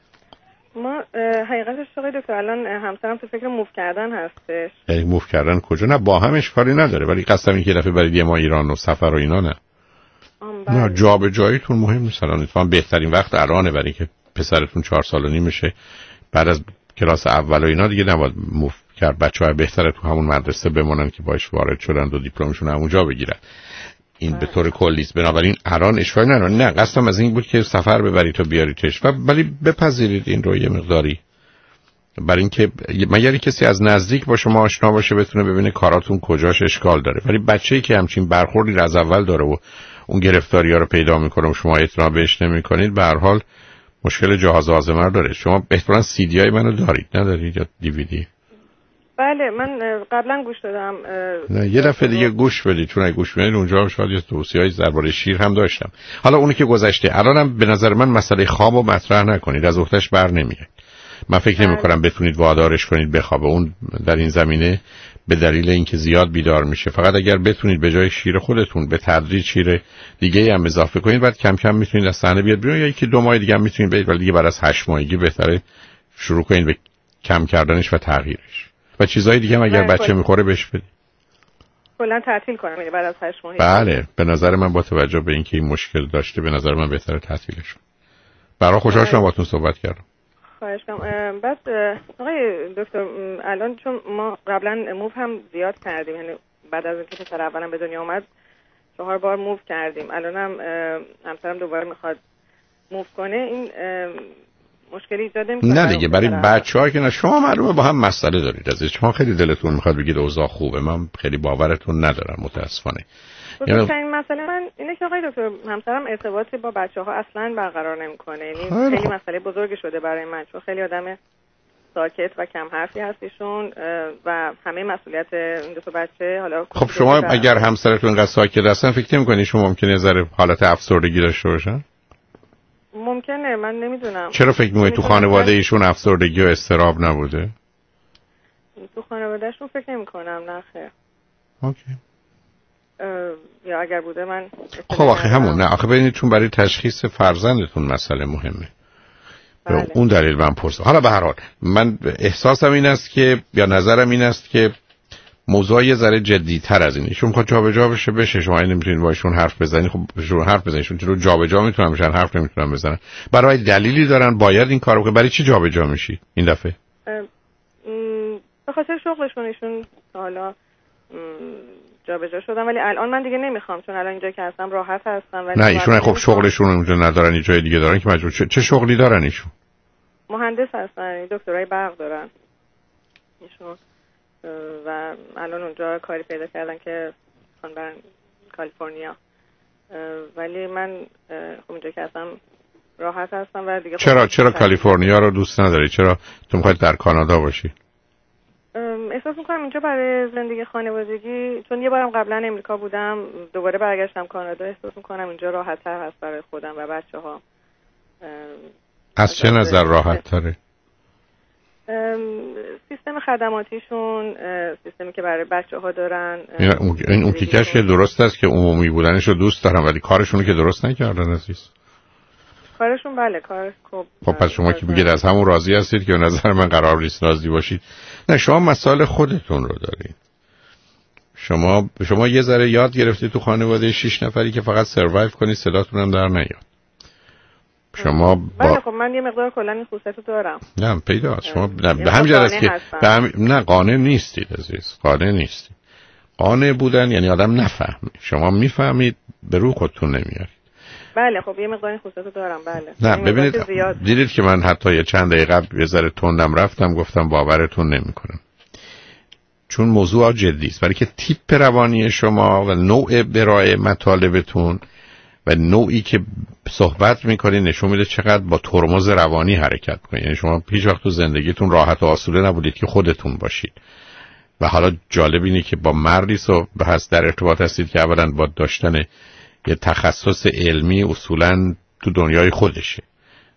Speaker 6: ما حقیقتش آقای دکتر الان همسرم تو فکر موو کردن هستش.
Speaker 3: یعنی موو کردن کجا؟ نه با هم اشکالی نداره، ولی قصدم این که دفعه برید یه ما ایران و سفر و اینا نه. نه جابجاییتون مهم نیست الان. اتفاقا بهترین وقت الانه، برای که پسرتون چهار سال و نیمشه، بعد از کلاس اول و اینا دیگه نباید موو کرد. بچه‌ها بهتره تو همون مدرسه بمونن که باش وارد شدن و دیپلمشون همونجا بگیرن. این به طور کلی است. بنابراین الان اشکالی نداره. نه قصدم از این بود که سفر ببرید تو بیاریدش، و ولی بپذیرید این رو یه مقداری، برای اینکه مگر کسی از نزدیک با شما آشنا باشه بتونه ببینه کاراتون کجاش اشکال داره. ولی بچه‌ای که همچین برخوردی از اول داره و اون گرفتاری‌ها رو پیدا می‌کنه و شما اعتنا بهش نمی‌کنید، به هر حال مشکل جهاز هاضمه رو داره. شما احتمالاً سی دی آی منو دارید ندارید یا دی وی دی؟
Speaker 6: بله من قبلا گوش دادم.
Speaker 3: نه یه دفعه دیگه گوش بدید، چون اگه گوش بدید اونجا شاید یه توصیه‌ای درباره شیر هم داشتم. حالا اونی که گذشته، الانم به نظر من مسئله خواب رو مطرح نکنید، از عهده‌اش بر نمیاد. من فکر نمی‌کنم بتونید وادارش کنید بخوابه. اون در این زمینه به دلیل اینکه زیاد بیدار میشه. فقط اگر بتونید به جای شیر خودتون به تدریج شیر دیگه هم اضافه کنید، بعد کم کم میتونید از صحنه بیاد بیرون، یا یکی دو ماه دیگه هم میتونید برید، ولی دیگه بعد از هشت ماهگی بهتره شروع کنید به کم کردنش و تغییرش. و چیزای دیگه هم اگر بچه میخوره بهش بدید.
Speaker 6: کلا تعطیل کنم یعنی بعد از هشت ماه.
Speaker 3: بله به نظر من با توجه به اینکه این مشکل داشته به نظر من بهتره تعطیلش کنید. برای خوشحال شدم باهاتون صحبت کردم.
Speaker 6: خواهش کنم. بس آقای دکتر الان چون ما قبلا موو هم زیاد کردیم، یعنی بعد از اینکه پسر اولم به دنیا اومد چهار بار موو کردیم، الانم همسرم دوباره میخواد موو کنه، این مشکلی ایجاد نمی‌کنه؟
Speaker 3: نه دیگه برای بچه‌ها که نه. شما معلومه با هم مسئله دارید، از شما خیلی دلتون میخواد بگید اوضاع خوبه، من خیلی باورتون ندارم متاسفانه.
Speaker 6: بزرگترین مسئله من اینه که آقای دکتر همسرم ارتباطی با بچه‌ها اصلاً برقرار نمی‌کنه، یعنی خیلی مسئله بزرگی شده برای من، چون خیلی آدم ساکت و کم حرفی هستیشون و همه مسئولیت این دو تا بچه. حالا
Speaker 3: خب شما اگر همسرتون انقدر ساکت هستن فکر نمی‌کنید شما ممکنه ذره حالت افسردگی داشته باشن؟
Speaker 6: ممکنه، من نمیدونم.
Speaker 3: چرا فکر می‌کنید تو خانواده ایشون افسردگی و اضطراب نبوده؟
Speaker 6: تو خانواده‌شون فکر نمی‌کنم، نه خیر.
Speaker 3: اوکی.
Speaker 6: یا اگر بوده من
Speaker 3: خب آخه همون نه آخه ببینید چون برای تشخیص فرزندتون مسئله مهمه. بله. اون دلیل من پرسیدم. حالا به هر حال من احساسم این است که یا نظرم این است که موضوع یه ذره جدی‌تر از اینه. چون میخواد جابجا بشه بشه شما نمیتونید باشون حرف بزنید. خب باشون حرف بزنید چون رو جابجا میتونن بشن، حرف نمیتونن بزنن. برای دلیلی دارن باید این کارو کنن. برای چی جابجا میشی این دفعه؟
Speaker 6: به خاطر شغلشون. ایشون حالا جابجا شدم ولی الان من دیگه نمیخوام، چون الان اینجا که هستم راحت هستم. ولی
Speaker 3: نه ایشون خب شغلشون اونجا ندارن، یه جای دیگه دارن که مجبور. چه, چه شغلی دارن ایشون؟
Speaker 6: مهندس هستن، دکترای برق دارن ایشون و الان اونجا کاری پیدا کردن که خواهن برن کالیفرنیا. ولی من خب اینجا که هستم راحت هستم و دیگه
Speaker 3: چرا چرا کالیفرنیا رو دوست نداری؟ چرا تو میخوای در کانادا باشی؟
Speaker 6: احساس میکنم اینجا برای زندگی خانوادگی، چون یه بارم قبلا امریکا بودم دوباره برگشتم کانادا، احساس میکنم اینجا راحت تر هست برای خودم و بچه ها.
Speaker 3: از چه نظر راحت تره؟
Speaker 6: سیستم خدماتیشون، سیستمی که برای بچه ها دارن.
Speaker 3: این این اون تیکش که درست است که عمومی بودنش رو دوست دارم ولی کارشون رو که درست نکردن عزیز.
Speaker 6: کارشون بله کار خوب.
Speaker 3: خب پس شما که میگید از همون راضی هستید که به نظر من قرار نیست راضی باشید. نه شما مسائل خودتون رو دارید. شما شما یه ذره یاد گرفتید تو خانواده شش نفری که فقط سروایو کنید صداتون هم در نیاد. شما با...
Speaker 6: بله خب من یه مقدار کلا این خصوصیتو دارم.
Speaker 3: نه پیداست. شما نه به همین جهت است که به هم... نه قانع نیستید عزیز. قانع نیستید. قانع بودن یعنی آدم نفهمه. شما میفهمید به رو خودتون نمیارید.
Speaker 6: بله خب یه مقدار این خصوصیتو دارم بله.
Speaker 3: نه ببینید دیدید که من حتی یه چند دقیقه قبل یه ذره تندم رفتم گفتم باورتون نمیکنم. چون موضوع جدی است. برای که تیپ روانی شما و نوع برای مطالبتون و نوعی که صحبت میکنید نشون میده چقدر با ترمز روانی حرکت میکنید. یعنی شما هیچ وقت تو زندگیتون راحت و آسوده نبودید که خودتون باشید. و حالا جالب اینه که با مردی صحبت هست در ارتباط هستید که اولا با داشتن یه تخصص علمی اصولاً تو دنیای خودشه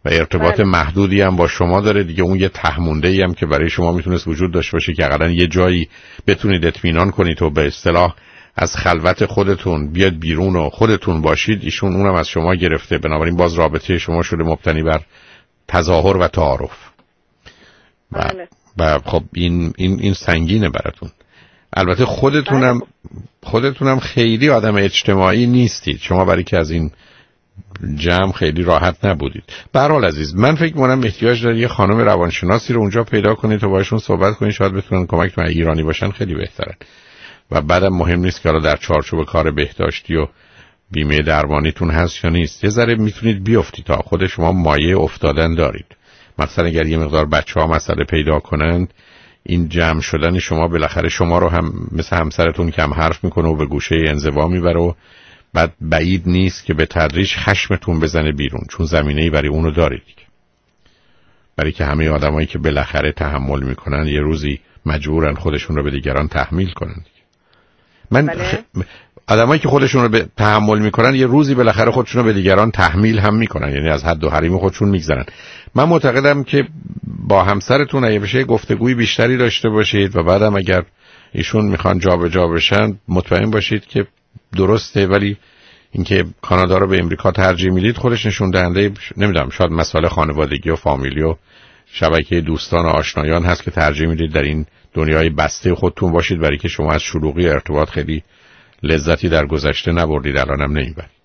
Speaker 3: و ارتباط
Speaker 6: بله.
Speaker 3: محدودی هم با شما داره دیگه. اون یه تهمونده‌ای هم که برای شما میتونست وجود داشته باشه که حداقل یه جایی بتونید اطمینان کنید و به اصطلاح از خلوت خودتون بیاد بیرون و خودتون باشید. ایشون اونم از شما گرفته، بنابراین باز رابطه شما شده مبتنی بر تظاهر و تعارف.
Speaker 6: بله.
Speaker 3: و خب این این این سنگینه براتون. البته خودتونم خودتونم خیلی آدم اجتماعی نیستید شما، برای که از این جمع خیلی راحت نبودید. به هر حال عزیز، من فکر می‌کنم احتیاج دارید یه خانم روانشناسی رو اونجا پیدا کنید تا باشون صحبت کنید، شاید بتونن کمکتون. ایرانی باشن خیلی بهتره. و بعدم مهم نیست که حالا در چارچوب کار بهداشتی و بیمه درمانیتون هست یا نیست، یه ذره میتونید بیافتید تا خود شما مایه افتادن دارید. مثلا اگر یه مقدار بچه‌ها مسئله پیدا کنند، این جمع شدن شما بالاخره شما رو هم مثل همسرتون کم حرف میکنه و به گوشه انزوا میبره و بعد بعید نیست که به تدریج خشمتون بزنه بیرون، چون زمینه‌ای برای اونو دارید. برای که همه آدمایی که بالاخره تحمل میکنن یه روزی مجبورن خودشون رو به دیگران تحمیل کنن. من
Speaker 6: بله.
Speaker 3: خ... آدمایی که خودشون رو به تحمل میکنن یه روزی بالاخره خودشون رو به دیگران تحمیل هم میکنن، یعنی از حد و حریم خودشون میگذرن. من معتقدم که با همسرتون اگه بشه گفتگوی بیشتری داشته باشید و بعدم اگر ایشون میخوان جابجا بشن مطمئن باشید که درسته، ولی اینکه کانادا رو به امریکا ترجیح میدید خودش نشون دهنده نمیدونم شاید مسائل خانوادگی و فامیلی و شبکه دوستان و آشنایان هست که ترجیح میدید در این دنیای بسته خودتون باشید، برای که شما از شلوغی ارتباط خیلی لذتی در گذشته نبردید، الانم نمیبرید.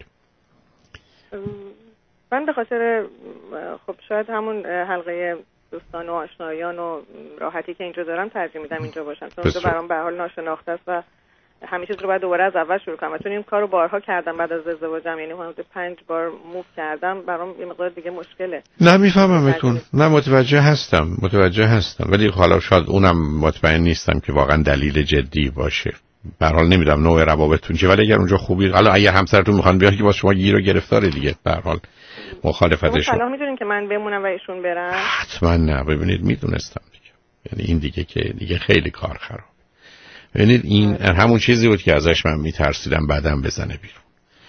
Speaker 6: من به خاطر خب شاید همون حلقه دوستان و آشنایان و راحتی که اینجا دارم ترجیح میدم اینجا باشم، چون اینجا برام به حال ناشناخته است و همه چیز رو باید دوباره از اول شروع کنم. چون این کارو بارها کردم بعد از ازدواجم، یعنی حدود پنج بار موو کردم، برام یه مقدار دیگه مشکله.
Speaker 3: نه میفهممتون، نه متوجه هستم متوجه هستم ولی حالا شاید اونم مطمئن نیستم که واقعا دلیل جدی باشه. به هر حال نمیدونم نوع روابطتون چیه، ولی اگر اونجا خوبی، حالا اگر همسرتون میخوان بیاد که با شما گیر و گرفتاره دیگه، به هر حال مخالفتشون.
Speaker 6: شما میدونین که من بمونم و ایشون برن؟
Speaker 3: حتما نه. ببینید میدونستم دیگه، یعنی این دیگه که دیگه خیلی کار خراب. ببینید این همون چیزی بود که ازش من میترسیدم بعدم بزنه بیرون.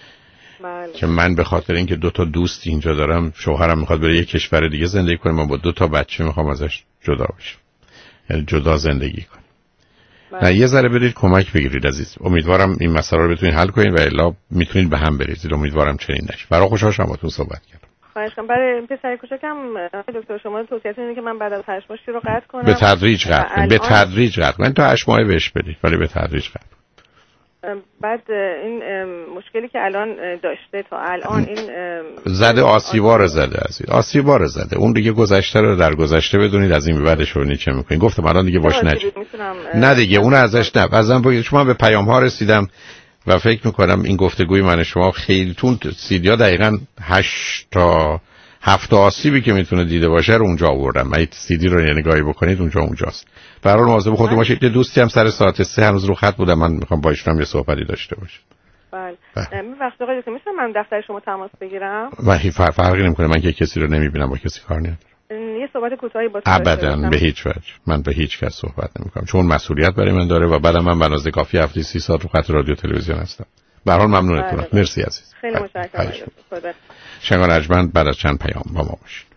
Speaker 3: بله. که من به خاطر اینکه دو تا دوست اینجا دارم، شوهرم میخواد بره یه کشور دیگه زندگی کنه، من با دو تا بچه میخوام ازش جدا بشم، یعنی جدا زندگی کنم. بله. نه یه ذره برید کمک بگیرید عزیز. امیدوارم این مسئله رو بتونید حل کنید و الا میتونید به هم بریزید. امیدوارم چنین نشه. برای خوشحال شدم باهاتون صحبت کردم.
Speaker 6: خواهش کنم. برای پسر کوچکم دکتر شما توصیه‌تون اینه که من بعد از هشت ماه شیر رو قطع کنم؟
Speaker 3: به تدریج قطع کنید. به تدریج قطع کنید. تا هشت ماه بهش بدید ولی به تدریج قطع کنید.
Speaker 6: بعد این مشکلی که الان داشته تا الان این
Speaker 3: زده آسیبار زده عزیز، آسیبار زده. اون دیگه گذشته رو در گذشته بدونید، از این به بعدش رو چه می‌کنید. گفتم الان دیگه باش نج. نه دیگه اون ازش نه. ازم بگید شما به پیام ها رسیدم و فکر می‌کنم این گفتگوی من شما خیلی تون سیدیا دقیقاً هشت تا هفت آسیبی که میتونه دیده باشه رو اونجا آوردم. من سیدی رو نگاهی بکنید اونجا اونجاست. به هر حال مواظب خودتون باشید. یه دوستی هم سر ساعت سه هنوز رو خط بودم، من میخوام با ایشون یه صحبتی داشته باشم.
Speaker 6: بله. این وقت آقای دکتر میتونم من دفتر شما تماس بگیرم؟
Speaker 3: و هیچ فرقی نمیکنه، من که کسی رو نمیبینم، با کسی کار ندارم.
Speaker 6: یه صحبت کوتاهی با
Speaker 3: ابداً به هیچ وجه من به هیچ کس صحبت نمیکنم، چون مسئولیت برای من داره و بعدم من بنازه کافی هفته سی ساعت رو خط رادیو تلویزیون هستم. به هر حال ممنونتونم. مرسی عزیز.
Speaker 6: خیلی متشکرم. خدا.
Speaker 3: شنگان ارجمند بعد از چند پیام با ما باشید.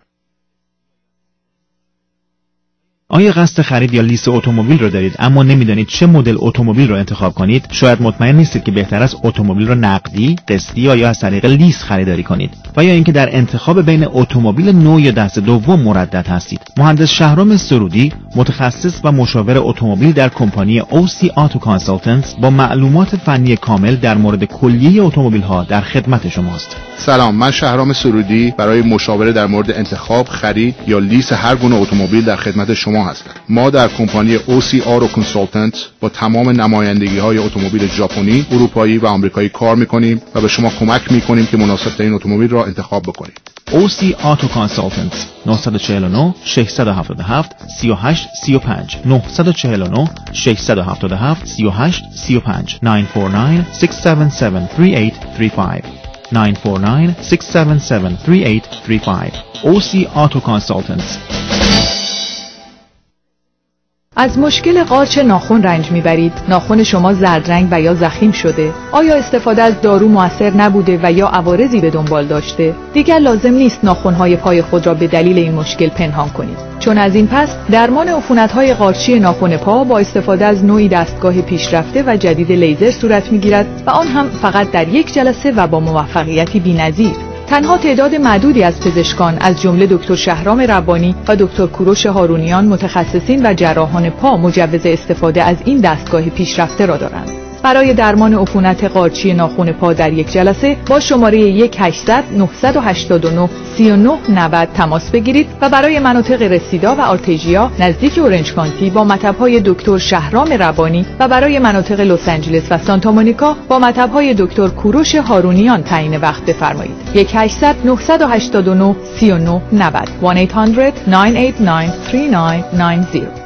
Speaker 9: آیا قصد خرید یا لیز اتومبیل را دارید اما نمیدانید چه مدل اتومبیل را انتخاب کنید؟ شاید مطمئن نیستید که بهتر است اتومبیل را نقدی، قسطی یا یا از طریق لیز خریداری کنید و یا اینکه در انتخاب بین اتومبیل نو یا دست دوم مردد هستید. مهندس شهرام سرودی، متخصص و مشاور اتومبیل در کمپانی او سی Auto Consultants با معلومات فنی کامل در مورد کلیه اتومبیل ها در خدمت شماست.
Speaker 11: سلام، من شهرام سرودی برای مشاوره در مورد انتخاب، خرید یا لیز هر گونه اتومبیل در خدمت شما هستم. ما در کمپانی او سی Auto Consultants با تمام نمایندگی‌های اتومبیل ژاپنی، اروپایی و آمریکایی کار می‌کنیم و به شما کمک می‌کنیم که مناسب‌ترین اتومبیل را انتخاب بکنید.
Speaker 9: او سی Auto Consultants نه چهار نه شش هفت هفت سه هشت سه پنج نه چهار نه شش هفت هفت سه هشت سه پنج نه چهار نه شش هفت هفت سه هشت سه پنج نه چهار نه شش هفت هفت سه هشت سه پنج او سی Auto Consultants.
Speaker 7: از مشکل قارچ ناخن رنج میبرید؟ ناخن شما زردرنگ و یا ضخیم شده؟ آیا استفاده از دارو مؤثر نبوده و یا عوارضی به دنبال داشته؟ دیگر لازم نیست ناخن‌های پای خود را به دلیل این مشکل پنهان کنید. چون از این پس درمان عفونت‌های قارچی ناخن پا با استفاده از نوعی دستگاه پیشرفته و جدید لیزر صورت میگیرد و آن هم فقط در یک جلسه و با موفقیتی بی‌نظیر. تنها تعداد معدودی از پزشکان از جمله دکتر شهرام ربانی و دکتر کوروش هارونیان متخصصین و جراحان پا مجوز استفاده از این دستگاه پیشرفته را دارند. برای درمان عفونت قارچی ناخن پا در یک جلسه با شماره یک هشتصد نه هشت نه سه نه نه صفر تماس بگیرید و برای مناطق رسیدا و آرتژیا نزدیک اورنج کانتی با مطب‌های دکتر شهرام ربانی و برای مناطق لس آنجلس و سانتا مونیکا با مطب‌های دکتر کوروش هارونیان تعیین وقت بفرمایید. یک هشتصد نه هشت نه سه نه نه صفر یک هشتصد نه هشت نه سه نه نه صفر.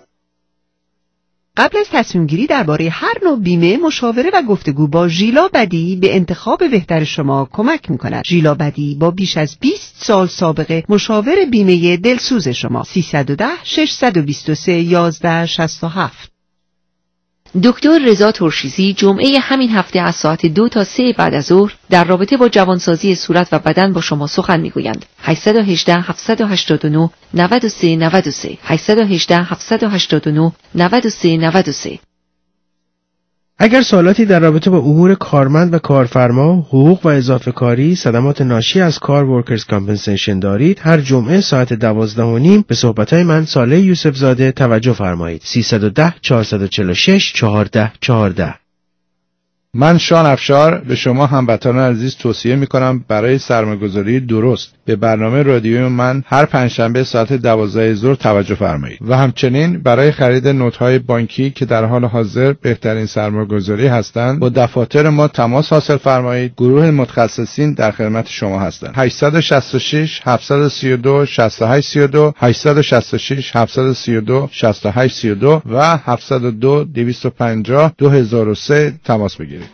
Speaker 5: قبل از تصمیم گیری درباره هر نوع بیمه، مشاوره و گفتگو با ژیلا بدی به انتخاب بهتر شما کمک می‌کند. ژیلا بدی با بیش از بیست سال سابقه مشاور بیمه دلسوز شما. سیصد و ده ششصد و بیست و سه یازده شصت و هفت.
Speaker 12: دکتر رضا ترشیزی جمعه همین هفته از ساعت دو تا سه بعد از ظهر در رابطه با جوانسازی صورت و بدن با شما سخن میگویند. هشت یک هشت هفت هشت نه نه سه نه سه هشت یک هشت هفت هشت نه نه سه نه سه.
Speaker 14: اگر سوالاتی در رابطه با امور کارمند و کارفرما، حقوق و اضافه کاری، صدمات ناشی از کار ورکرز کامپنسیشن دارید، هر جمعه ساعت دوازده و نیم به صحبتهای من صالح یوسف زاده توجه فرمایید. سیصد و ده چهارصد و چهل و شش چهارده چهارده.
Speaker 15: من شان افشار به شما هموطنان عزیز توصیه میکنم برای سرمایه‌گذاری درست به برنامه رادیوی من هر پنجشنبه ساعت دوازده ظهر توجه فرمایید و همچنین برای خرید نوت‌های بانکی که در حال حاضر بهترین سرمایه‌گذاری هستند با دفاتر ما تماس حاصل فرمایید. گروه متخصصین در خدمت شما هستند. هشت شش شش هفت سه دو شش هشت سه دو هشت شش شش هفت سه دو شش هشت سه دو و هفت صفر دو دویست و پنجاه دو هزار و سه تماس بگیرید.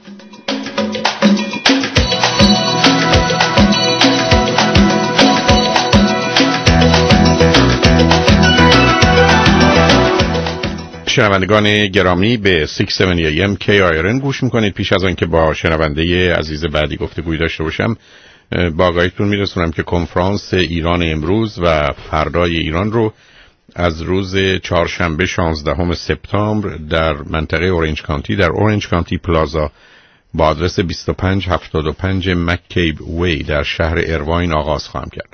Speaker 3: شنوندگان گرامی به شش هفتاد ای ام کی آی آر ان گوش میکنید. پیش از آن که با شنونده عزیز بعدی گفتگوی داشته باشم، با آگاهیتون میرسونم که کنفرانس ایران امروز و فردای ایران رو از روز چهارشنبه شانزدهم سپتامبر در منطقه اورنج کانتی در اورنج کانتی پلازا با آدرس بیست و پنج هفتاد و پنج مککیب وی در شهر ایرواین آغاز خواهم کرد.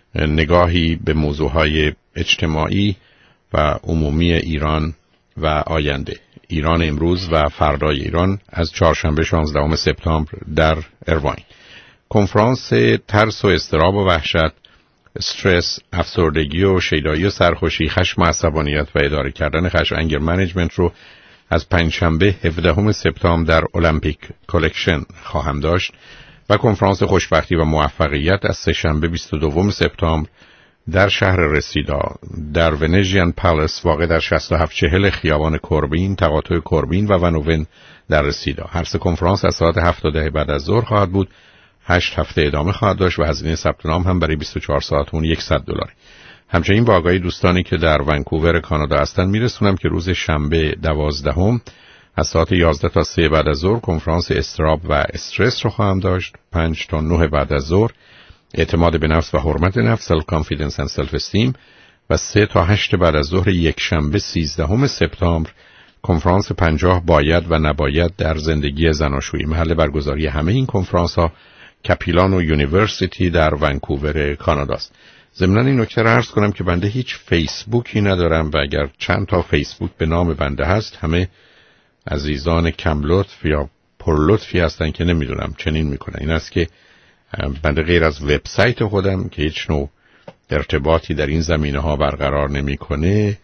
Speaker 3: نگاهی به موضوعهای اجتماعی و عمومی ایران و آینده، ایران امروز و فردای ایران، از چهارشنبه شانزدهم سپتامبر در ایرواین. کنفرانس ترس و اضطراب و وحشت، استرس، افسردگی و شیدایی و سرخوشی، خشم و عصبانیت و اداره کردن خشم، انگر منیجمنت رو از پنجشنبه هفدهم سپتامبر در المپیک کلکشن خواهم داشت و کنفرانس خوشبختی و موفقیت از سه‌شنبه بیست و دوم سپتامبر در شهر رسیدا در ونژین پالاس واقع در شصت و هفت چهل خیابان کوربین، تقاطع کوربین و ونوون در رسیدا. هر سه کنفرانس از ساعت هفت تا ده بعد از ظهر خواهد بود. هشت هفته ادامه خواهد داشت و هزینه ثبت نام هم برای بیست و چهار ساعت اون صد دلار. همچنین با آگاهی دوستانی که در ونکوور کانادا هستند میرسونم که روز شنبه دوازدهم از ساعت یازده تا سه بعد از ظهر کنفرانس استراب و استرس رو خواهم داشت. پنج تا نه بعد از ظهر اعتماد به نفس و حرمت نفس، سلف کانفیدنس اند سلف استیم، و سه تا هشت بعد از ظهر یک شنبه سیزدهم سپتامبر کنفرانس پنجاه باید و نباید در زندگی زناشویی. محل برگزاری همه این کنفرانس ها کپیلانو یونیورسیتی در ونکوور کانادا است. ضمناً این نکته را عرض کنم که بنده هیچ فیسبوکی ندارم و اگر چند تا فیسبوک به نام بنده هست همه عزیزان کم لطف یا پر لطفی هستن که نمیدونم چنین میکنن. این است که بنده غیر از وبسایت خودم که هیچ نوع ارتباطی در این زمینه ها برقرار نمیکنه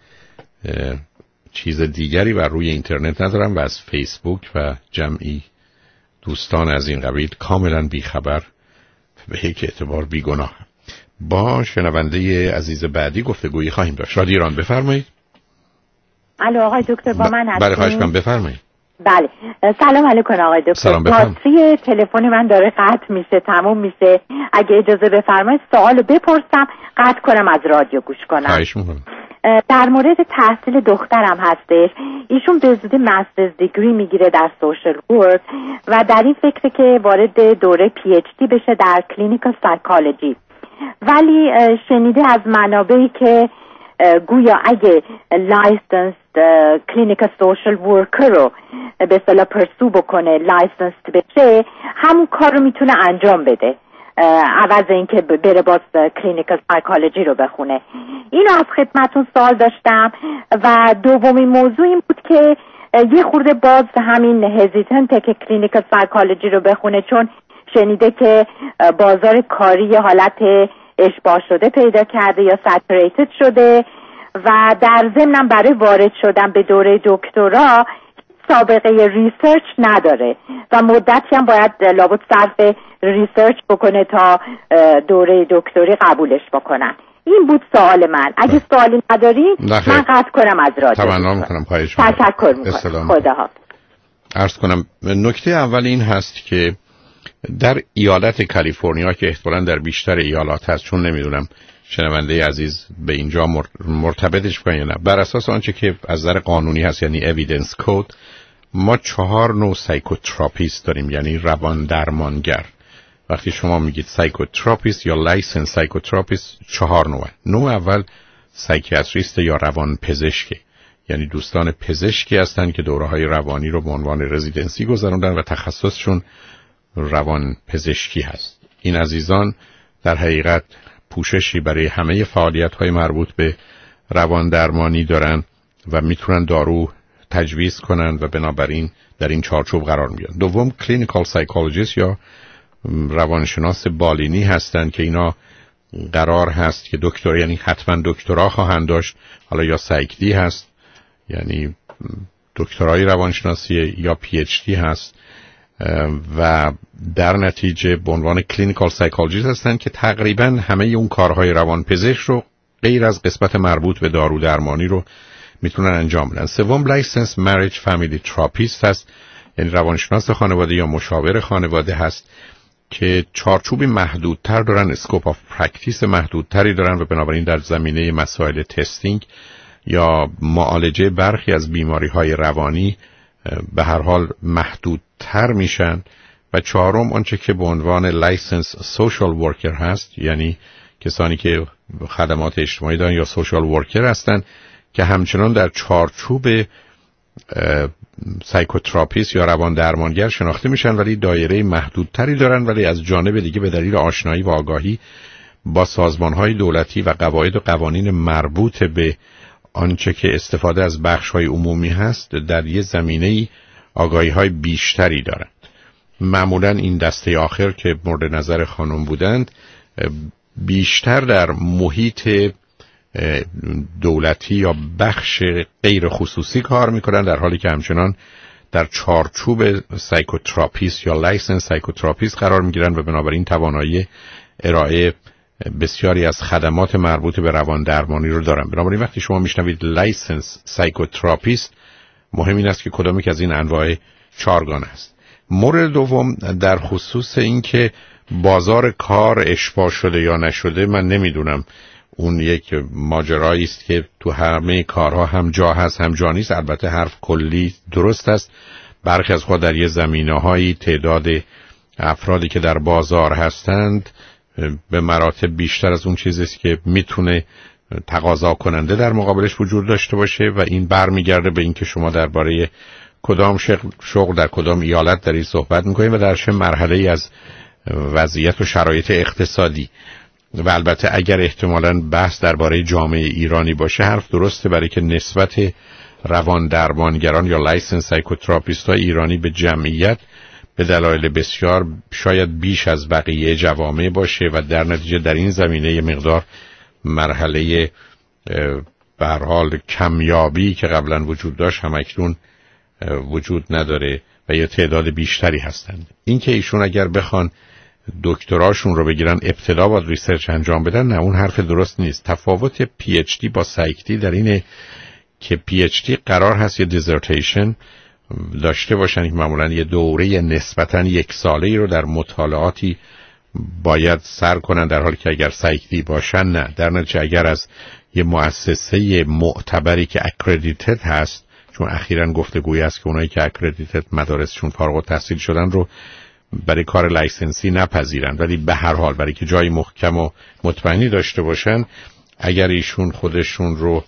Speaker 3: چیز دیگری بر روی اینترنت ندارم و از فیسبوک و جمعی دوستان از این قبیل کاملا بیخبر به یک اعتبار بیگناه. با شنونده عزیز بعدی گفتگویی خواهیم داشت. رادیو ایران بفرمایید.
Speaker 16: الو آقای دکتر با من هستین؟
Speaker 3: بله خواهش کنم بفرمایید.
Speaker 8: بله سلام علیکم آقای دکتر. باتری تلفن من داره قطع میشه تموم میشه، اگه اجازه بفرمایید سوالو بپرسم قطع کنم از رادیو گوش کنم.
Speaker 3: خواهش میکنم.
Speaker 8: در مورد تحصیل دخترم هستش، ایشون به زودی مسترز دیگری میگیره در سوشال ورک و در این فکره که وارد دوره پی اچ دی بشه در کلینیکال سایکولوژی، ولی شنیده از منابعی که گویا اگه لایسنس کلینیکال سوشال ورکر رو به اصطلاح پرسو بکنه، لایسنس بشه، همون کار رو میتونه انجام بده عوض اینکه بره باز کلینیکال سایکولوژی رو بخونه. اینو از خدمتون سوال داشتم. و دومین موضوع این بود که یه خورده باز همین هزیتنته که کلینیکال سایکولوژی رو بخونه، چون شنیده که بازار کاری یه حالت اشباع شده پیدا کرده یا ساتوریتد شده و در ضمنم برای وارد شدن به دوره دکترا سابقه ریسرچ نداره و مدتی هم باید لابد صرف ریسرچ بکنه تا دوره دکتری قبولش بکنن. این بود سوال من. اگه سوالی نداری من قطع کنم از رادیو.
Speaker 3: تمنا میکنم. خواهش
Speaker 8: میکنم. تشکر میکنم. خداحافظ.
Speaker 3: عرض کنم نکته اول این هست که در ایالت کالیفرنیا که احتمالاً در بیشتر ایالات هست، چون نمیدونم شنونده عزیز به اینجا مرتبطش کنه یا نه، بر اساس آنچه که از نظر قانونی هست یعنی اویدنس کد، ما چهار نوع سایکوتراپیست داریم، یعنی روان درمانگر. وقتی شما میگید سایکوتراپیست یا لایسنس سایکوتراپیست، چهار نوع. نوع اول سایکیاتریست یا روان پزشک، یعنی دوستان پزشکی هستند که دوره‌های روانی رو به عنوان رزیدنسی گذروندن و تخصصشون روان پزشکی هست. این عزیزان در حقیقت پوششی برای همه فعالیت‌های مربوط به روان درمانی دارن و میتونن دارو تجویز کنن و بنابراین در این چارچوب قرار میگیرن. دوم کلینیکال سایکولوژیست یا روانشناس بالینی هستند که اینا قرار هست که دکتر، یعنی حتما دکترا خواهند داشت، حالا یا سایک دی هست یعنی دکترای روانشناسی یا پی اچ دی هست و در نتیجه به عنوان کلینیکال سایکولوژیست هستند که تقریبا همه اون کارهای روانپزشک رو غیر از قسمت مربوط به دارو درمانی رو میتونن انجام بدن. سوم لایسنس مریج فامیلی تراپیست هست، یعنی روانشناس خانواده یا مشاور خانواده هست که چارچوبی محدودتر دارن، اسکوپ آف پرکتیس محدودتری دارن و بنابراین در زمینه مسائل تستینگ یا معالجه برخی از بیماری‌های روانی به هر حال محدودتر میشن. و چهارم آنچه که به عنوان لایسنس سوشال ورکر هست، یعنی کسانی که خدمات اجتماعی دارن یا سوشال ورکر هستن که همچنان در چارچوب سایکوتراپیست یا روان درمانگر شناخته میشن ولی دایره محدودتری دارن، ولی از جانب دیگه به دلیل آشنایی و آگاهی با سازمان‌های دولتی و قواعد و قوانین مربوط به آنچه که استفاده از بخش‌های عمومی هست در یه زمینه‌ای آگاهی‌های بیشتری دارند. معمولاً این دسته آخر که مورد نظر خانم بودند بیشتر در محیط دولتی یا بخش غیر خصوصی کار میکنن، در حالی که همچنان در چارچوب سایکوتراپیست یا لایسنس سایکوتراپیست قرار میگیرن و بنابراین توانایی ارائه بسیاری از خدمات مربوط به روان درمانی رو دارن. بنابراین وقتی شما میشنوید لایسنس سایکوتراپیست، مهم این است که کدامی که از این انواع چارگانه است. مورد دوم در خصوص این که بازار کار اشباع شده یا نشده، من نمیدونم، اون یک ماجرایی است که تو همه کارها هم جا هست هم جا نیست. البته حرف کلی درست است. برخی از خود در یه زمینه‌هایی تعداد افرادی که در بازار هستند به مراتب بیشتر از اون چیزی است که میتونه تقاضا کننده در مقابلش وجود داشته باشه و این برمیگرده به اینکه شما درباره کدام شغل در کدام ایالت دارید صحبت میکنید و در چه مرحله‌ای از وضعیت و شرایط اقتصادی. و البته اگر احتمالاً بحث درباره جامعه ایرانی باشه حرف درسته، برای که نسبت روان درمانگران یا لایسنس سایکوتراپیست های ایرانی به جمعیت به دلایل بسیار شاید بیش از بقیه جوامع باشه و در نتیجه در این زمینه یه مقدار مرحله به هر حال کمیابی که قبلا وجود داشت همکنون وجود نداره و یه تعداد بیشتری هستند. این که ایشون اگر بخوان دکتراشون رو بگیرن ابتدا باید ریسرچ انجام بدن، نه، اون حرف درست نیست. تفاوت پی اچ دی با سایک دی در اینه که پی اچ دی قرار هست یه دیزرتیشن داشته باشن که معمولا یه دوره نسبتاً یک ساله‌ای رو در مطالعاتی باید سر کنن، در حالی که اگر سایکتی باشن نه. در نتیجه اگر از یه مؤسسه معتبری که اکردیتد هست، چون اخیراً گفتگویی است که اونایی که اکردیتد مدارسشون فارغ التحصیل شدن رو برای کار لایسنسی نپذیرن، ولی به هر حال برای که جای محکم و مطمئنی داشته باشن، اگر ایشون خودشون رو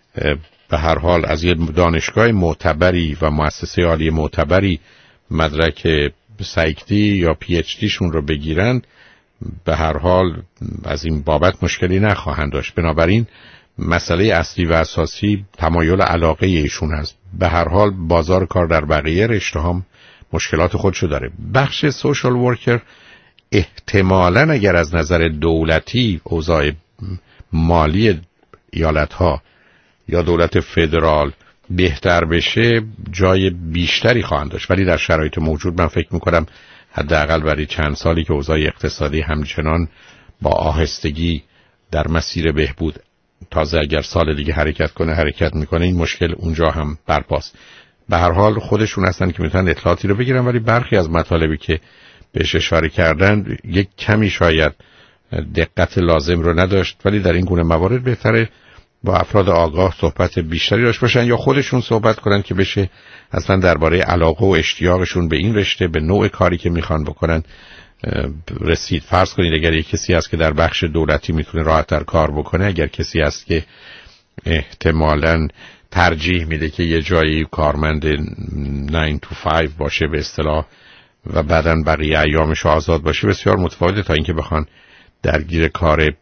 Speaker 3: به هر حال از یه دانشگاه معتبری و مؤسسه عالی معتبری مدرک سایکتی یا پی اچ دیشون رو بگیرن، به هر حال از این بابت مشکلی نخواهند داشت. بنابراین مسئله اصلی و اساسی تمایل علاقه ایشون هست. به هر حال بازار کار در بقیه رشته هم مشکلات خودشو داره. بخش سوشال ورکر احتمالاً اگر از نظر دولتی اوضاع مالی ایالت‌ها یا دولت فدرال بهتر بشه، جای بیشتری خواهند داشت، ولی در شرایط موجود من فکر میکنم حداقل برای چند سالی که اوضاع اقتصادی همچنان با آهستگی در مسیر بهبود، تازه اگر سال دیگه حرکت کنه حرکت میکنه، این مشکل اونجا هم برپاست. به هر حال خودشون هستن که میتونن اطلاعاتی رو بگیرن، ولی برخی از مطالبی که بهش اشاره کردن یک کمی شاید دقت لازم رو نداشت، ولی در این گونه موارد بهتره با افراد آگاه صحبت بیشتری داشته باشن یا خودشون صحبت کنن که بشه اصلا درباره علاقه و اشتیاقشون به این رشته، به نوع کاری که میخوان بکنن رسید. فرض کنید اگر یک کسی هست که در بخش دولتی میتونه راحت‌تر کار بکنه، اگر کسی هست که احتمالاً ترجیح میده که یه جایی کارمند نه تو پنج باشه به اصطلاح و بعداً بقیه ایامش آزاد باشه، بسیار متفاوته تا اینکه بخوان درگیر کار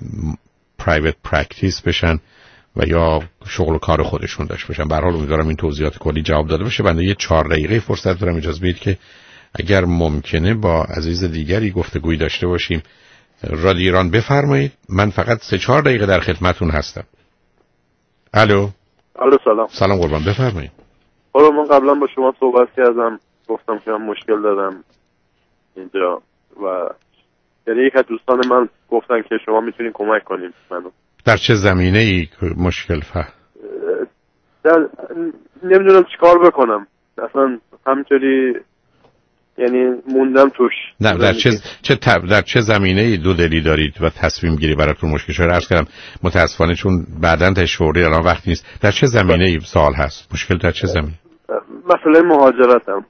Speaker 3: پرایوت پرکتیس بشن و یا شغل و کار خودشون داشته باشن. به هر حال امیدوارم این توضیحات کلی جواب داده باشه. بنده یه چهار دقیقه فرصت دارم، اجازه بدید که اگر ممکنه با عزیز دیگری گفتگویی داشته باشیم. رادیو ایران بفرمایید، من فقط سه چهار دقیقه در خدمتون هستم. الو.
Speaker 13: الو سلام.
Speaker 3: سلام قربان، بفرمایید.
Speaker 13: حالا من قبلا با شما صحبت کردم، گفتم که من مشکل دارم اینجا و یعنی یک از دوستان من گفتن که شما میتونین کمک کنین منو.
Speaker 3: در چه زمینه ای مشکل فهم؟
Speaker 13: در نمیدونم چیکار بکنم، اصلا همینطوری یعنی موندم توش.
Speaker 3: نه در چه چه تب... در چه زمینه ای دو دلی دارید و تصمیم گیری براتون مشکل شده؟ عرض کردم متاسفانه چون بعداً تشوری الان وقت نیست. در چه زمینه ای سوال هست؟ مشکل در چه زمینه؟
Speaker 13: مسئله مهاجرتم.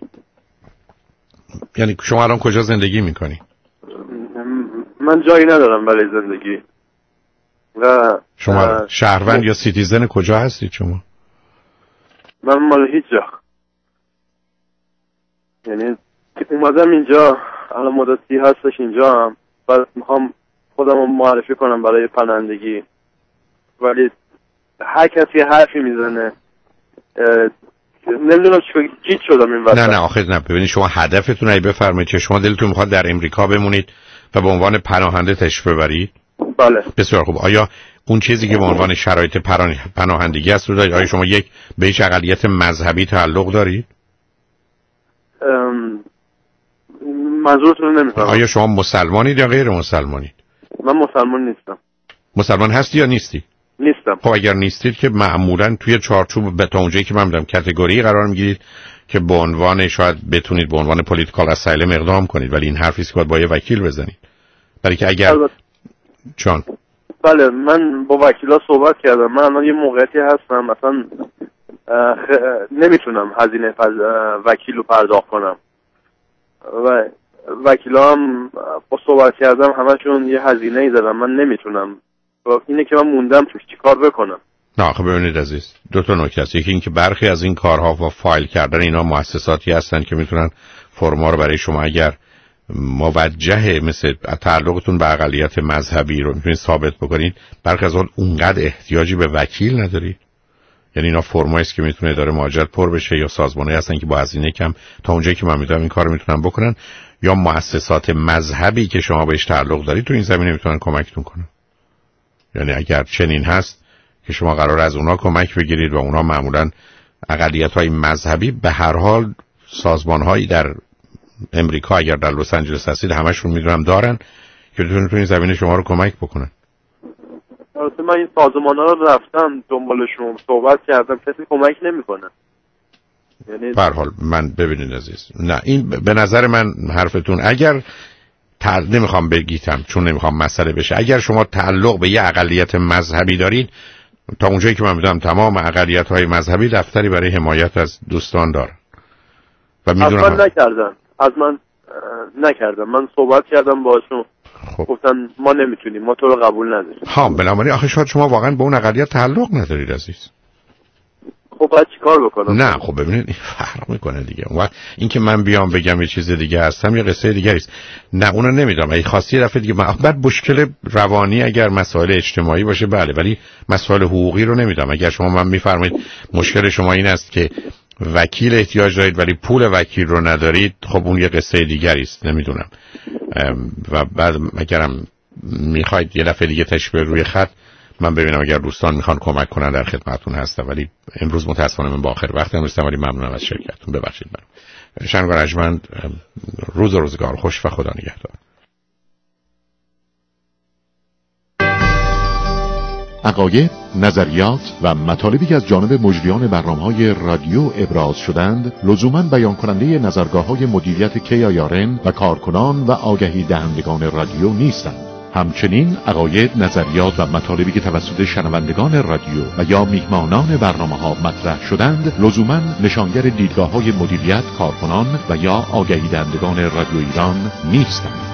Speaker 3: یعنی شما الان کجا زندگی میکنی؟
Speaker 13: من جایی ندارم برای زندگی. و
Speaker 3: شما شهروند یا سیتیزن کجا هستید شما؟
Speaker 13: من مال هیچ جا، یعنی اومدم اینجا الان مدتی هستش اینجا هم، بعد میخوام خودم رو معرفی کنم برای پناهندگی، ولی هر کسی حرفی میزنه نمیدونم چی گیج شدم این وقت.
Speaker 3: نه نه آخه نه، ببینید شما هدفتون ای بفرمایید که شما دلتون میخواد در امریکا بمونید و به عنوان پناهنده تشریف ببرید؟
Speaker 13: بله.
Speaker 3: بسیار خوب. آیا اون چیزی که به عنوان شرایط پناهندگی است رو دارید؟ آیا شما یک به هیچ اقلیت مذهبی تعلق دارید؟
Speaker 13: ام... منظورتون نمیفهمم.
Speaker 3: آیا شما مسلمانید یا غیر مسلمانید؟
Speaker 13: من مسلمان نیستم.
Speaker 3: مسلمان هستی یا نیستی؟
Speaker 13: نیستم.
Speaker 3: خب اگر نیستید که معمولاً توی چارچوب به تا اونجایی که من میدونم کاتگوری قرار میگیرید که به عنوان شاید بتونید به عنوان پولیتیکال اسایلم اقدام کنید، ولی این حرفی است که باید با یه وکیل بزنید. برای که اگر چون
Speaker 13: بله من با وکیلا صحبت کردم، من الان یه موقعیتی هستم مثلا خ... نمیتونم هزینه پز... وکیل رو پرداخت کنم و وکیلا هم با صحبت کردم همشون یه هزینه ای دارن، من نمیتونم. اینه که من موندم توش چیکار بکنم.
Speaker 3: نه خب ببینید عزیز، دو تا نکته است. یکی این که برخی از این کارها و فایل کردن اینا مؤسساتی هستن که میتونن فرما رو برای شما اگر موجهه مثل تعلقتون به اقلیت مذهبی رو میتونید ثابت بکنید، برخی از اون اونقدر احتیاجی به وکیل ندارید. یعنی اینا فرمایی است که میتونه اداره مهاجرت پر بشه، یا سازمانی هستن که با هزینه کم تا اونجایی که من میدونم این کارو میتونن بکنن، یا مؤسسات مذهبی که شما بهش تعلق دارید تو این زمینه میتونن کمکتون کنن. یعنی اگر چنین هست که شما قرار از اونا کمک بگیرید و اونا معمولا اقلیت‌های مذهبی، به هر حال سازمان‌هایی در امریکا اگر در لس آنجلس هستید همشون میدونم دارن که بتونن تو این زمینه شما رو کمک بکنن.
Speaker 13: البته من این سازمان‌ها رو رفتم دنبالشون صحبت کردم، کسی کمک نمی‌کنه. یعنی
Speaker 3: به هر حال من ببینید عزیز، نه این به نظر من حرفتون اگر تل... نمیخوام بگیتم چون نمیخوام مسئله بشه، اگر شما تعلق به یه اقلیت مذهبی دارید، تا اونجایی که من میدونم تمام اقلیت‌های مذهبی دفتری برای حمایت از دوستان دارن و میدونم
Speaker 13: اصلا نکردن، از من نکردم، من صحبت کردم باشون. خب. گفتن ما نمیتونیم، ما تو رو قبول نداریم.
Speaker 3: ها بنابراین آخه شاید شما واقعا به اون اقلیت تعلق ندارید عزیز.
Speaker 13: خب باید چیکار بکنم؟
Speaker 3: نه خب ببینید این فرق میکنه دیگه. اون وقت اینکه من بیام بگم یه چیز دیگه هستم یه قصه دیگه است. نه اونو نمیدونم. اگه خواستی یه دفعه دیگه من بعد مشکل روانی اگر مسائل اجتماعی باشه بله، ولی مسائل حقوقی رو نمیدونم. اگر شما من میفرمایید مشکل شما این است که وکیل احتیاج دارید ولی پول وکیل رو ندارید، خب اون یه قصه دیگری است، نمیدونم. و بعد اگرم میخواید یه دفعه دیگه تشبیه روی خط من ببینم اگر دوستان میخوان کمک کنن در خدمتتون هستم، ولی امروز متاسفانه من با آخر وقتم رسیدم، ولی ممنونم از شرکتتون. ببخشید من شنگ ارجمند، روز و روزگار خوش و خدا نگهدار.
Speaker 2: عقاید، نظریات و مطالبی که از جانب مجریان برنامه‌های رادیو ابراز شدند لزوماً بیان کننده نظرگاه‌های مدیریت کی آی آر ان و کارکنان و آگهی دهندگان رادیو نیستند. همچنین عقاید، نظریات و مطالبی که توسط شنوندگان رادیو و یا میهمانان برنامه‌ها مطرح شدند لزوماً نشانگر دیدگاه‌های مدیریت، کارکنان و یا آگهی دهندگان رادیو ایران نیستند.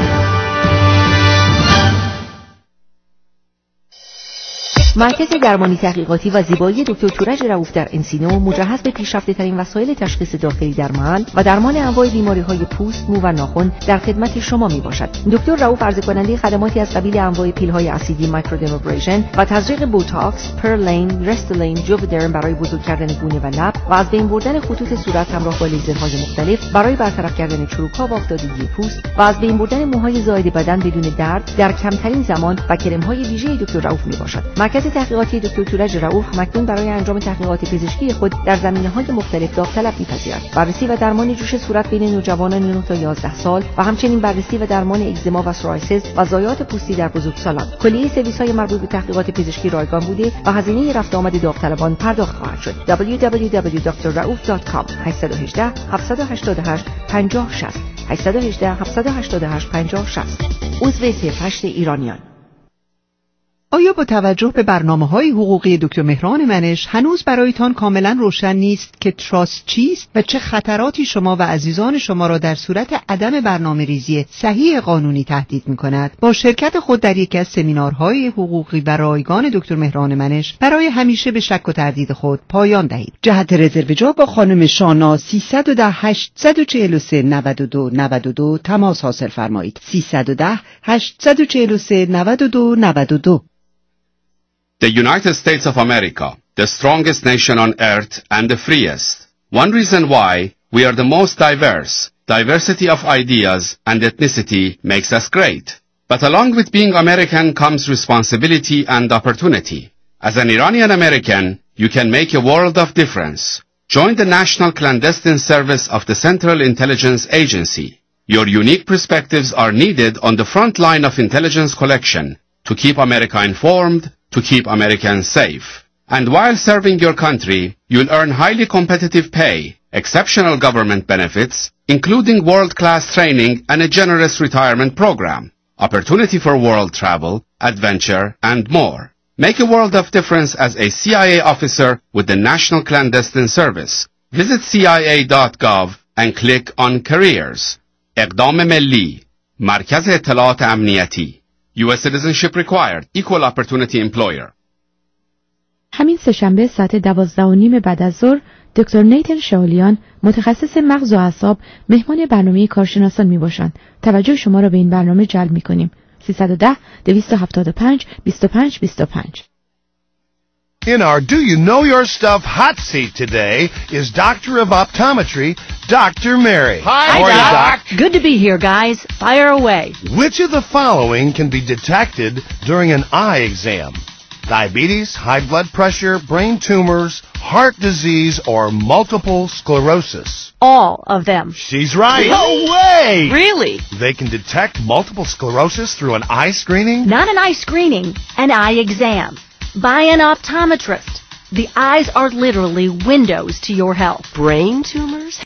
Speaker 12: مرکز درمانی تحقیقاتی و زیبایی دکتر تورج رؤوف در انسینو مجهز به پیشرفته‌ترین وسایل تشخیص داخلی در محل و درمان انواع بیماری‌های پوست، مو و ناخن در خدمت شما میباشد. دکتر رؤوف عرضه کننده خدماتی از قبیل انواع پیل‌های اسیدی، مایکرودرمابریشن و تزریق بوتاکس، پرلین، رستلین، جوودرم برای بزرگ کردن گونه و لب و از بین بردن خطوط صورت همراه با لیزرهای مختلف برای برطرف کردن چروک‌ها و آفتابی پوست و از بین بردن موهای زائد بدن بدون درد در کمترین زمان و کرم‌های ویژه دکتر رؤوف میباشد. مرکز تحقیقاتی دکتر تورج رؤوف مکنون برای انجام تحقیقات پزشکی خود در زمینه‌های مختلف داوطلب می‌پذیرد. بررسی و درمان جوش صورت بین نوجوانان نه تا یازده سال و همچنین بررسی و درمان اگزما و سورایسیس و ضایعات پوستی در بزرگسالان. کلیه سرویس‌های مربوط به تحقیقات پزشکی رایگان بوده و هزینه رفت آمد داوطلبان پرداخت خواهد شد. دبلیو دبلیو دبلیو دات دکتر رؤوف دات کام هشت یک هشت، هفت هشت هشت، پنج صفر شش صفر هشت یک هشت، هفت هشت هشت، پنج صفر شش صفر. عضو صفر هشت ایرانیان.
Speaker 5: آیا با توجه به برنامه‌های حقوقی دکتر مهران منش هنوز برایتان کاملا روشن نیست که تراست چیست و چه خطراتی شما و عزیزان شما را در صورت عدم برنامه‌ریزی صحیح قانونی تهدید می‌کند؟ با شرکت خود در یکی از سمینارهای حقوقی و رایگان دکتر مهران منش برای همیشه به شک و تردید خود پایان دهید. جهت رزرو جا با خانم شانا سیصد و ده هشتصد و چهل و سه نود و دو نود و دو تماس حاصل فرمایید. سیصد و ده هشتصد و چهل و سه نود و دو نود و دو.
Speaker 10: The United States of America, the strongest nation on earth and the freest. One reason why we are the most diverse, diversity of ideas and ethnicity makes us great. But along with being American comes responsibility and opportunity. As an Iranian American, you can make a world of difference. Join the National Clandestine Service of the Central Intelligence Agency. Your unique perspectives are needed on the front line of intelligence collection to keep America informed, to keep Americans safe. And while serving your country, you'll earn highly competitive pay, exceptional government benefits, including world-class training and a generous retirement program, opportunity for world travel, adventure, and more. Make a world of difference as a C I A officer with the National Clandestine Service. Visit C I A dot gov and click on Careers. اقدام ملی، مرکز اطلاعات امنیتی. U S citizenship required. Equal opportunity employer.
Speaker 16: همین سه‌شنبه ساعت دوازده و نیم بعد از ظهر دکتر نیتن شالیان متخصص مغز و اعصاب مهمان برنامه کارشناسان می باشند. توجه شما را به این برنامه جلب می کنیم. سیصد و ده دویست و هفتاد و پنج بیست و پنج بیست و پنج.
Speaker 18: In our Do You Know Your Stuff hot seat today is Doctor of Optometry, Doctor Mary.
Speaker 19: Hi,
Speaker 18: How are
Speaker 19: Doc.
Speaker 18: you, Doc?
Speaker 19: Good to be here, guys. Fire away.
Speaker 18: Which of the following can be detected during an eye exam? Diabetes, high blood pressure, brain tumors, heart disease, or multiple sclerosis?
Speaker 19: All of them.
Speaker 18: She's right. No way!
Speaker 19: Really?
Speaker 18: They can detect multiple sclerosis through an eye screening?
Speaker 19: Not an eye screening, an eye exam. By an optometrist. The eyes are literally windows to your health.
Speaker 17: Brain tumors?